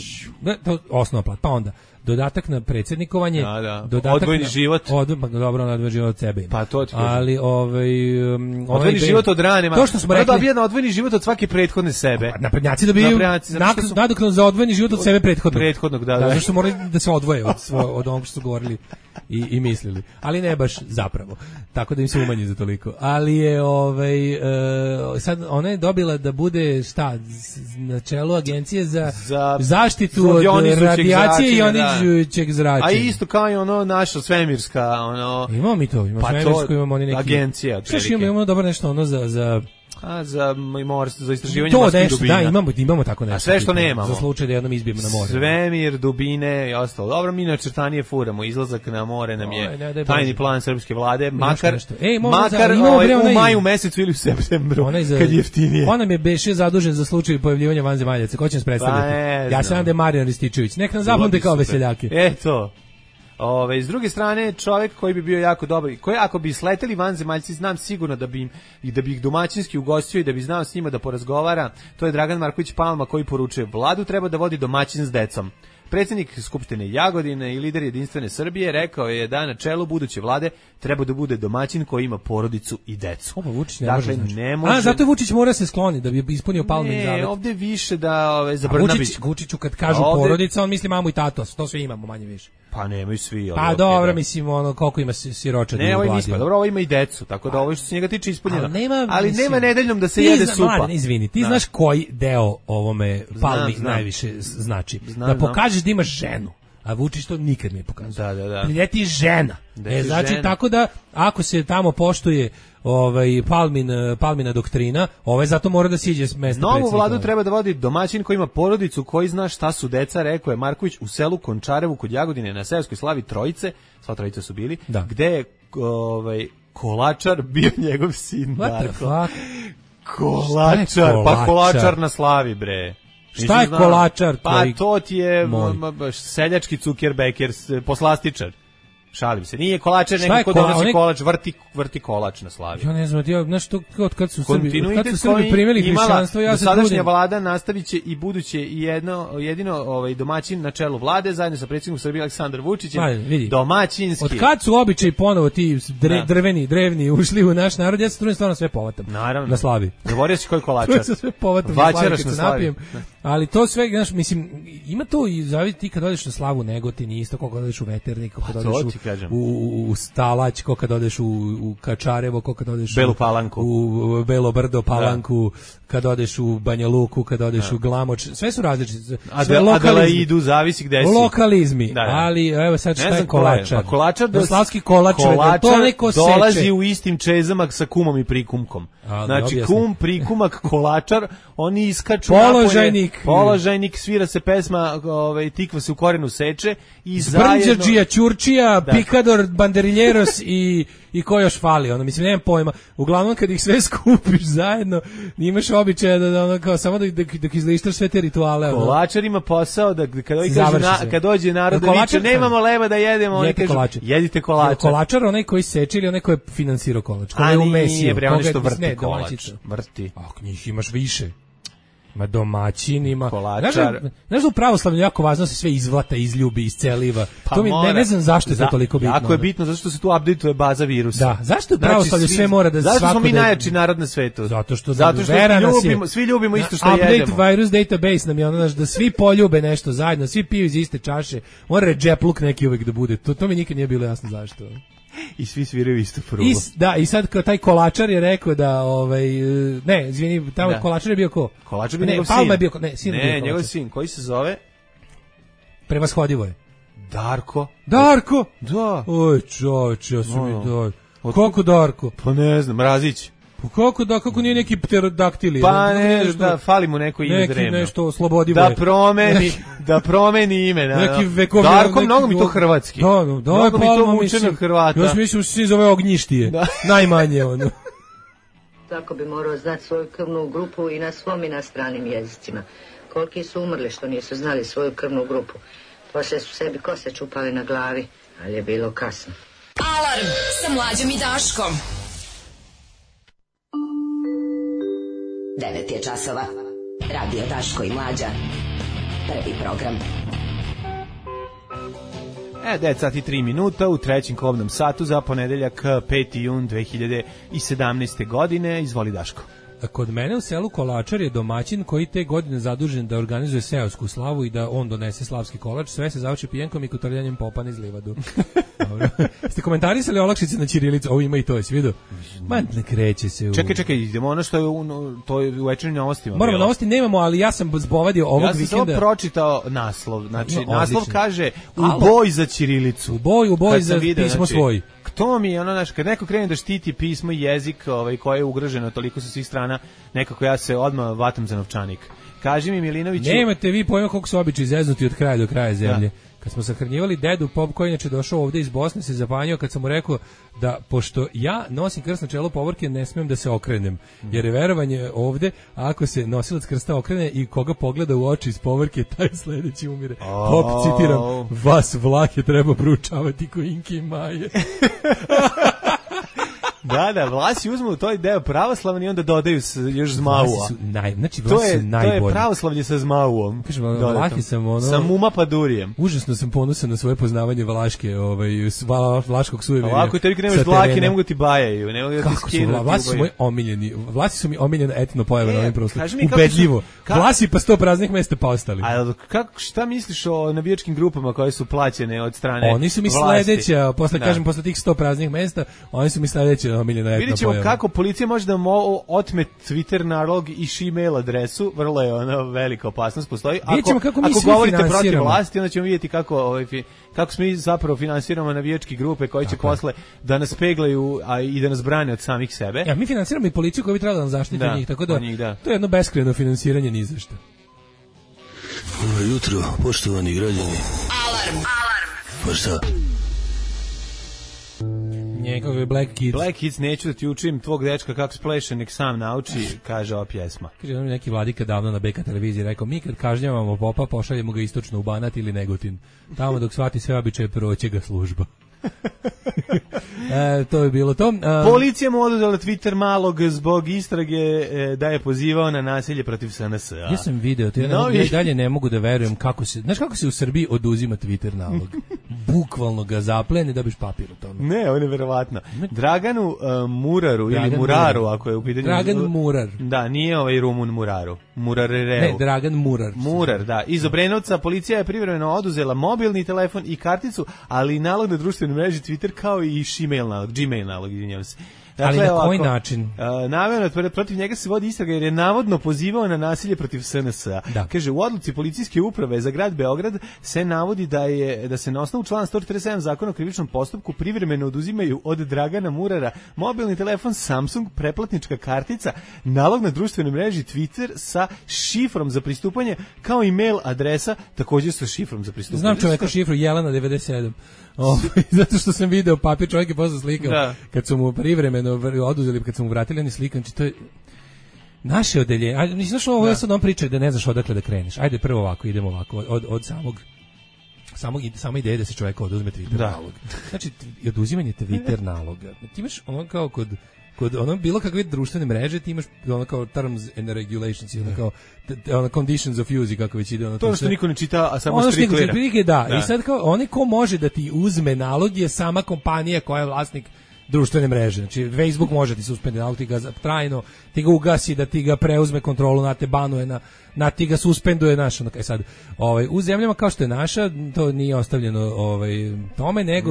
osnovna plata, pa onda dodatak na predsjednikovanje, odvojeni život. Dobro, on odvojeni život od sebe. Pa to ti kažem. Ali odvojeni život od rane. To što smo rekli, dobije na odvojeni život od svake prethodne sebe. Naprednjaci dobiju nadoknadu za odvojeni život od sebe prethodnog. Da. Zato što moraju da se odvoje od onog što su govorili i mislili. Ali ne baš zapravo. Tako da im se umanji za toliko. Ali je sad ona je dobila da bude na čelu agencije za zaštitu od radijacije i onizujućeg zračenja. A isto kao i naša svemirska imamo mi to, imamo svemirsku, imamo oni neki agencija. Sve imamo dobro nešto za istraživanje morskih dubina. Da, imamo tako nešto. A sve što nemamo. Za slučaj da jednom izbijemo na more. Svemir, dubine i ostalo. Dobro, mi načrtanije furamo. Izlazak na more nam je tajni plan srpske vlade. Makar u maju mesecu ili u septembru. Kad je jeftinije. On nam je beše zadužen za slučaj pojavljivanja vanzemaljaca. Ko će nas predstavljati? Ja se nadam da je Marijan Rističević. Nek nam zapamte kao veseljake. Eto. S druge strane, čovjek koji bi bio jako dobar, koji ako bi sleteli vanzemaljci, znam sigurno da bi ih domaćinski ugostio i da bi znao s njima da porazgovara, to je Dragan Marković Palma koji poručuje: vladu treba da vodi domaćin s decom. Predsjednik Skupštine Jagodine i lider Jedinstvene Srbije rekao je da na čelu buduće vlade treba da bude domaćin koji ima porodicu i decu. Ovo Vučić ne može. Zato je Vučić mora se skloni da bi ispunio Palmin zavet. Ne, ovdje više da za Brnabić. Vučiću kad kažu porodica, on misli mamu i tato, to sve imamo manje više. Pa nemaju svi. Pa dobro, mislim, koliko ima siročadi u vladi. Ne, dobro, ovo ima i decu, tako da ovo što se njega tiče ispunjeno. Ali nema nedeljom da se jede supa. Mladen, izvini, ti znaš koji deo ovome Palmi najviše znači. Da pokažeš da imaš ženu. A Vučić to nikad nije pokazao. Da. Priljeti žena. Znači, tako da, ako se tamo poštuje Palmina doktrina, zato mora da siđe s mesta predsjednika. Novu vladu treba da vodi domaćin koji ima porodicu, koji zna šta su deca, rekao je Marković u selu Končarevu kod Jagodine na seoskoj slavi trojice, sva trojica su bili, gde je Kolačar bio njegov sin. What the fuck? Kolačar, pa Kolačar na slavi, bre. Šta je Kolačar? Pa to ti je seljački cukerbeker, poslastičar. Šalim se. Nije kolačar, nego ko donosi kolač, vrti kolač na slavi. Ja ne znam, znaš to kad su Srbi primili hrišćanstvo, ja se trudim. Sadašnja vlada nastaviće i buduće i jedino domaćin na čelu vlade zajedno sa predsjednikom Srbije Aleksandar Vučićem. Domaćinski. Od kad su običaji ponovo ti drevni ušli u naš narod, ja se trudim stvarno sve povatam. Naravno. Na slavi. Govorio si koji kolačar. To sve povatam na slavi. Ali to sve, znaš, mislim, ima to i zavisi ti kad odeš na slavu Negotin, isto kako odeš u Veternik, kako odeš u Stalać, kako kad odeš u Kačarevo, kako kad odeš Belu Palanku, u Belo Brdo, Palanku, kad odeš u Banja Luku, kad odeš u Glamoč, sve su različite. Adelaidu, zavisi gde si. Lokalizmi, ali evo sad šta je kolačar. Kolačar, slavski kolačar, to neko seče. Dolazi u istim čezama sa kumom i prikumkom. Znači kum, prikumak, kolačar, oni iskaču položajnik, svira se pesma, tikva se u korenu seče i zajedno Brđadžija, Ćurčija, Pikador, Banderiljeros i ko još fali, ono, mislim, nemam pojma. Uglavnom, kad ih sve skupiš zajedno, nimaš običaja da ono, kao, samo da izlištaš sve te rituale. Ono. Kolačar ima posao da kad dođe narod da viče, nemamo leba da jedemo, oni kažu, jedite kolačar. Kolačar, onaj koji seče ili onaj koji je finansirao kolač? A nije, bre, oni što vrti kolač. Vrti. Njih imaš više. Ma domaćin ima. Kolačar. Znaš da u pravoslavlju jako važno se sve izvlata, izljubi, isceliva. To mi ne znam zašto je to toliko bitno. Jako je bitno zato što se tu updateuje baza virusa. Da, zašto u pravoslavlju sve mora da svako. Zašto smo mi najjači narod na svetu? Zato što svi ljubimo isto što jedemo. Update virus database nam je ono da svi poljube nešto zajedno, svi piju iz iste čaše. Mora redžepluk neki uvek da bude. To mi nikad nije bilo jasno zašto. I svi sviraju isto prugu. I sad kao taj kolačar je rekao da ne, izvini, tamo kolačar je bio ko? Kolačar je njegov sin. Palma je bio sin. Ne, njegov sin, koji se zove? Prevashodivo je. Darko? Da. Oj, čoveče, ja sam mi doj. Kako Darko? Pa ne znam, Mrazić. Pa kako nije neki pterodaktili? Pa da fali mu neko ime drevno. Neki nešto oslobodivo je. Da promeni ime. Neki vekovni. Darko, mnogo mi to hrvatski. Da, mnogo mi to učeno Hrvata. Još mislim se zove Ognjištije. Najmanje ono. Tako bi morao znati svoju krvnu grupu i na svom i na stranim jezicima. Koliki su umrli što nisu znali svoju krvnu grupu. Poslije su sebi kose čupali na glavi, ali je bilo kasno. Alarm sa Mlađom i Daškom. 9 je časova. Radio Daško i Mlađa. Prvi program. 9 sati 3 minuta u trećem kobnom satu za ponedeljak 5. jun 2017. godine. Izvoli Daško. Kod mene u selu Kolačar je domaćin koji te godine zadužen da organizuje seosku slavu i da on donese slavski kolač. Sve se završi pijenkom i kotrljanjem popana iz livadu. Dobro. Ste komentarisali olakšice na ćirilicu? Ovo ima i to, jesi vidio? Ma ne kreće se. Čekaj, idemo ono što je to je u večernjim novostima. Moramo novosti nemamo, ali ja sam zbovadio ovog vikenda. Ja sam samo pročitao naslov. Znači, naslov kaže u boj za ćirilicu. U boj za pismo svoj. To mi je ono, znaš, kad neko krene da štiti pismo i jezik koje je ugroženo toliko sa svih strana, nekako ja se odmah vatam za novčanik. Kaži mi, Milinoviću... Nemate vi pojma koliko su običaji zeznuti od kraja do kraja zemlje. Kad smo sahranjivali dedu, pop koji inače došao ovde iz Bosne, se zapanjio kad sam mu rekao da, pošto ja nosim krst na čelo povorke, ne smijem da se okrenem. Jer je verovanje ovde, ako se nosilac krsta okrene i koga pogleda u oči iz povorke, taj sledeći umire. Pop, citiram, vas vlake treba proučavati ko Inke i Maje. Da, Vlasi uzmu to deo pravoslavni i onda dodaju još zmaua. Znači, Vlasi su najbolji. To je pravoslavlje sa zmauom. Kažem, Vlahi sam ono... Sa Muma Padurijem. Užasno sam ponosan na svoje poznavanje Vlaške, vlaškog sujeverja. Ovako, tebi nemaš Vlake, ne mogu ti bajaju, ne mogu da ti skinu. Kako su Vlasi su moji omiljeni. Vlasi su mi omiljena etno pojava na ovim prostoru. Ubedljivo. Vlasi pa 100 praznih mesta pa ostali. A šta misliš o navijačkim grupama koje su plaćene od strane? Oni su mi sledeća, posle tih 100 praznih mesta, oni su mi sledeća omiljena etno pojava. Vidjet ćemo kako policija može da otme Twitter nalog i email adresu, vrlo je ona velika opasnost postoji. Ako govorite protiv vlasti, onda ćemo vidjeti kako mi zapravo finansiramo navijačke grupe koje će posle da nas peglaju i da nas brane od samih sebe. Ja, mi finansiramo i policiju koja bi trebala da nas zaštiti od njih, tako da to je jedno beskrajno finansiranje ni za šta. Dobro jutro, poštovani građani. Alarm. Pa šta? Njegove Black Kids. Black Kids, neću da ti učim tvog dečka kako spleše, nek sam nauči, kaže ova pjesma. Kaže, neki vladika davno na BK televiziji rekao, mi kad kažnjavamo popa, pošaljemo ga istočno u Banat ili Negotin. Tamo dok shvati sve običaje, proće ga služba. To je bilo to. Policija mu oduzela Twitter malog zbog istrage da je pozivao na nasilje protiv SNS-a. Ja sam video, ja dalje ne mogu da verujem kako se, znaš kako se u Srbiji oduzima Twitter nalog? Bukvalno ga zaplene da biš papir u tome. Ne, on je verovatno. Draganu Muraru ili Muraru, ako je u pitanju. Dragan Murar. Da, nije ovaj Rumun Muraru. Murarereu. Ne, Dragan Murar. Murar, da. Iz Obrenovca policija je privremeno oduzela mobilni telefon i karticu, ali i nalog na društvenoj mreži Twitter kao i Gmail nalog, izvinjavam se. Dakle, ali na koji način? Namerno protiv njega se vodi istraga jer je navodno pozivao na nasilje protiv SNS-a. Da. Kaže, u odluci policijske uprave za grad Beograd se navodi da se na osnovu člana 147 Zakona o krivičnom postupku privremeno oduzimaju od Dragana Murara mobilni telefon Samsung, preplatnička kartica, nalog na društvenoj mreži Twitter sa šifrom za pristupanje, kao i mail adresa također sa šifrom za pristupanje. Znam čoveka šifru Jelena 97. Zato što sam video papir, čovjek je posle slikao kad su mu privremeno oduzeli, kad su mu vratili, on je slikan, znači to je naše odeljenje. A mislim, znaš, ovo je sad on priča da ne znaš odakle da kreneš. Ajde prvo ovako, idemo ovako, od sama ideje da se čovjek oduzme Twitter nalog. Znači, oduzimanje Twitter naloga. Ti imaš ono kao kod ono bilo kakve društvene mreže, ti imaš ono kao terms and regulations, ono kao ono conditions of use, kako već ide ono. To što niko ne čita, a samo striklira. Da. I sad kao onaj ko može da ti uzme nalog je sama kompanija koja je vlasnik društvene mreže. Znači Facebook može ti suspenduje nalog, ti ga trajno, ti ga ugasi, da ti ga preuzme kontrolu, na te banuje, na ti ga suspenduje, naš. Sad, u zemljama kao što je naša, to nije ostavljeno tome, nego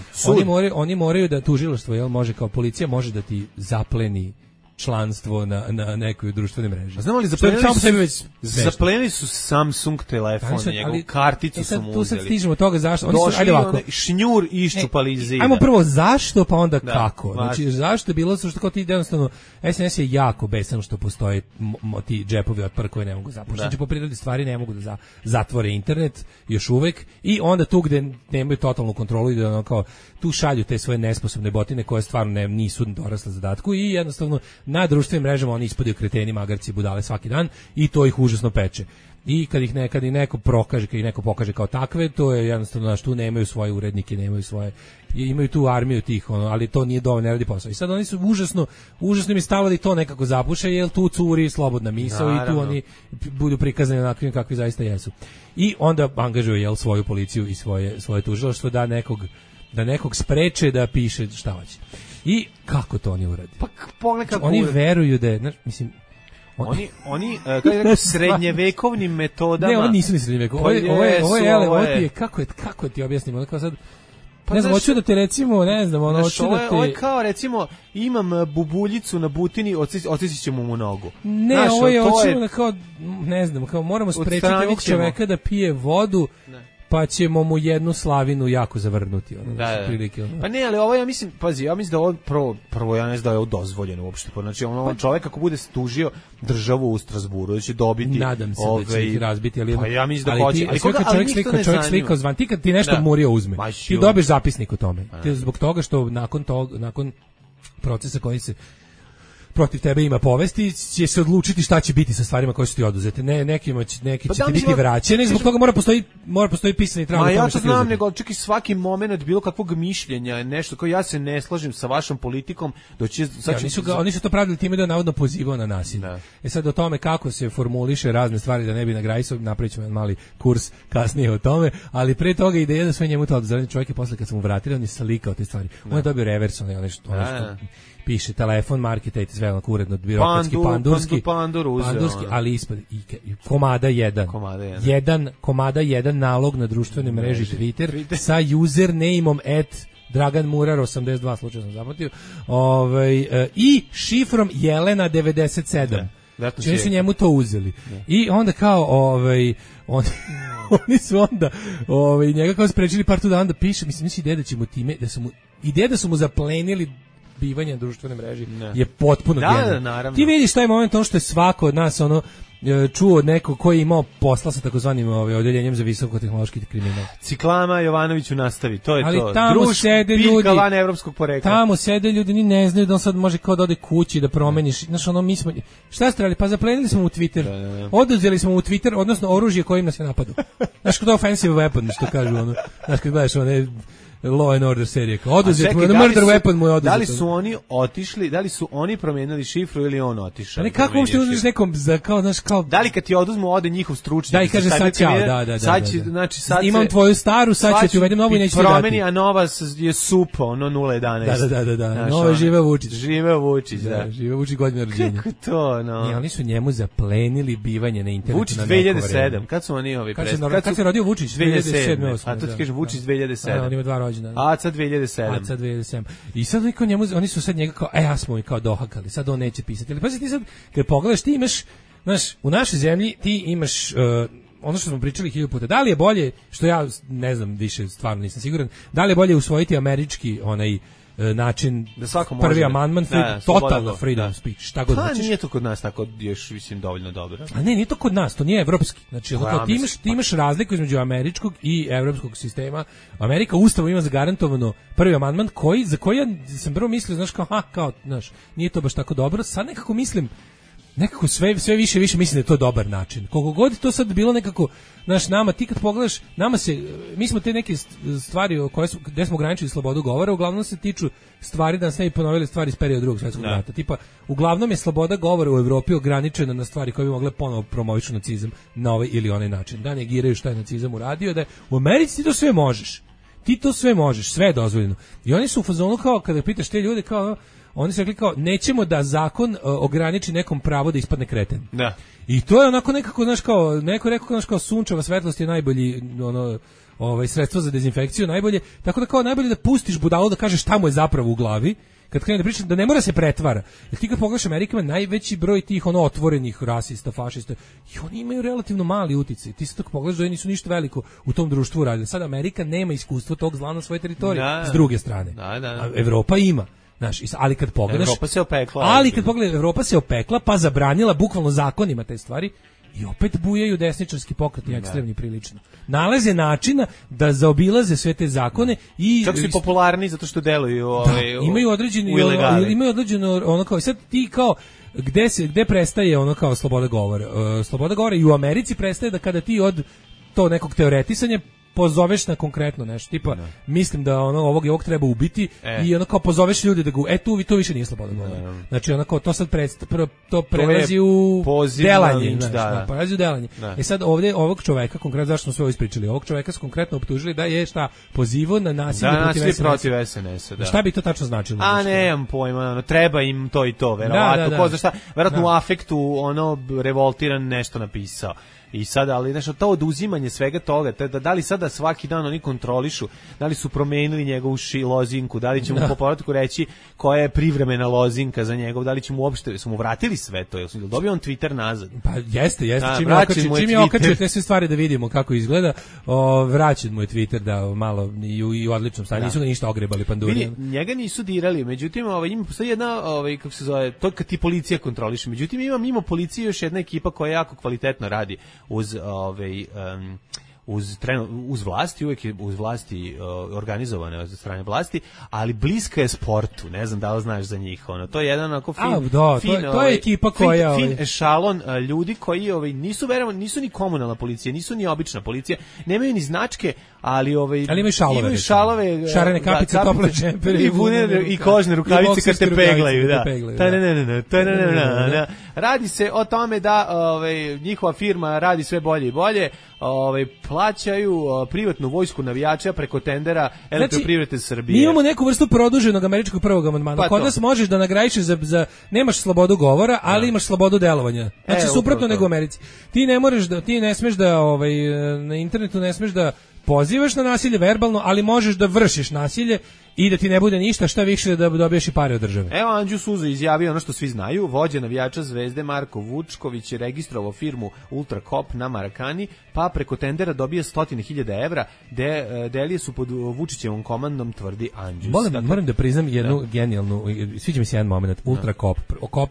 oni moraju da tužilaštvo, može kao policija može da ti zapleni članstvo na nekoj društvenoj mreži. Znamo li zaplenili su Samsung telefon, njegovu karticu su mu uzeli. Tu sad stižemo toga zašto. Došli šnjur iščupali iz zida. Ajmo prvo zašto, pa onda kako. Znači zašto je bilo što kao ti jednostavno SNS je jako besan što postoje ti džepovi otpora koje ne mogu zapušiti. Znači po prirodi stvari ne mogu da zatvore internet još uvek i onda tu gde nemaju totalnu kontrolu i da ono kao tu šalju te svoje nesposobne botine koje stvarno nisu dorasle zadatku i jednostavno na društvenim mrežama oni ispadaju kreteni, magarci, budale svaki dan i to ih užasno peče. I kad ih neko prokaže, kad ih neko pokaže kao takve, to je jednostavno tu nemaju svoje urednike, nemaju svoje, imaju tu armiju tih, ali to nije dovoljno, ne radi posao. I sad oni su užasno mi stavili to nekako zapuše, jer tu curi slobodna misao i tu oni budu prikazani onakvim kakvi zaista jesu. I onda angažuju svoju policiju i svoje tužilaštvo da nekog spreče da piše šta hoće. I kako to oni uradi? Pa pogledaj kako oni veruju da je, mislim, oni kako srednjevekovnim metodama. Ne, oni nisu ni srednjevekovni. Ovo je kako ti objasnim, ono kao sad. Pa ne znam, hoću da te recimo, ne znam, hoću da te... Ovo je kao, recimo, imam bubuljicu na butini, odsjeći ćemo mu nogu. Ne, ovo je, hoćemo da kao, ne znam, kao moramo sprečiti ovog čoveka da pije vodu, pa ćemo mu jednu slavinu jako zavrnuti. Prilike, Pa ne, ali ovo ja mislim da ovo prvo ja ne znam da je ovo dozvoljeno uopšte. Znači, čovjek ako bude tužio državu u Strasburu, da će dobiti... Nadam se da će ih razbiti, ali... Pa ja mislim da hoće. Ali čovjek slikao zvan, ti kad ti nešto murio uzme, ti dobiš zapisnik o tome. Zbog toga što nakon procesa koji se protiv tebe ima povesti, će se odlučiti šta će biti sa stvarima koje su ti oduzete. Neki će ti biti vraćeni, zbog toga mora postoji pisani trag. Ja to znam, nego čekaj svaki moment bilo kakvog mišljenja, nešto kao ja se ne slažem sa vašom politikom, oni su to pravili time da je navodno pozivao na nasilje. Sad o tome kako se formuliše razne stvari da ne bi nagrajsao, napravit ćemo mali kurs kasnije o tome, ali pre toga ideja da sve njemu to oduzeli. Čovjek je posle kad sam mu vratili, on je slikao te stvari. On je dobio revers, nešto piše telefon, marketajte sve onako uredno, birokratski, pandurski, ali ispod komada jedan nalog na društvenoj mreži Twitter sa usernameom @Dragan Murar 82, slučajno sam zapamtio, i šifrom Jelena 97. Čini su njemu to uzeli. I onda kao oni su onda njega kao sprečili par tu dana da piše, mislim ideja da će mu time, ideja da su mu zaplenili bivanje na društvenoj mreži je potpuno genijalno. Ti vidiš taj moment što je svako od nas čuo neko ko je imao posla sa takozvanim odeljenjem za visokotehnološki kriminal. Ciklama Jovanoviću nastavi, to je ali to. Tamo sede ljudi, van evropskog porekla. Tamo sede ljudi, ni ne znaju da on sad može kao da ode kući da promeniš. Znaš, ono, mi smo, šta ste radili? Pa zaplenili smo mu Twitter. Da. Oduzeli smo mu Twitter, odnosno oružje kojim nas je napadu. Znaš, kod offensive weapon, što kažu, ono. Znaš, kad gledaš one Law and Order serije. Oduzet mu, murder weapon mu je oduzet. Da li su oni otišli, da li su oni promenili šifru ili on otišao? Ali kako uopšte uzmeš nekom, kao, znaš, kao... Da li kad ti oduzmu ode njihov stručnjak? Da, i kaže sad ćao, da. Znači, sad imam tvoju staru, sad ću ti uvedem novu i neću ti dati. Promeni, a nova je supa, ono 011. Da. Nova je živeo Vučić. Živeo Vučić, da. Živeo Vučić godine rođenja. Kako to, no? I oni su njemu zaplenili bivanje na internetu. Vučić 2007, kad su oni ovi presti? Kad se rodio Vučić? 2007. A to ti kaže Vučić 2007. On ima 2 rođena. A sad 2007. I sad oni su sad njega kao, ja smo i kao dohakali, sad on neće pisati. Ali pazi ti sad, kad pogledaš, ti imaš, znaš, u našoj zemlji ti imaš ono što smo pričali 1000 puta. Da li je bolje, što ja ne znam više, stvarno nisam siguran, da li je bolje usvojiti američki onaj način, da prvi amandman, totalno freedom speech, šta god hoćeš. Nije to kod nas tako još, mislim, dovoljno dobro. A ne, nije to kod nas, to nije evropski. Znači, ti imaš razliku između američkog i evropskog sistema. Amerika ustavom ima zagarantovano prvi amandman za koji ja sam prvo mislio, znaš, znaš, nije to baš tako dobro. Sad nekako sve više mislim da je to dobar način. Koliko god to sad bilo nekako, znaš, nama, ti kad pogledaš, mi smo te neke stvari gde smo ograničili slobodu govora, uglavnom se tiču stvari, da nas ne bi ponovili stvari iz perioda Drugog svjetskog rata. Tipa, uglavnom je sloboda govora u Evropi ograničena na stvari koje bi mogle ponovo promovišu nacizam na ovaj ili onaj način. Da negiraju šta je nacizam uradio, da je u Americi ti to sve možeš. Ti to sve možeš, sve je dozvoljeno. I oni su u fazonu kao, kada pitaš te ljude, kao, oni su rekli kao, nećemo da zakon ograniči nekom pravo da ispadne kreten. Da. I to je onako nekako, znaš, kao, neko rekao, znaš, kao sunčeva svetlost je najbolji, sredstvo za dezinfekciju, najbolje, tako da kao najbolje da pustiš budalu da kažeš šta mu je zapravo u glavi, kad krene da priča, da ne mora se pretvara. Jer ti kad pogledaš, Amerika ima najveći broj tih otvorenih rasista, fašista, i oni imaju relativno mali uticaj. Ti se tako pogledaš da nisu ništa veliko u tom društvu radili. Sad Amerika nema iskustva tog zla na svojoj teritoriji, s druge strane. A Evropa ima. Znaš, ali kad pogledaš, Evropa se opekla, pa zabranila bukvalno zakonima te stvari. I opet bujaju desničarski pokreti ekstremni prilično. Nalaze načina da zaobilaze sve te zakone i čak su popularni zato što deluju imaju određeno ono kao sad ti kao gde prestaje ono kao sloboda govora. Sloboda govora i u Americi prestaje da kada ti od to nekog teoretisanja pozoveš na konkretno nešto, tipa mislim da ovog i ovog treba ubiti i kao pozoveš ljude da ga to više nije sloboda govora. Znači kao to sad to prelazi u delanje, prelazi u delanje. Sad ovdje ovog čoveka, konkretno zašto smo sve ovo ispričali, ovog čoveka su konkretno optužili da je pozivao na nasilje protiv SNS-a. Da. Šta bi to tačno značilo? A nemam pojma, treba im to i to, verovatno, ko zna šta, verovatno u afektu revoltiran nešto napisao. I sada, ali nešto, to oduzimanje svega toga, da li sada svaki dan oni kontrolišu, da li su promenili njegovu lozinku, da li će mu po povratku reći koja je privremena lozinka za njegov, da li će mu uopšte, su mu vratili sve to, jel dobio on Twitter nazad? Pa jeste, čim je okačio te sve stvari da vidimo kako izgleda, vraćen mu je Twitter da malo i u odličnom stanju, nisu ga ništa ogrebali pandurijem. Njega nisu dirali, međutim, ima postoji jedna, kako se zove, to kad ti policija kontroliše, međutim ima mimo policije još jedna ekipa koja jako kvalitetno radi uz vlasti, uvijek je uz vlasti organizovane od strane vlasti, ali bliska je sportu, ne znam da li znaš za njih, to je jedan onako to je ekipa koja fin ešalon ljudi koji nisu ni komunalna policija, nisu ni obična policija, nemaju ni značke, ali imaju šalove, šarene kapice, tople džempere i kožne rukavice kad te peglaju, radi se o tome da njihova firma radi sve bolje i bolje, plaćaju privatnu vojsku navijača preko tendera Elektroprivrede Srbije. Mi imamo neku vrstu produženog američkog prvog amandmana. Kod nas možeš da nagradiš nemaš slobodu govora, ali imaš slobodu delovanja. Znači suprotno nego u Americi. Ti ne smeš da na internetu ne smeš da pozivaš na nasilje verbalno, ali možeš da vršiš nasilje i da ti ne bude ništa, šta više da dobiješ i pare od države. Evo Andžu Suza izjavio ono što svi znaju, vođa navijača Zvezde Marko Vučković je registrovao firmu Ultrakop na Marakani, pa preko tendera dobije 100.000 evra, delije su pod Vučićevom komandom, tvrdi Andžus. Moram da priznam jednu genijalnu, sviđa mi se jedan moment, Ultrakop. Kop je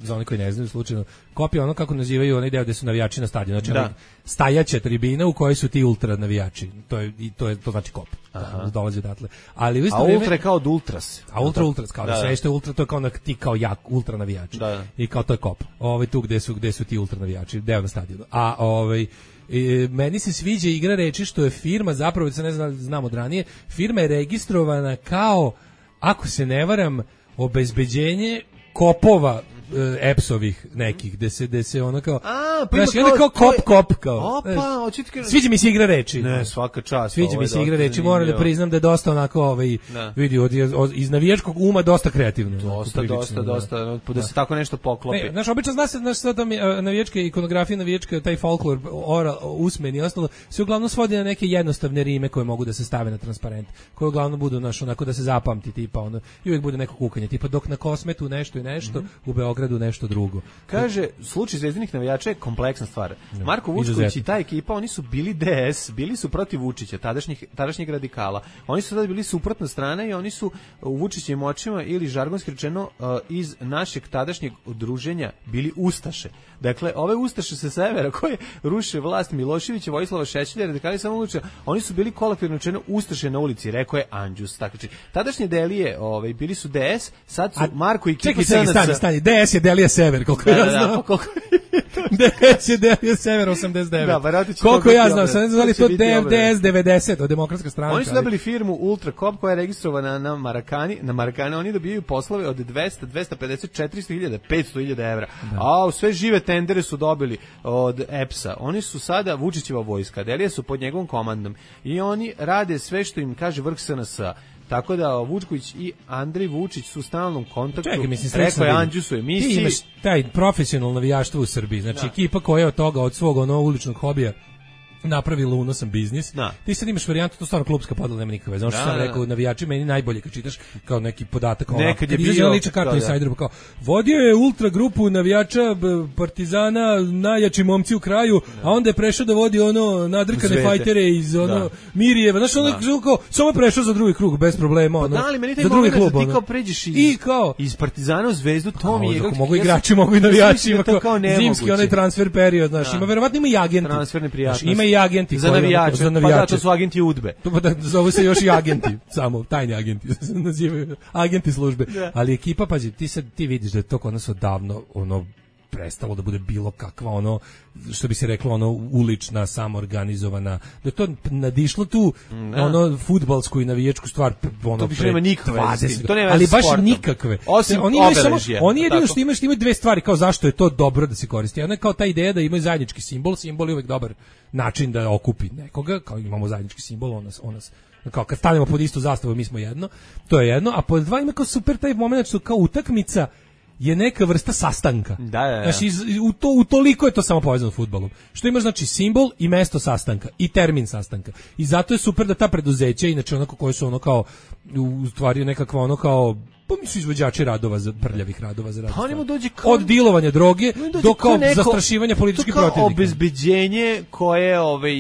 za one koji ne znaju slučajno, KOP je ono kako nazivaju onaj deo gde su navijači na stadionu, znači stajaća tribina u kojoj su ti ultra navijači. To znači KOP. Dolazi odatle. Ali u isto vreme, ultra je kao od ultras. A ultras kao da sve što je ultra, to je kao ti kao jak ultra navijači. I kao to je KOP. Tu gde su ti ultra navijači, deo na stadionu. A meni se sviđa igra reči što je firma, zapravo se ne znam od ranije, firma je registrovana kao, ako se ne varam, obezbeđenje kopova EPS-ovih nekih, gde se ono kao kao KOP kao. Sviđa mi se igra reči. Ne, svaka čast. Sviđa mi se igra reči, moram da priznam da je dosta onako vidi iz navijačkog uma dosta kreativno. Dosta, da se tako nešto poklopi. Znaš, obično zna se navijačka ikonografija, navijačka, taj folklor, usmeni i ostalo, se uglavnom svodi na neke jednostavne rime koje mogu da se stave na transparent, koje uglavnom budu onako da se zapamti, tipa ono, i uvijek bude neko kukanje, tipa dok na Kosmetu nešto i nešto, u Beogradu nešto drugo. Kaže, slučaj zvezdinih navijača je kompleksna stvar. Marko Vučković i ta ekipa, oni su bili DS, bili su protiv Vučića, tadašnjeg radikala. Oni su tada bili suprotna strana i oni su u Vučićevim očima ili žargonski rečeno iz našeg tadašnjeg udruženja bili ustaše. Dakle, ove ustaše sa severa koje ruše vlast Miloševića, Vojislava Šešelja, radikali samo uliče, oni su bili kolektivno rečeno ustaše na ulici, rekao je Anđus. Dakle, tadašnje delije bili su DS, sad su Marko i ekipa SNS. Stani, DS je delija sever, koliko ja znam. DS je delija sever 89. Koliko ja znam, sad ne znam da li to DS 90, od Demokratska stranka. Oni su dobili firmu Ultrakop koja je registrovana na Marakani, oni dobijaju poslove od 200, 250, 400.000, 500.000 evra. A sve žive tendere su dobili od EPS-a. Oni su sada Vučićeva vojska, delije su pod njegovom komandom i oni rade sve što im kaže vrh SNS-a. Tako da Vučković i Andrej Vučić su u stalnom kontaktu. Rekao je Anđus u emisiji. Ti imaš taj profesionalno navijaštvo u Srbiji. Znači ekipa koja od toga, od svog uličnog hobija napravila unosan biznis. Ti sad imaš varijantu, to stvarno klubska podela nema nikakve. Znači što sam rekao, navijači meni najbolje kad čitaš kao neki podatak. Nekad je bio lična karta Insajderu, kao vodio je ultra grupu navijača Partizana, najjači momci u kraju, a onda je prešao da vodi nadrkane fajtere iz Mirijeva. Znači ono kao samo je prešao za drugi krug bez problema. Ali meni taj moment da ti kao pređeš iz Partizana u Zvezdu, to mi je mogu igrači, mogu i navijači, ima kao zimski onaj transfer period, znači ima verovatno i agenti. Transferne prijatnosti. I agenti za navijače. Pa da, to su agenti UDBE. Zovu se još i agenti, samo tajni agenti se nazivaju, agenti službe. Ali ekipa, pazi, ti vidiš da je to kod nas odavno prestalo da bude bilo kakva što bi se reklo ulična, samoorganizovana, da je to nadišlo tu fudbalsku i navijačku stvar to više nema nikakve ali baš nikakve. Osim oni jedino što imaju dve stvari kao zašto je to dobro da se koristi. Jedna je kao ta ideja da imaju zajednički simbol je uvek dobar način da okupi nekoga, kao imamo zajednički simbol, on nas kao kad stanemo pod istu zastavu mi smo jedno, to je jedno, a pod dva ima kao super taj moment što kao utakmica je neka vrsta sastanka. Znači, utoliko je to samo povezano s fudbalom. Što ima znači simbol i mesto sastanka i termin sastanka. I zato je super da ta preduzeća, inače onako koje su kao u stvari nekakva kao pa mi su izvođači prljavih radova za razne od dilovanja droge do kao zastrašivanja političkih protivnika. To kao obezbeđenje koje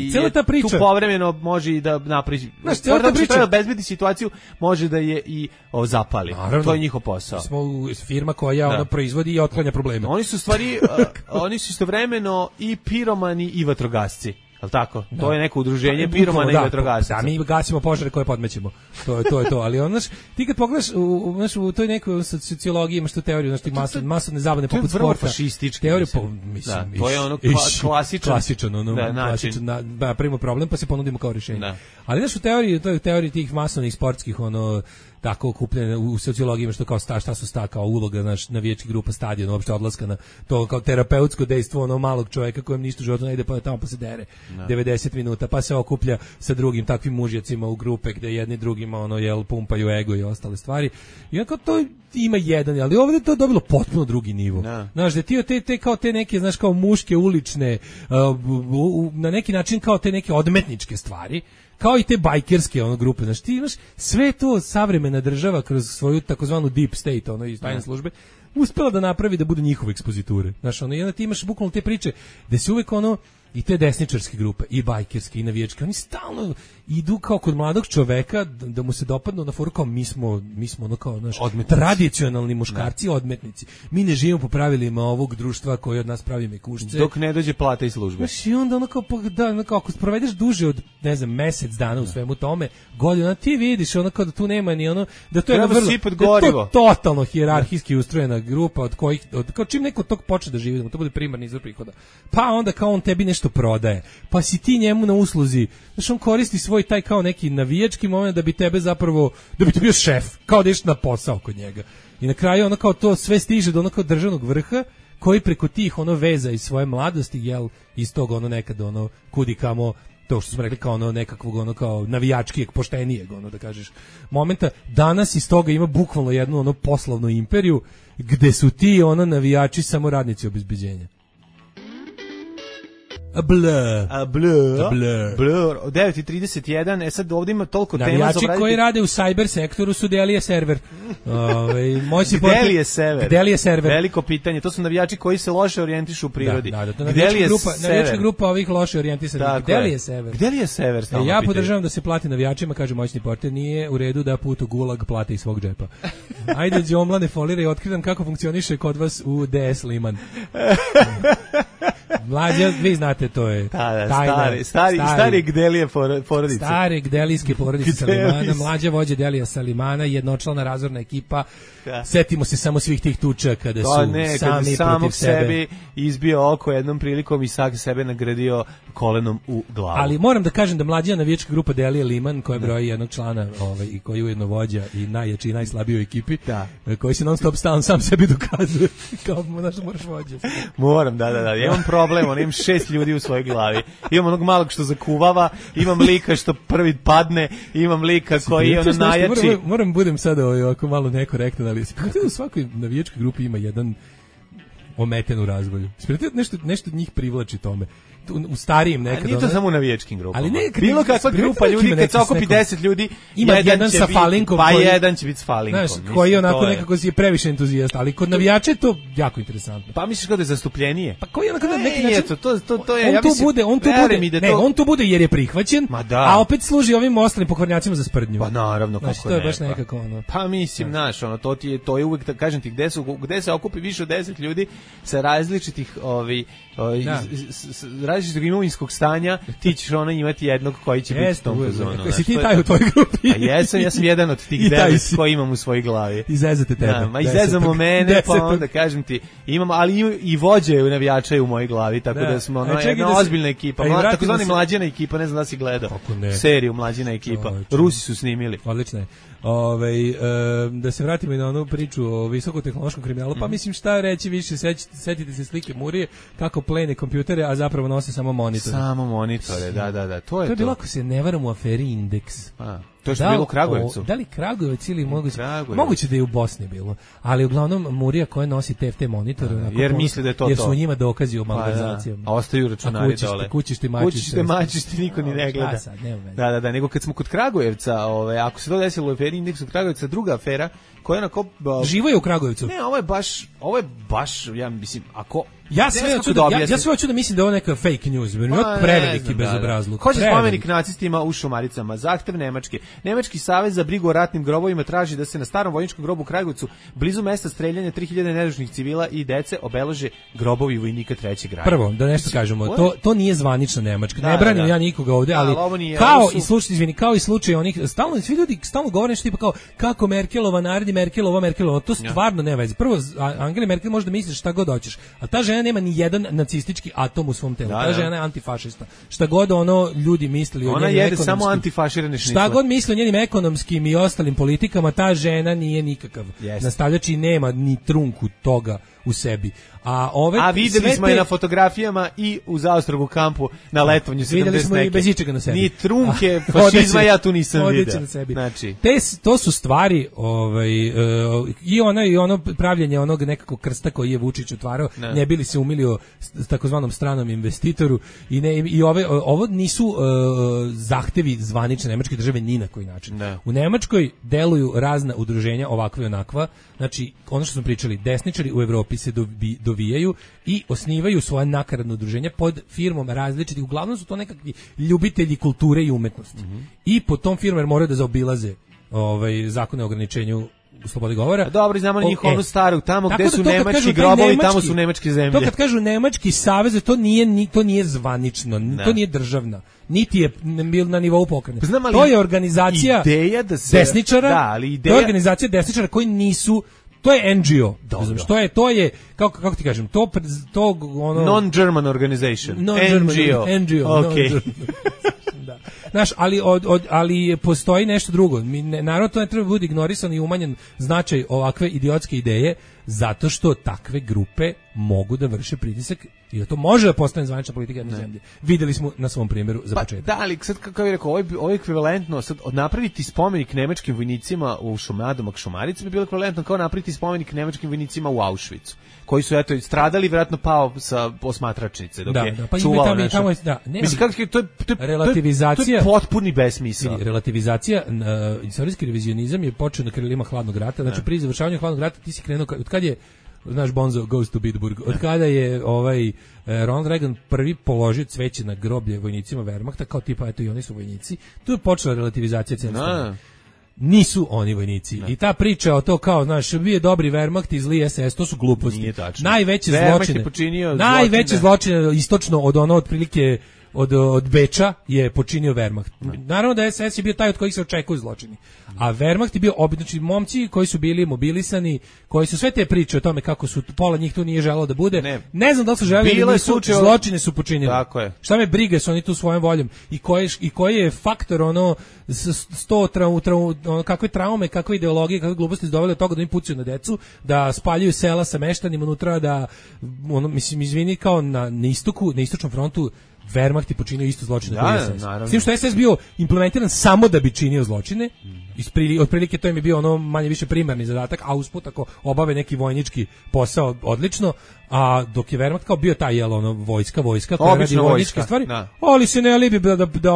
tu povremeno može i da napravi. Treba obezbedi situaciju, može da je i zapali. Naravno. To je njihov posao. Smo firma koja proizvodi i otklanja probleme. Oni su stvari, oni su istovremeno i piromani i vatrogasci. Al tako? To je neko udruženje piromana i vatrogasaca. Da, mi gasimo požare koje podmećemo. To je to, ali ti kad pogledaš u toj nekoj sociologiji imaš tu teoriju, masovne zabavne poput sporta. To je vrlo fašistički. Teoriju to je klasičan način. Napravimo problem pa se ponudimo kao rješenje. Ali znaš u teoriji tih masovnih sportskih tako okupljene u sociologiji ima što kao šta su kao uloga navijačkih grupa, stadion, uopšte odlaska na to kao terapeutsko dejstvo malog čovjeka kojem ništa u životu ne ide pa tamo pa se dere 90 minuta pa se okuplja sa drugim takvim mužjacima u grupe gde jedni drugima pumpaju ego i ostale stvari. I onako to ima jedan, ali ovdje je to dobilo potpuno drugi nivo. Znaš, da ti kao te neke, kao muške ulične, na neki način kao te neke odmetničke stvari, kao i te bajkerske grupe, znači ti imaš sve to savremena država kroz svoju takozvanu deep state, iz tajne službe, uspela da napravi da budu njihove ekspoziture. Znaš, ti imaš bukvalno te priče, gde se uvek i te desničarske grupe, i bajkerske, i navijačke, oni stalno idu kao kod mladog čoveka da mu se dopadnu na foru kao mi smo ono kao naš tradicionalni muškarci, odmetnici. Mi ne živimo po pravilima ovog društva koji od nas pravi mekušce. Dok ne dođe plata iz službe. Znaš, i onda ono kao, ako provedeš duže od, ne znam, mesec dana u svemu tome, godina, ti vidiš ono kao da tu nema ni ono, da to je to totalno hijerarhijski ustrojena grupa od kojih, kao čim neko tog počne da živi, da mu to bude primarni izvor prihoda, pa onda kao on tebi nešto prodaje, pa si ti njemu na usluzi, znaš, on koristi svoj taj kao neki navijački moment da bi tebe zapravo, da bi ti bio šef, kao da ješ na posao kod njega. I na kraju ono kao to sve stiže do ono kao državnog vrha, koji preko tih ono veza iz svoje mladosti, jel, iz tog ono nekad ono kudi kamo, to što smo rekli kao ono nekakvog ono kao navijačkijeg, poštenijeg, ono da kažeš momenta, danas iz toga ima bukvalno jednu ono poslovnu imperiju gde su ti ono navijači samo radnici obezbeđenja. Blur. 9:31, sad ovdje ima toliko tema za obraditi. Navijači koji rade u cyber sektoru su Delije server. Gde li je server? Veliko pitanje, to su navijači koji se loše orijentišu u prirodi. Navijačka grupa ovih loše orijentisanih. Gde li je server? Gde li je server? Ja podržavam da se plati navijačima, kaže moćni porter, nije u redu da put u gulag plate iz svog džepa. Ajde, Đomlane, foliraj, otkrivam kako funkcioniše kod vas u DS Liman. Mlađe, vi znate, to je stari Gdelije porodice. Stare Gdelijske porodice Salimana, mlađa vođa Delija Salimana, jednočlana razorna ekipa. Setimo se samo svih tih tuča kada su sami protiv sebe izbio oko jednom prilikom i sebe nagradio kolenom u glavu. Ali moram da kažem da mlađa navijačka grupa Delije Liman, koja broji jednog člana i koji je ujedno vođa i najjači i najslabiji u ekipi, koji se non stop sam sebi dokazuje kao moraš vođa. Moram, da. Imam problem, imam 6 ljudi u svojoj glavi. Imam onog malog što zakuvava, imam lika što prvi padne, imam lika koji je ono najjači. Moram budem sada ovako malo nekorektan, ali u svakoj navijačkoj grupi ima jedan ometen u razvoju. Nešto njih privlači tome. U starijim nekad. Nije to samo u navijačkim grupama. Ali bilo kakva grupa ljudi, kad se okupi 10 ljudi, ima jedan sa falinkom, pa jedan će biti s falinkom. Znaš, koji onako nekako je previše entuzijasta, ali kod navijača je to jako interesantno. Pa misliš kao da je zastupljenije? Pa koji onako na neki način, to je, on tu bude jer je prihvaćen, a opet služi ovim ostalim pokvarnjacima za sprdnju. Pa naravno, kako ne. To je baš nekako ono. Pa mislim, znaš, ono, to je uvek, kažem ti, gde se okupi više od 10 ljudi sa različitih različitog imovinskog stanja, ti ćeš imati jednog koji će biti u tom fazonu. Jesi ti taj u tvojoj grupi? A jesam jedan od tih 9 koji imam u svojoj glavi. Izezate tebe. Izezamo mene, pa onda kažem ti, imam, ali i vođe navijača u mojoj glavi, tako da smo jedna ozbiljna ekipa, takozvani mlađina ekipa, ne znam da si gledao seriju Mlađina ekipa, Rusi su snimili. Odlično je. Da se vratimo i na onu priču o visokotehnološkom kriminalu, pa mislim šta reći više, setite se slike Murije, kako plene kompjutere, a zapravo nose samo monitore. Samo monitore, da, to je to. To je bilo, ako se ne varam, u aferi Indeks. To je što bilo u Kragujevcu. Da li Kragujevac ili moguće da je u Bosni bilo, ali uglavnom Murija koja nosi te monitore, jer misle da je to, jer su u njima dokazi o malverzacijama. A ostaju računari dole. Kućiš ti mačiš ti niko ni ne gleda. Da, nego kad smo kod Kragujevca, ako se to desilo u aferi Indeksu Kragujevca, druga afera koja onako živo je u Kragujevcu. Ne, ovo je baš, ja mislim, ako ja sve hoću da mislim da je ovo neka fake news, jer je preveliki bezobrazluk. Hoće spomenik nacistima u Šumaricama, zahtev Nemačke. Nemački savez za brigu o ratnim grobovima traži da se na starom vojničkom grobu u Kragujevcu, blizu mesta streljanja 3000 nedužnih civila i dece, obeleže grobovi vojnika trećeg rada. Prvo, da nešto kažemo, to nije zvanična Nemačka. Ne branim ja nikoga ovde, ali kao i slučaj onih, svi ljudi stalno govore nešto tipa kao kako Merkelova naredi Merkelova, to stvarno nema veze. Prvo, Angela Merkel može da misliš šta god hoćeš, a ta žena nema ni jedan nacistički atom u svom telu. Ta žena je antifašista. Šta god ljudi mislili o njenim ekonomskim... Ona jede samo antifaširane šnicle. Šta god misli o njenim ekonomskim i ostalim politikama, ta žena nije nikakav nastavljač i nema ni trunku toga u sebi. A videli smo je na fotografijama i u Zaostrogu kampu na letovanju 70 videli smo i bez ičega na sebi. Ni trunke fašizma ja tu nisam vidio. Znači, to su stvari i ono pravljenje onog nekakvog krsta koji je Vučić otvarao, ne bili se umilio takozvanom stranom investitoru i ovo nisu zahtevi zvanične nemačke države ni na koji način. Da. U Nemačkoj deluju razna udruženja ovakva i onakva, znači ono što smo pričali, desničari u Evropi se dovijaju i osnivaju svoje nakaradne udruženja pod firmom različitih, uglavnom su to nekakvi ljubitelji kulture i umetnosti. I po tom firmom moraju da zaobilaze zakone o ograničenju slobode govora. Dobro, znamo njihovu staru, tamo gde su nemački grobovi, tamo su nemačke zemlje. To kad kažu nemački savez, to nije zvanično, to nije državna, niti je na nivou pokrene. To je organizacija desničara, to je organizacija desničara koji nisu, to je NGO. To je kako ti kažem, to non-German organization. NGO. Okay. Da. Znaš, ali postoji nešto drugo. Naravno, to ne treba biti ignorisan i umanjen značaj ovakve idiotske ideje, zato što takve grupe mogu da vrše pritisak i da to može da postane zvanična politika jedne zemlje. Videli smo na svom primjeru za početak. Da, ali sad, kako je rekao, ovo je ekvivalentno, sad, napraviti spomenik nemačkim vojnicima u Šumadomak Šumarici bi bilo ekvivalentno kao napraviti spomenik nemačkim vojnicima u Auschwitzu, koji su, eto, stradali, vjerojatno pao sa osmatračnice, dok je čuvao naša... Mislim, kako je, to je potpuni besmisao. Relativizacija, istorijski revizionizam je počeo na krilima hladnog rata, znači pri završavanju hladnog rata ti si krenuo, od kad je naš Bonzo goes to Bitburg, od kada je Ronald Reagan prvi položio cveće na groblje vojnicima Wehrmachta, kao tipa, eto i oni su vojnici, tu je počela relativizacija cijele strane. Nisu oni vojnici. I ta priča o to kao, znaš, bio je dobri Wehrmacht i zli SS, to su gluposti. Nije tačno. Najveće zločine istočno od ono otprilike od Beča je počinio Wehrmacht. Naravno da SS je bio taj od kojih se očekuju zločini. A Wehrmacht je bio obični momci koji su bili mobilisani, koji su sve te priče o tome kako su pola njih tu nije želelo da bude. Ne znam da li su želeli ili nisu, zločine su počinili. Tako je. Šta me brige, su oni tu svojom voljom. I koji je faktor ono 100 kakve traume, kakve ideologije, kakve gluposti doveli od toga da im pucaju na decu, da spaljuju sela sa meštanima unutra, da mislim izvini kao na istoku, na istočnom frontu Wehrmacht je počinio isto zločine kao SS. S tim što SS bio implementiran samo da bi činio zločine, otprilike to im je bio ono manje više primarni zadatak, a usput ako obave neki vojnički posao odlično, a dok je Wehrmacht kao bio taj vojska koja radi vojničke stvari, ali se ne libi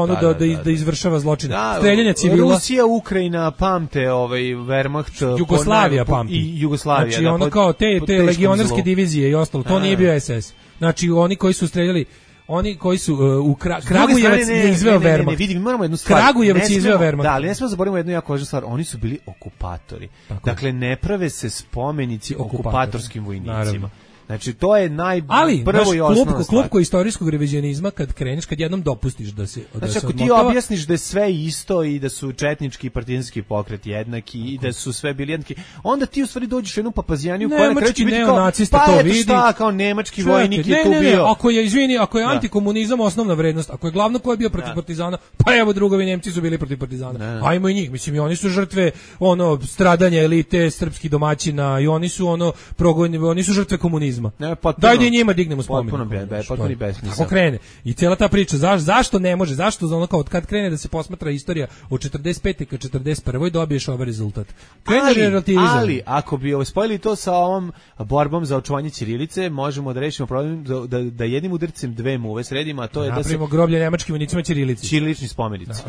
da izvršava zločine. Streljanje civila. Rusija, Ukrajina pamte Wehrmacht, Jugoslavija pamti. I Jugoslavija. Znači ono kao te legionarske divizije i ostalo, to nije bio SS. Znači oni koji su streljali, oni koji su u Kragujevac je izveo Wehrmacht. Vidi, mi moramo jednu stvar. Kragujevac je izveo Wehrmacht. Da, ali ne smemo zaboraviti jednu jako važnu stvar. Oni su bili okupatori. Dakle, ne prave se spomenici okupatorskim vojnicima. Naravno. Znači, to je prvo i osnovna stvar. Klupko istorijskog revizionizma, kad kreneš, kad jednom dopustiš da se odmotava. Znači, ako ti objasniš da je sve isto i da su četnički i partizanski pokret jednaki i da su sve bili jednaki, onda ti u stvari dođeš u jednu papazijaniju koja na kraju će biti kao, šta, kao nemački vojnik je tu bio. Ako je antikomunizam osnovna vrednost, ako je glavno ko je bio protiv partizana, pa evo drugovi Nemci su bili protiv partizana. Ajmo i njih, mislim, i oni su žrtve stradanja elite srpskih domaćina i oni su oni su žrtve komunizma. Daj da i njima dignemo spomenik. Potpuno besmisao. Kako krene? I cijela ta priča, zašto ne može? Zašto ono kao kad krene da se posmatra istorija od 45. ka 41. dobiješ ovaj rezultat? Ali ako bi spojili to sa ovom borbom za očuvanje ćirilice, možemo da rešimo problem da jednim udarcem dve muve sredimo, a to je da se groblje nemačkim vojnicima ćirilici. Ćirilični spomenici.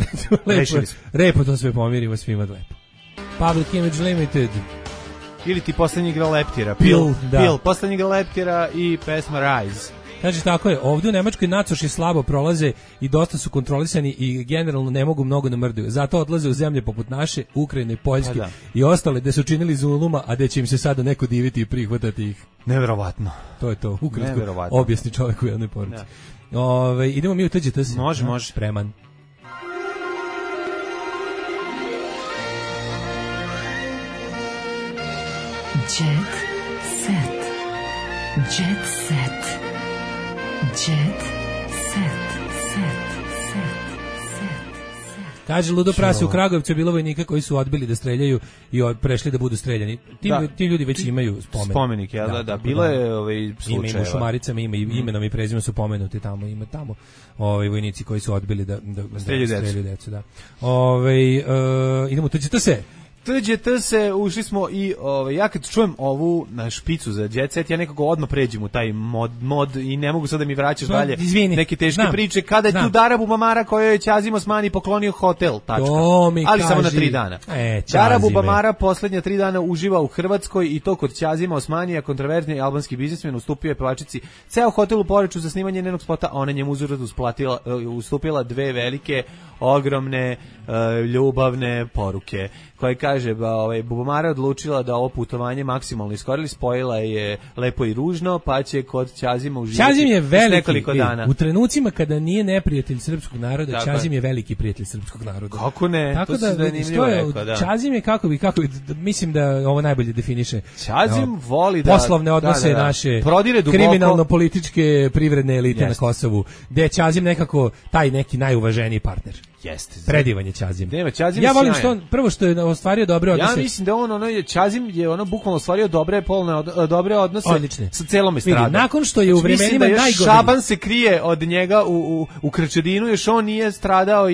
Lepo to sve pomirimo svima lepo. Public Image Limited. Ili ti poslednji igra Leptira. Pil, poslednji igra Leptira i pesma Rise. Znači tako je, ovdje u Nemačkoj nacoši slabo prolaze i dosta su kontrolisani i generalno ne mogu mnogo da mrdaju. Zato odlaze u zemlje poput naše, Ukrajine, Poljske i ostale gde su činili zuluma, a gde će im se sada neko diviti i prihvatati ih. Neverovatno. To je to, ukratko objasni čovjek u jednoj poruci. Idemo mi u TGTS. Može. Spreman. Jet set. Jet set. Jet set. Kaže Ludo Prase, u Kragujevcu je bilo vojnika koji su odbili da streljaju i prešli da budu streljani. Ti ljudi već imaju spomenik. Da. Bilo je slučajeva. Ima u Šumaricama, ima imenom i prezimenom su pomenuti tamo. Ima tamo vojnici koji su odbili da streljaju decu. Da. Idemo, to će to se. TGT se ušli smo i ja kad čujem ovu na špicu za Jet Set, ja nekako odmah pređem u taj mod i ne mogu sad da mi vraćaš dalje neke teške priče. Kada je tu Dara Bubamara kojoj je Ćazim Osmani poklonio hotel, tačka. Ali samo na 3 dana. Dara Bubamara poslednja 3 dana uživa u Hrvatskoj i to kod Ćazima Osmanija, kontroverzni albanski biznismen, ustupio je pevačici ceo hotel u Poreču za snimanje njenog spota, a ona njemu uzvrat ustupila 2 velike, ogromne, ljubavne poruke koja kaže Bubamara odlučila da ovo putovanje maksimalno iskorili, spojila je lepo i ružno, pa će kod Ćazima uživati. Ćazim je veliki, nekoliko dana. U trenucima kada nije neprijatelj srpskog naroda, Ćazim je veliki prijatelj srpskog naroda. Kako ne? Tako to da, zanimljivo rekao, da. Ćazim je kako bi, mislim da ovo najbolje definiše. Ćazim voli da poslovne odnose naše kriminalno-političke privredne elite na Kosovu, gde je Ćazim nekako taj neki najuvaženiji partner. Jeste. Predivan je Ćazim. Ja volim prvo što je ostvario dobre odnose. Ja mislim da Ćazim je bukvalno ostvario dobre odnose sa celom estradom. Nakon što je u vremenima najgore. Mislim da Šaban se krije od njega u Krčedinu, još on nije stradao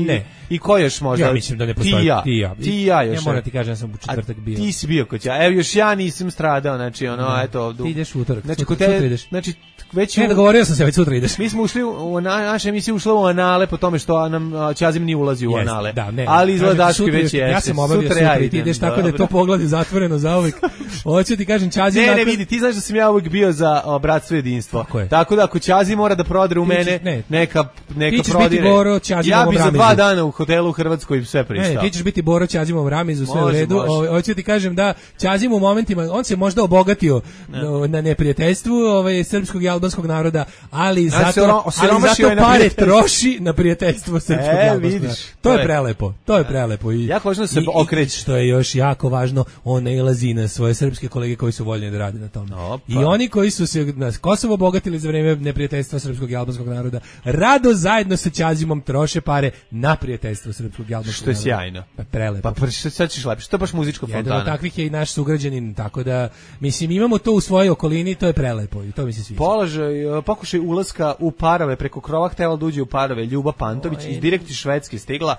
i ko još možda? Ja mislim da ne postoji. Ti ja još. Ja moram ti kažem, ja sam u četvrtak bio. Ti si bio kod Ćazima. Evo još ja nisam stradao, znači eto. Ti ideš u utorak. Sutra ideš. Znači već dogovorio sam se, već sutra ideš. Mi smo ušli u naše emisije, ušla u anale po tome što nam Ćazim nije ulazio u anale. Ali izgleda Daško već je. Ja sam obavio sutra i ti ideš, tako da je to poglavlje zatvoreno zauvek. Hoću ti kažem, Ćazim... Ne, vidi, ti znaš da sam ja uvijek bio za bratstvo jedinstvo. Tako da ako Ćazim mora da prodre u mene, neka prodire. Ja bi za 2 dana u hotelu u Hrvatskoj im sve pristao. Ti ćeš biti Boro Ćazimov Ramizu, sve u redu. Hoću ti kažem da Ćazim u momentima, on se možda obogatio na neprijateljstvu srpskog i albanskog naroda, ali zato pare troši na prijateljstvo srpskog i albanskog naroda. To je prelepo. To je prelepo. Jako važno se okreći. Što je još jako važno, on nailazi na svoje srpske kolege koji su voljni da rade na tome. I oni koji su se na Kosovo obogatili za vreme neprijateljstva srpskog i albanskog naroda, rado zajedno sa Ćazimom troše pare na prijateljstvo srpskog i albanskog naroda. Što je sjajno. Prelepo. Pa sad ćeš lepši. To je baš muzička fontana. Jedan od takvih je i naš sugrađanin, tako da, mislim, imamo to u svojoj okolini, to je prelepo i to mi se sviđa. Pokušaj ulaska u parove preko krova, htjela da uđe u parove Ljuba Pantović, direkt iz Švedske stigla,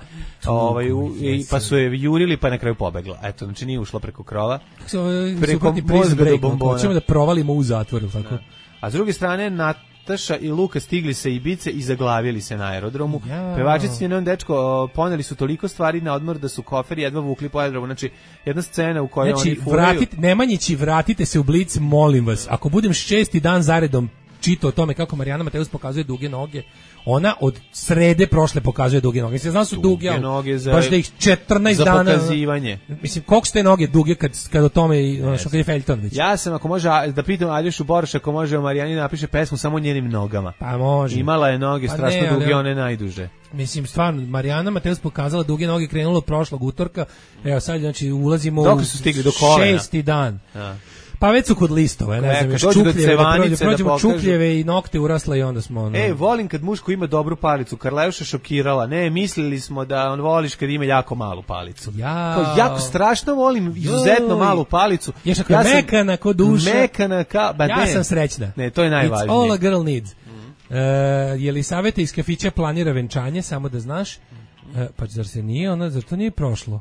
pa su je jurili, pa na kraju pobegla. Eto, znači nije ušla preko krova. Preko mozga do bombona. Hoćemo da provalimo u zatvor, tako? A s druge strane, Nataša i Luka stigli sa Ibice i zaglavili se na aerodromu. Pevačici i njen dečko poneli su toliko stvari na odmor da su koferi jedva vukli po aerodromu. Znači, jedna scena u kojoj oni furaju. Nemanjići, vratite se u Blic, molim vas. Ako budem 6. dan zaredom čitao o tome kako Marijana Mateus pokazuje duge noge, ona od srede prošle pokazuje duge noge. Mislim, znam su duge noge baš da ih 14 dana... Za pokazivanje. Mislim, koliko su te noge duge kad o tome, što kad je Feljton već? Ja sam, ako može, da pitam Aljošu Boroša, ako može, Marijani napiše pesmu samo njenim nogama. Pa može. Imala je noge strašno duge, one najduže. Mislim, stvarno, Marijana Mateus pokazala duge noge, krenulo prošlog utorka. Evo sad, znači, ulazimo u 6. dan. Pa već su kod listova, ne znam, još čukljeve, prođemo čukljeve i nokte urasle i onda smo... volim kad muško ima dobru palicu, Karleuša šokirala, mislili smo da on voliš kad ima jako malu palicu. Jako strašno volim, izuzetno malu palicu. Još ako je mekana ko duša, ja sam srećna. Ne, to je najvažnije. It's all a girl needs. Je li savjeta iz kafića planira venčanje, samo da znaš? Pa zar se nije, zar to nije prošlo?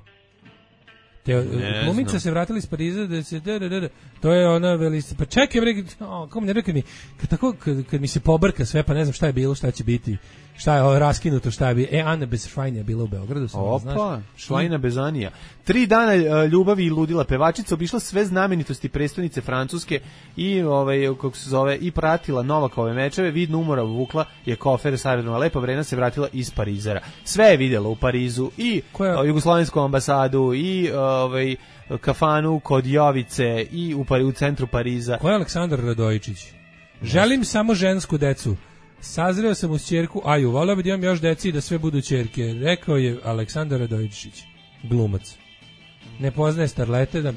Glumica se vratila iz Pariza da se to je ona pa čekaj bre, kako mi ne rekli mi kad mi se pobrka sve, pa ne znam šta je bilo, šta će biti, šta je raskinuto, šta je bilo. Ana Bezšvajna je bila u Beogradu, znaš. Švajna Bezanija. 3 dana ljubavi i ludila. Pevačica obišla sve znamenitosti prestonice Francuske i kako se zove, i pratila Novakove mečeve. Vidno umora vukla je kofer sa aerodroma Lepa Brena, se vratila iz Parizera. Sve je vidjela u Parizu i Jugoslovensku ambasadu i kafanu kod Jovice i u centru Pariza. Ko je Aleksandar Radojičić? Želim samo žensku decu. Sazreo sam uz ćerku Aju, voleo bi da imam još deci i da sve budu ćerke. Rekao je Aleksandar Radojičić, glumac. Ne poznaje starlete,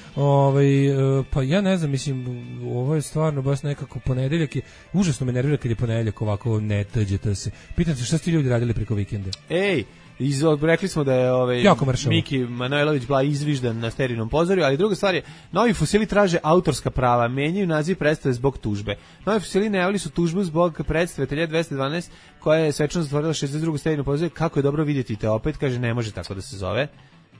pa ja ne znam, mislim, ovo je stvarno baš nekako ponedeljak, užasno me nervira kad je ponedeljak ovako ne tđete se. Pitam se šta ste ljudi radili preko vikenda? Rekli smo da je Miki Manojlović bila izviždan na Sterinom pozorju, ali druga stvar je, novi fusili traže autorska prava, menjaju naziv predstave zbog tužbe. Novi fusili najavili su tužbu zbog predstave Atelje 212, koja je svečano zatvorila 62. Sterino pozorje. Kako je dobro vidjeti te opet, kaže, ne može tako da se zove.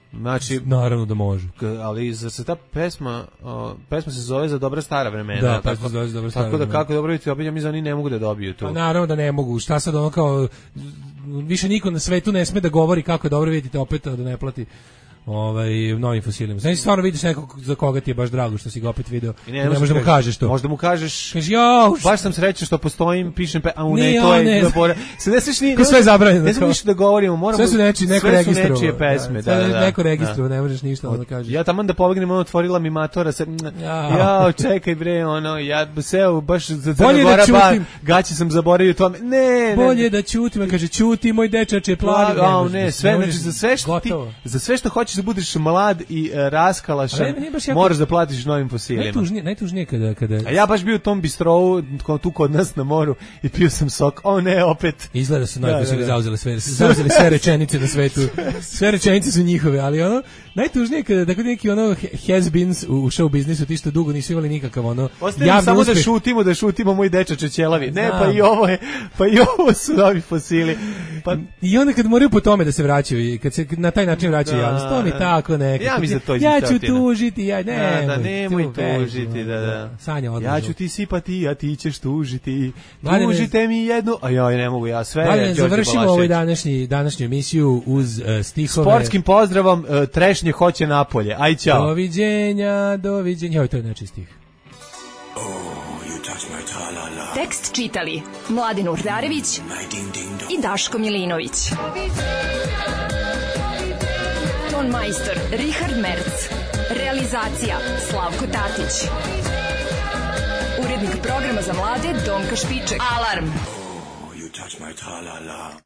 Znači, naravno da može. Ali za se ta pesma se zove Za dobra stara vremena. Da, pesma se zove Za dobra stara vremena. Tako da kako dobro vidite, ja mislim oni ne mogu da dobiju to. Pa naravno da ne mogu. Šta sad ono kao više niko na svetu ne sme da govori kako je dobro, vidite opet da ne plati novim fosilima. Znači stvarno vidiš nekog za koga ti je baš drago što si ga opet video. Ne možeš da mu kažeš to. Možda mu kažeš. Kaži baš sam srećan što postojim, pišem to je dobro. Se ne smiješ ni. Sve zabranjeno. Ne smiješ da govorimo, moramo. Sve su neko registrovao. Sve pesme, da. Neko registrovao, ne možeš ništa da kažeš. Ja taman da pobegnem, otvorila mi matora se. Ja, čekaj bre, ja seo baš za Crna Gora bar. Gaći sam zaboravio to. Ne. Bolje da ćutim, kaže ćuti moj dečače plavi. Ne, sve znači za sve što hoćeš da budeš mlad i raskalašan, moraš da platiš novim fosilima. Najtužnije kada... A ja baš bio u tom bistrovu, tu kod nas na moru, i pio sam sok. Ne, opet. Izgleda su novi fosili zauzeli sve rečenice na svetu. Sve rečenice su njihove, ali najtužnije kada neki has-beens u show biznisu, ti što dugo nisu imali nikakav ostavimo samo uspeh. da šutimo moj dečače ćelavi. Ne, pa i ovo su novi fosili. I onda kad moraju po tome da se vraćaju i kad se na taj način vraćaju javnost, to mi tako nekako. Ja mislim da to ja ću tužiti, nemoj tužiti, da. Sanja odlažu. Ja ću ti sipati, a ti ćeš tužiti. Tužite mi jednu, a joj ne mogu ja sve. Završimo ovaj današnju emisiju uz stihove. Sportskim pozdravom, trešnje hoće napolje. Aj ćao. Doviđenja. Evo to je nečiji stih. Tekst čitali Mladin Urdarević i Daško Milinović. Ton majstor Richard Merc. Realizacija Slavko Tatić. Urednik programa za mlade Donka Špiček. Alarm!